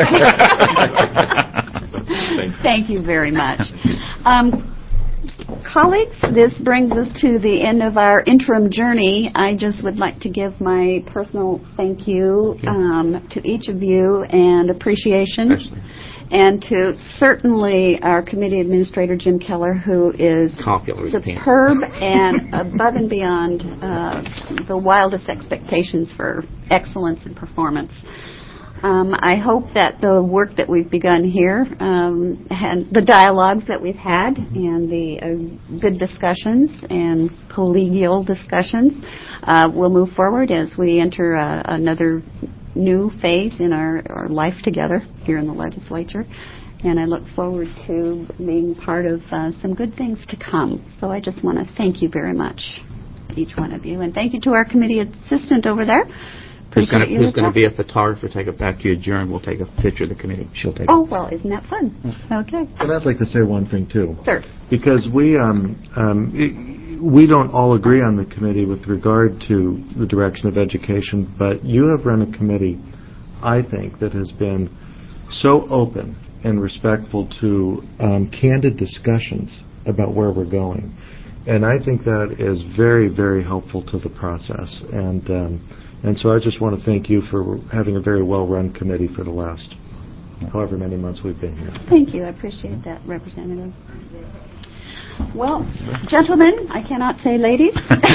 Thank you very much. Colleagues, this brings us to the end of our interim journey. I just would like to give my personal thank you to each of you and appreciation. And to certainly our committee administrator, Jim Keller, who is superb and above and beyond the wildest expectations for excellence in performance. I hope that the work that we've begun here, and the dialogues that we've had, and the good discussions and collegial discussions will move forward as we enter another new phase in our life together here in the legislature. And I look forward to being part of some good things to come. So I just want to thank you very much, each one of you. And thank you to our committee assistant over there. Who's going to be a photographer? Take it back to you, adjourn. We'll take a picture of the committee. She'll take it. Oh, well, isn't that fun? Okay. But I'd like to say one thing, too. Sir. Because we don't all agree on the committee with regard to the direction of education, but you have run a committee, I think, that has been so open and respectful to candid discussions about where we're going. And I think that is very, very helpful to the process. And so I just want to thank you for having a very well-run committee for the last however many months we've been here. Thank you. I appreciate that, Representative. Well, gentlemen, I cannot say ladies.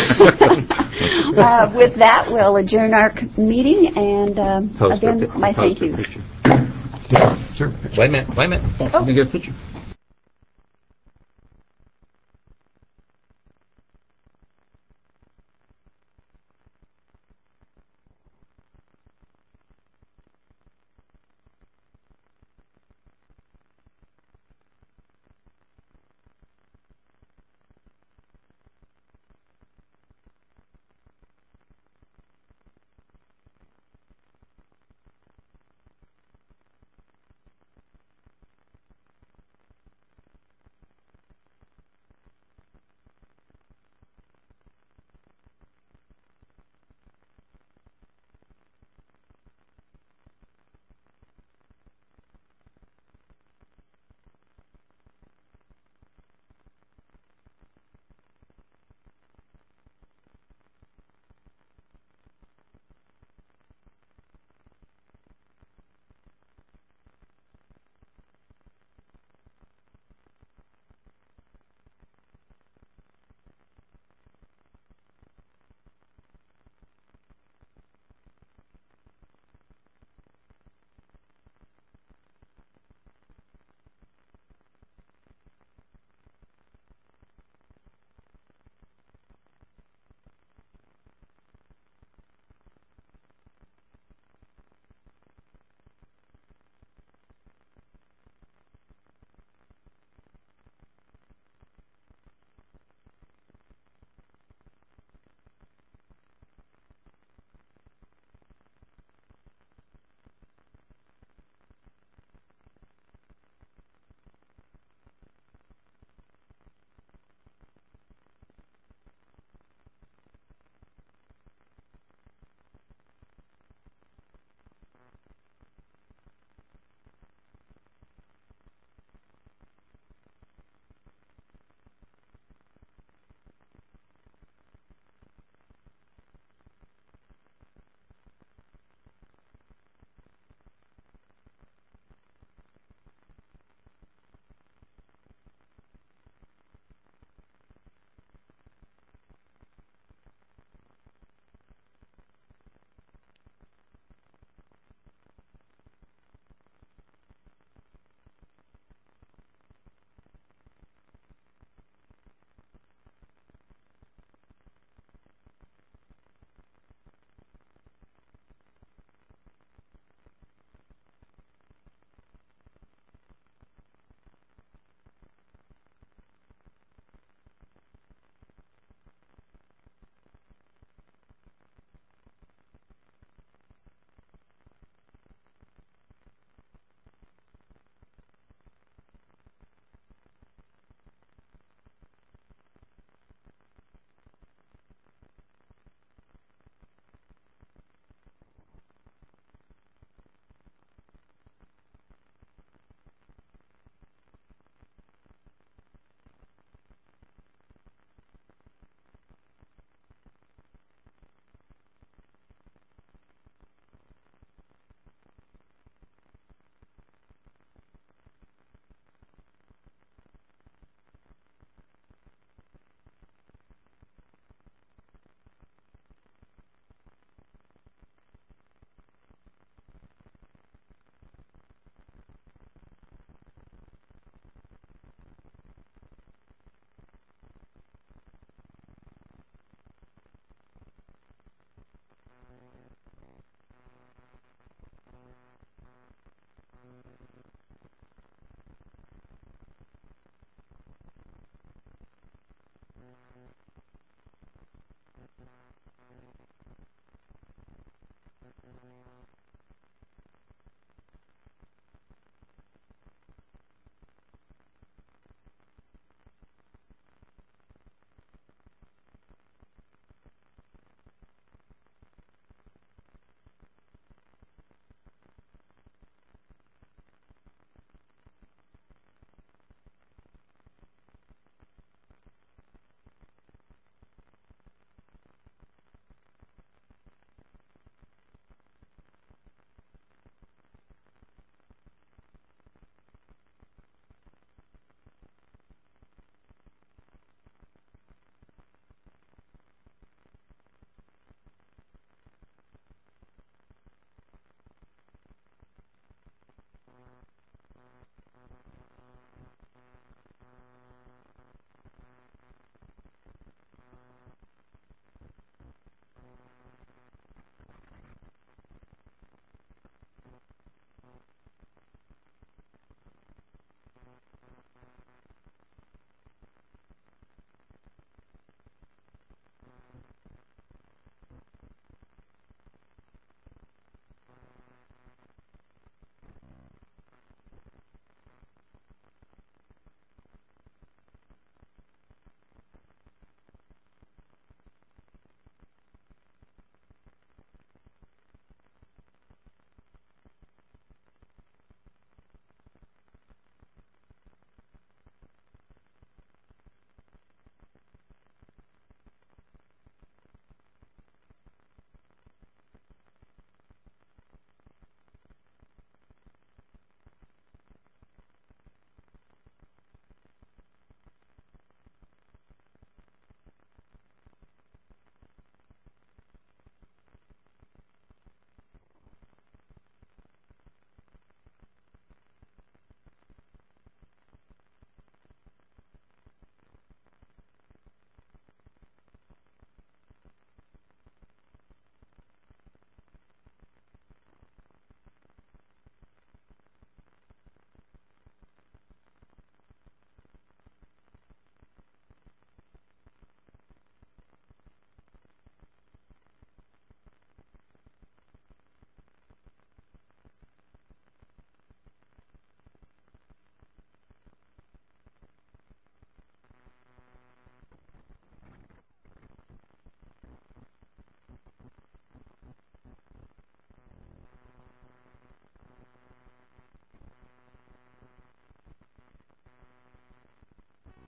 With that, we'll adjourn our meeting, and again, my thank yous. Wait a minute. Oh. Let me get a picture.